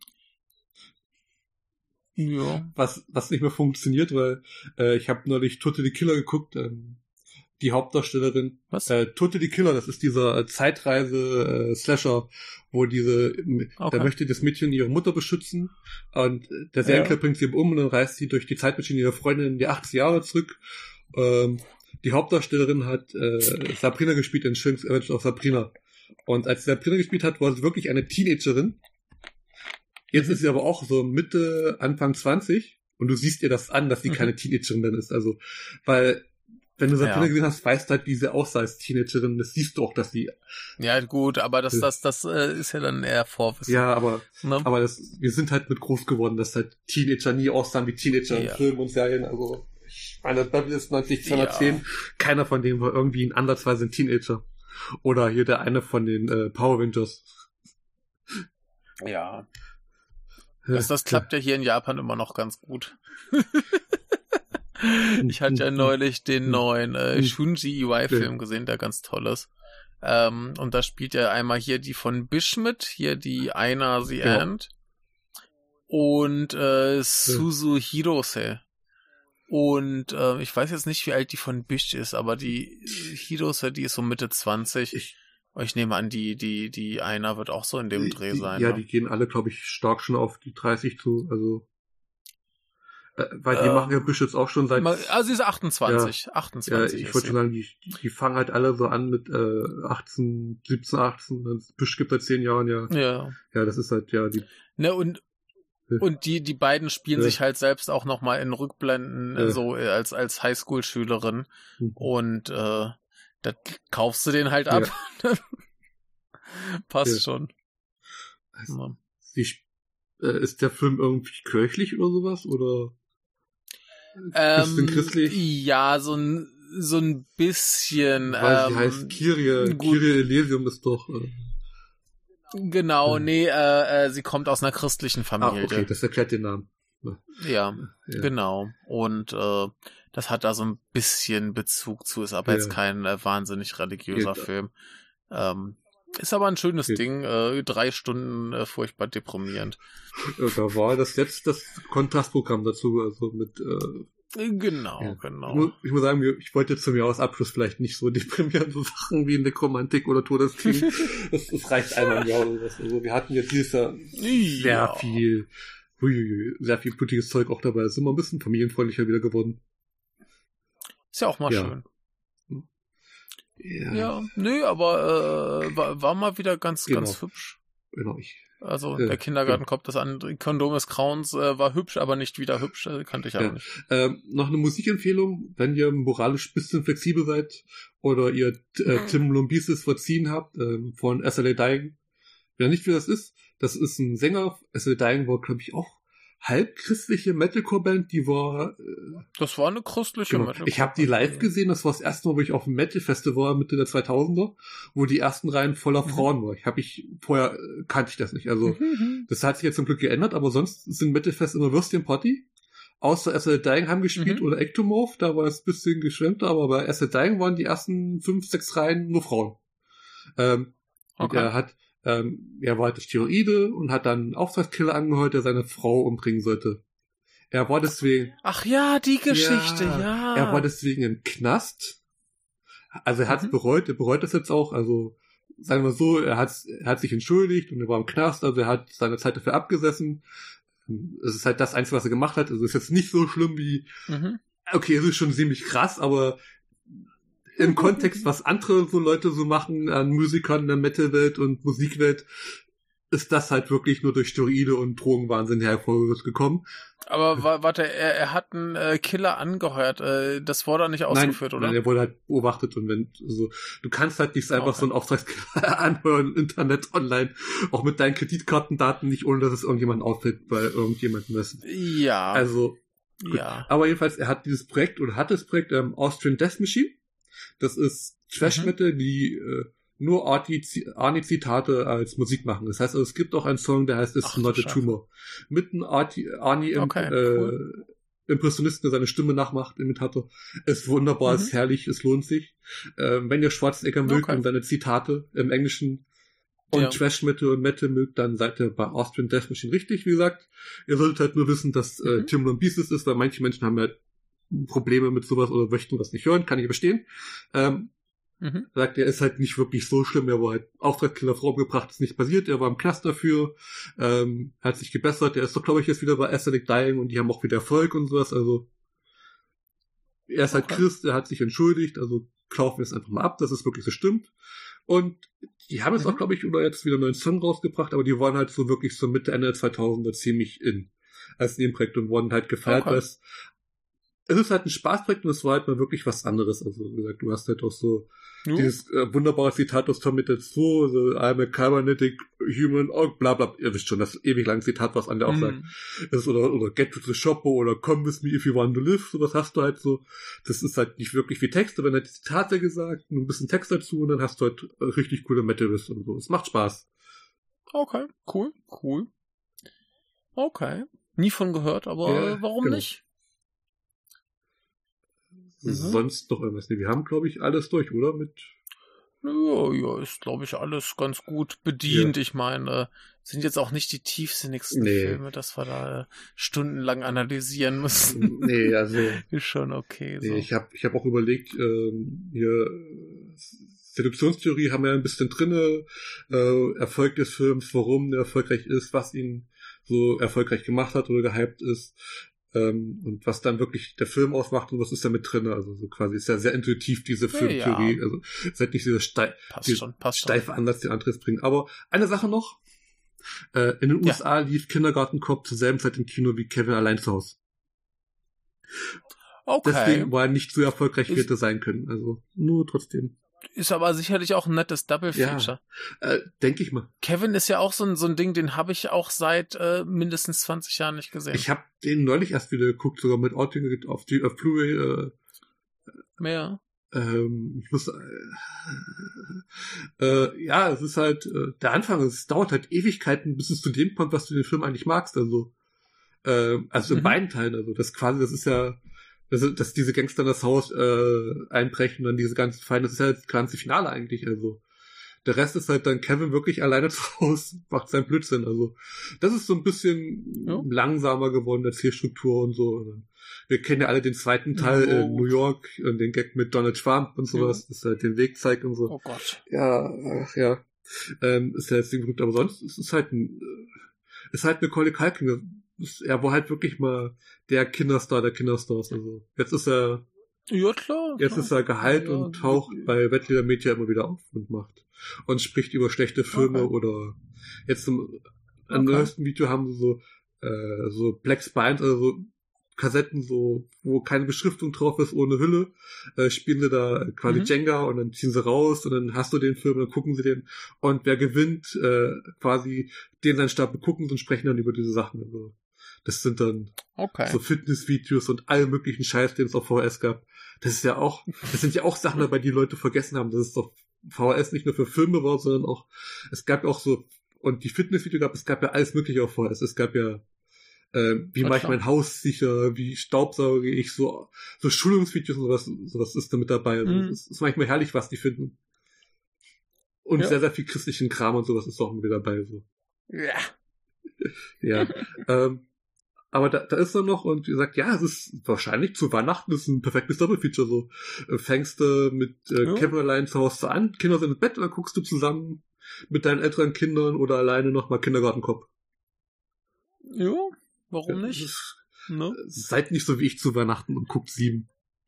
Ja. Was, was nicht mehr funktioniert, weil äh, ich habe neulich Totally Killer geguckt. Ähm, die Hauptdarstellerin. Was? Äh, Totally Killer, das ist dieser Zeitreise-Slasher, wo diese, Okay. da möchte das Mädchen ihre Mutter beschützen und der Serienkiller Ja. bringt sie um und dann reist sie durch die Zeitmaschine ihrer Freundin in die achtziger Jahre zurück. Ähm, die Hauptdarstellerin hat äh, Sabrina gespielt in Shrinks Revenge of Sabrina. Und als sie Sabrina gespielt hat, war sie wirklich eine Teenagerin. Jetzt ist sie aber auch so Mitte, Anfang zwanzig und du siehst ihr das an, dass sie Mhm. keine Teenagerin dann ist. Also, weil, wenn du Sabrina Ja. gesehen hast, weißt du halt, wie sie aussah als Teenagerin. Das siehst du auch, dass sie, Ja, gut, aber das, das, das äh, ist ja dann eher Vorwissen. ja, aber, Ne? aber das, wir sind halt mit groß geworden, dass halt Teenager nie aussahen wie Teenager in Ja. Filmen und Serien. Also, ich meine, Beverly Hills neunzig zweihundertzehn, Ja. keiner von denen war irgendwie ein andersweise ein Teenager. Oder hier der eine von den äh, Power Rangers. Ja. Das, das klappt ja hier in Japan immer noch ganz gut. Ich hatte ja neulich den neuen äh, Shunji Iwai-Film gesehen, der ganz toll ist. Ähm, und da spielt ja einmal hier die von Bish mit, hier die Aina the Ja. Ant und äh, Suzu Hirose. Und äh, ich weiß jetzt nicht, wie alt die von Bish ist, aber die Hirose, die ist so Mitte zwanzig. Ich, Ich nehme an, die die die Aina wird auch so in dem Dreh die, sein. Ja, ne? die gehen alle, glaube ich, stark schon auf die dreißig zu. Also, äh, weil die Ähm, machen ja Bisch jetzt auch schon seit. Mal- Also sie ist achtundzwanzig. Ja, achtundzwanzig ich ist wollte sie. schon sagen, die, die fangen halt alle so an mit äh, achtzehn, siebzehn, achtzehn. Das Bisch gibt seit zehn Jahren, ja. Ja. Ja, das ist halt, ja, die. Ne, und Ja. und die die beiden spielen Ja. sich halt selbst auch noch mal in Rückblenden Ja. so äh, als als Highschool-Schülerin Mhm. und äh, da kaufst du den halt Ja. ab. Passt Ja. schon. Also, Ja. sie, sp- äh, ist der Film irgendwie kirchlich oder sowas? Oder bisschen christlich? Ja, so ein so ein bisschen. Weil sie ähm, heißt Kyrie, gut. Kyrie Elysium ist doch. Äh, Genau, Ja. nee, äh, äh, sie kommt aus einer christlichen ah, Familie. okay, das erklärt den Namen. Ja, Ja. genau. Und äh, das hat da so ein bisschen Bezug zu, ist aber Ja. jetzt kein äh, wahnsinnig religiöser Geht. Film. Ähm, ist aber ein schönes Geht. Ding, äh, drei Stunden äh, furchtbar deprimierend. Äh, Da war das jetzt das Kontrastprogramm dazu, also mit äh, Äh, Genau, Ja. Ich, genau. muss, ich muss sagen, ich wollte jetzt zum Jahresabschluss vielleicht nicht so deprimierende Sachen wie Nekromantik oder Todesking. das, das reicht einmal im Jahr oder was. Also wir hatten jetzt dieses Jahr sehr Ja. viel, huiuiui, sehr viel blutiges Zeug auch dabei. Es ist immer ein bisschen familienfreundlicher wieder geworden. Ist ja auch mal Ja. schön. Ja, Ja, nö, aber äh, war, war mal wieder ganz, Genau. ganz hübsch. genau. Ich, Also Ja, der Kindergartenkopf des And- Kondom des Grauens äh, war hübsch, aber nicht wieder hübsch. Äh, kannte ich aber Ja. nicht. ähm, noch eine Musikempfehlung, wenn ihr moralisch bisschen flexibel seid oder ihr äh, Tim Lombisis verziehen habt, ähm, von S L A Dying. Wer nicht wie das ist, das ist ein Sänger. S L A Dying war, glaube ich, auch halbchristliche Metalcore-Band, die war äh, Das war eine christliche Genau. Metal- Ich habe die live gesehen, das war das erste Mal, wo ich auf dem Metal-Festival war, Mitte der zweitausender, wo die ersten Reihen voller Mhm. Frauen waren. Ich habe ich vorher äh, kannte ich das nicht. Also Mhm. das hat sich jetzt zum Glück geändert, aber sonst sind Metal-Fest immer Würstchen Party. Außer S L Dying haben gespielt Mhm. oder Ectomorph, da war es ein bisschen geschwemmter, aber bei S L Dying waren die ersten fünf, sechs Reihen nur Frauen. Ähm, und Okay. er hat, ähm, er war halt Steroide und hat dann einen Auftragskiller angehört, der seine Frau umbringen sollte. Er war deswegen Ach ja, die Geschichte, ja. er war deswegen im Knast. Also er hat es Mhm. bereut, er bereut das jetzt auch. Also sagen wir so, er hat, er hat sich entschuldigt und er war im Knast, also er hat seine Zeit dafür abgesessen. Es ist halt das Einzige, was er gemacht hat. Also es ist jetzt nicht so schlimm wie, Mhm. okay, es ist schon ziemlich krass, aber im Kontext, was andere so Leute so machen an Musikern in der Metal-Welt und Musikwelt, ist das halt wirklich nur durch Steroide und Drogenwahnsinn hervorgekommen. Aber wa- warte, er, er hat einen äh, Killer angeheuert. Äh, das wurde nicht ausgeführt, nein, oder? Nein, er wurde halt beobachtet und wenn, also, du kannst halt nicht einfach Okay. so einen Auftragskiller anhören im Internet, online, auch mit deinen Kreditkartendaten nicht, ohne dass es irgendjemand auffällt bei irgendjemandem. Das, Ja. also, gut. ja. Aber jedenfalls, er hat dieses Projekt oder hat das Projekt ähm, Austrian Death Machine. Das ist Trash-Metal, die äh, nur Arti- Arnie-Zitate als Musik machen. Das heißt, also, es gibt auch einen Song, der heißt It's Ach, Not du a Tumor. Mit einem Arti- Arnie im, Okay, äh, cool. Impressionisten, der seine Stimme nachmacht, Imitator. Ist wunderbar, Mhm. ist herrlich, es lohnt sich. Ähm, wenn ihr Schwarzenegger mögt Okay. und seine Zitate im Englischen und Ja. Trash-Metal und Metal mögt, dann seid ihr bei Austrian Death Machine richtig, wie gesagt. Ihr solltet halt nur wissen, dass äh, Mhm. Tim Lambesis ist, weil manche Menschen haben halt Probleme mit sowas oder möchten was nicht hören, kann ich verstehen. Ähm, mhm. Sagt, er ist halt nicht wirklich so schlimm, er war halt Auftragskiller vorgebracht, ist nicht passiert, er war im Knast dafür, ähm, hat sich gebessert, er ist doch, glaube ich, jetzt wieder bei Aesthetic Dying und die haben auch wieder Erfolg und sowas, also er ist halt okay. Christ, er hat sich entschuldigt, also kaufen wir es einfach mal ab, dass es wirklich so stimmt. Und die haben jetzt mhm. auch, glaube ich, oder jetzt wieder einen neuen Song rausgebracht, aber die waren halt so wirklich so Mitte, Ende der zweitausender ziemlich in als Nebenprojekt und wurden halt gefeiert, okay. weil es es ist halt ein Spaßprojekt und es war halt mal wirklich was anderes. Also wie gesagt, du hast halt auch so mhm. dieses äh, wunderbare Zitat aus Terminator zwei, so I'm a cybernetic human, oh, bla bla, ihr wisst schon, das ewig lange Zitat, was Ander auch mhm. sagt. Das ist, oder, oder get to the shop oder come with me if you want to live, sowas hast du halt so. Das ist halt nicht wirklich wie Text, aber dann hat die Zitate gesagt, ein bisschen Text dazu und dann hast du halt richtig coole Metal-Riffs und so. Es macht Spaß. Okay, cool, cool. Okay. Nie von gehört, aber ja, warum genau. nicht? Mhm. Sonst noch irgendwas? Nee, wir haben, glaube ich, alles durch, oder? Mit ja, ja, ist, glaube ich, alles ganz gut bedient. Ja. Ich meine, sind jetzt auch nicht die tiefsinnigsten nee. Filme, dass wir da stundenlang analysieren müssen. Nee, also ist schon okay. So. Nee, ich habe ich hab auch überlegt, ähm, hier Seduktionstheorie haben wir ein bisschen drinne, äh, Erfolg des Films, warum er erfolgreich ist, was ihn so erfolgreich gemacht hat oder gehypt ist. Ähm, und was dann wirklich der Film ausmacht und was ist da mit drin, also so quasi ist ja sehr intuitiv diese Filmtheorie, ja. Also es ist halt nicht dieser steif, passt schon, passt steife schon. Ansatz, den anderes bringen. Aber eine Sache noch, äh, in den U S A ja. lief Kindergarten Cop zur selben Zeit im Kino wie Kevin allein zu Hause. Okay. Deswegen war er nicht so erfolgreich, wie hätte sein können, also nur trotzdem. Ist aber sicherlich auch ein nettes Double-Feature. Ja, äh, denke ich mal. Kevin ist ja auch so ein, so ein Ding, den habe ich auch seit äh, mindestens zwanzig Jahren nicht gesehen. Ich habe den neulich erst wieder geguckt, sogar mit Outing auf die auf Blu-ray. Äh, Mehr. Ähm, ich muss äh, äh, ja, es ist halt äh, der Anfang, es dauert halt Ewigkeiten, bis es zu dem kommt, was du den Film eigentlich magst. Also, äh, also in mhm. beiden Teilen. Also das quasi, das ist ja Also, dass diese Gangster in das Haus äh, einbrechen und dann diese ganzen Feinde, das ist ja das ganze Finale eigentlich, also der Rest ist halt dann Kevin wirklich alleine zu Hause, macht seinen Blödsinn, also das ist so ein bisschen ja. langsamer geworden, Erzählstruktur und so. Und wir kennen ja alle den zweiten Teil oh. in New York und den Gag mit Donald Trump und sowas, ja. das halt den Weg zeigt und so. Oh Gott. Ja, ach ja, ähm, ist ja jetzt nicht berühmt, aber sonst ist es halt ein, ist halt Macaulay Culkin, er war halt wirklich mal der Kinderstar der Kinderstars. Also jetzt ist er ja klar. Jetzt klar. ist er geheilt ja, und taucht ja. bei Wettlieder Media immer wieder auf und macht und spricht über schlechte Filme okay. oder jetzt im okay. neuesten Video haben sie so äh, so Black Spines, also so Kassetten, so wo keine Beschriftung drauf ist, ohne Hülle, äh, spielen sie da quasi mhm. Jenga und dann ziehen sie raus und dann hast du den Film, dann gucken sie den und wer gewinnt, äh, quasi den seinen Stapel gucken und sprechen dann über diese Sachen. Also das sind dann okay. so Fitnessvideos und alle möglichen Scheiß, den es auf V H S gab. Das ist ja auch, das sind ja auch Sachen dabei, die Leute vergessen haben, dass es doch V H S nicht nur für Filme war, sondern auch, es gab auch so, und die Fitnessvideo gab, es gab ja alles mögliche auf V H S. Es gab ja, äh, wie mache ich mein Haus sicher, wie staubsauge ich, so, so Schulungsvideos und sowas, sowas ist da mit dabei. Also mhm. es ist manchmal herrlich, was die finden. Und ja. sehr, sehr viel christlichen Kram und sowas ist auch mit dabei, so. Ja. Ja, ähm, aber da, da ist er noch und ihr sagt, ja, es ist wahrscheinlich zu Weihnachten, das ist ein perfektes Doppelfeature, so. Äh, fängst du mit äh, ja. Kevin allein zu Hause an, Kinder sind im Bett und dann guckst du zusammen mit deinen älteren Kindern oder alleine nochmal Kindergartenkopf. Ja, warum ja, nicht? Ist, no. Seid nicht so wie ich zu Weihnachten und guckt sieben.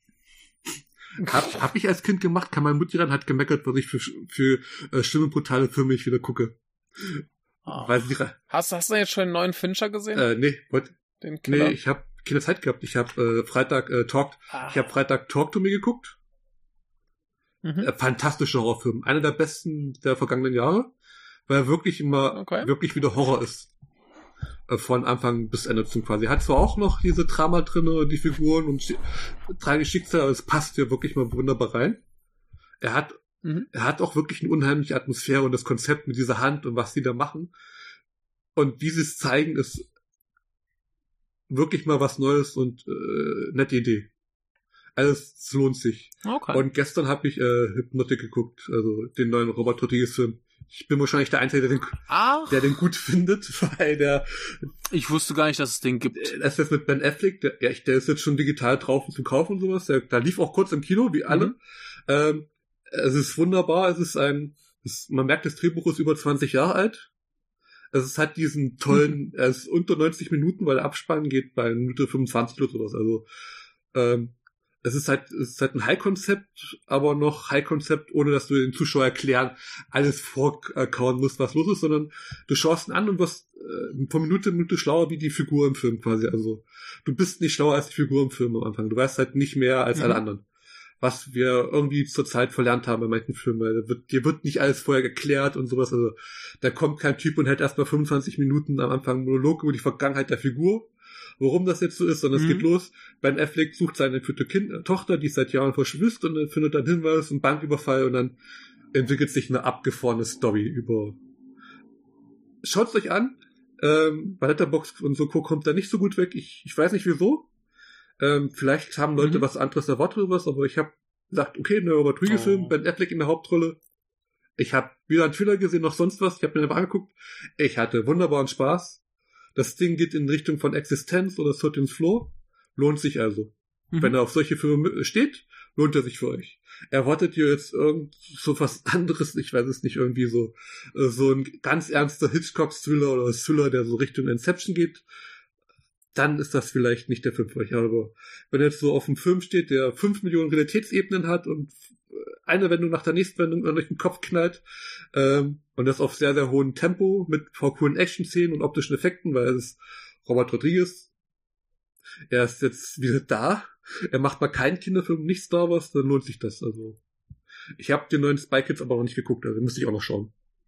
hab, hab ich als Kind gemacht, kann meine Mutti ran, hat gemeckert, was ich für, für äh, schlimme, brutale Filme ich wieder gucke. Oh. Weil sie, hast, hast du jetzt schon einen neuen Fincher gesehen? Äh, nee, wollte Den nee, ich habe keine Zeit gehabt. Ich habe äh, Freitag äh, Talk, ah. ich habe Freitag Talk to Me geguckt. Mhm. Äh, fantastischer Horrorfilm, einer der besten der vergangenen Jahre, weil er wirklich immer okay. wirklich wieder Horror ist. Äh, von Anfang bis Ende zum quasi. Hat zwar auch noch diese Drama drinne, die Figuren und tragische Schicksale, aber es passt ja wirklich mal wunderbar rein. Er hat mhm. er hat auch wirklich eine unheimliche Atmosphäre und das Konzept mit dieser Hand und was die da machen. Und wie sie es zeigen, ist wirklich mal was Neues und äh, nette Idee. Alles lohnt sich. Okay. Und gestern habe ich äh, Hypnotic geguckt, also den neuen Robert Rodriguez-Film. Ich bin wahrscheinlich der Einzige, der den, Ach. der den gut findet, weil der... Ich wusste gar nicht, dass es den gibt. Das ist jetzt mit Ben Affleck, der, ja, der ist jetzt schon digital drauf zum Kaufen und sowas. Der, der lief auch kurz im Kino, wie alle. Mhm. Ähm, es ist wunderbar, es ist ein... Es, man merkt, das Drehbuch ist über zwanzig Jahre alt. Also es hat diesen tollen... Mhm. Es ist unter neunzig Minuten, weil der Abspann geht bei Minute fünfundzwanzig oder sowas. Also ähm, es ist halt, es ist halt ein High-Konzept, aber noch High-Konzept, ohne dass du den Zuschauer erklären, alles vorkauen musst, was los ist, sondern du schaust ihn an und wirst äh, von Minute zu Minute schlauer wie die Figur im Film quasi. Also du bist nicht schlauer als die Figur im Film am Anfang. Du weißt halt nicht mehr als mhm. alle anderen. Was wir irgendwie zur Zeit verlernt haben bei manchen Filmen. Weil wird, dir wird nicht alles vorher erklärt und sowas. Also da kommt kein Typ und hält erstmal fünfundzwanzig Minuten am Anfang einen Monolog über die Vergangenheit der Figur. Warum das jetzt so ist, sondern mhm. es geht los. Ben Affleck sucht seine entführte kind, äh, Tochter, die seit Jahren verschwist und dann findet dann Hinweis, ein Banküberfall und dann entwickelt sich eine abgefahrene Story über... Schaut's euch an. Ähm, bei Letterboxd und so kommt da nicht so gut weg. Ich, ich weiß nicht wieso. Ähm, vielleicht haben Leute mhm. was anderes erwartet oder was, aber ich habe gesagt, okay, ein Robert Rodriguez-Film, oh. Ben Affleck in der Hauptrolle. Ich habe wieder einen Trailer gesehen, noch sonst was. Ich habe mir einfach angeguckt. Ich hatte wunderbaren Spaß. Das Ding geht in Richtung von Existenz oder thirteenth Floor. Lohnt sich also. Mhm. Wenn er auf solche Filme steht, lohnt er sich für euch. Erwartet ihr jetzt irgend so was anderes, ich weiß es nicht, irgendwie so so ein ganz ernster Hitchcock-Thriller oder Thriller, der so Richtung Inception geht, dann ist das vielleicht nicht der Film für euch. Aber wenn er jetzt so auf einem Film steht, der fünf Millionen Realitätsebenen hat und eine Wendung nach der nächsten Wendung an euch den Kopf knallt, ähm, und das auf sehr, sehr hohem Tempo mit coolen Action-Szenen und optischen Effekten, weil es ist Robert Rodriguez. Er ist jetzt wieder da. Er macht mal keinen Kinderfilm, nicht Star Wars, dann lohnt sich das. Also ich habe den neuen Spy Kids aber noch nicht geguckt, also müsste ich auch noch schauen.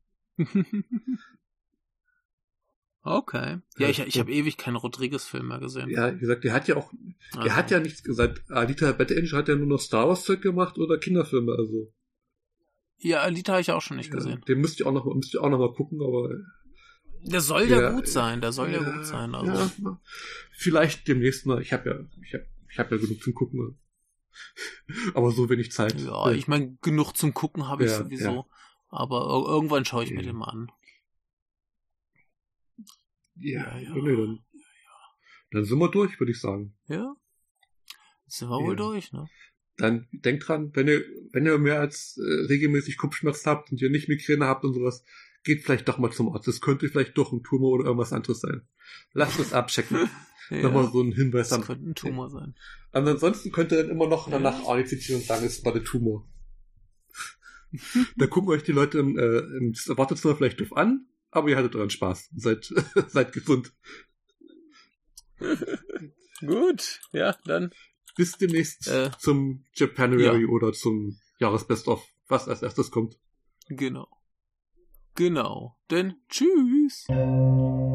Okay. Ja, ich, ich habe ewig keinen Rodriguez-Film mehr gesehen. Ja, wie gesagt, der hat ja auch, also. er hat ja nichts gesagt. Alita Battle Angel hat ja nur noch Star Wars-Zeug gemacht oder Kinderfilme, also. Ja, Alita habe ich auch schon nicht ja, gesehen. Den müsste ich auch noch, müsste ich auch noch mal gucken, aber. Der soll ja, ja gut sein, der soll ja, ja gut sein. Also. Ja, vielleicht demnächst mal. Ich habe ja, ich habe, ich habe ja genug zum Gucken. Aber so wenig Zeit. Ja, ich meine, genug zum Gucken habe ich ja, sowieso. Ja. Aber irgendwann schaue ich mir den mal an. Ja, ja, nee, dann, dann sind wir durch, würde ich sagen. Ja, sind wir ja. wohl durch, ne? Dann denkt dran, wenn ihr, wenn ihr mehr als äh, regelmäßig Kopfschmerzen habt und ihr nicht Migräne habt und sowas, geht vielleicht doch mal zum Arzt. Das könnte vielleicht doch ein Tumor oder irgendwas anderes sein. Lasst es abchecken. ja. Nochmal so ein Hinweis das an. Das könnte ein Tumor sein. Und ansonsten könnt ihr dann immer noch danach ja. Arnie zitieren und sagen, es war der Tumor. Da gucken euch die Leute im, äh, im Wartezimmer vielleicht doof an, aber ihr hattet dran Spaß. Seid, seid gesund. Gut, ja, dann. Bis demnächst äh, zum Japanuary ja. oder zum Jahresbest-of, was als erstes kommt. Genau. Genau. Denn tschüss.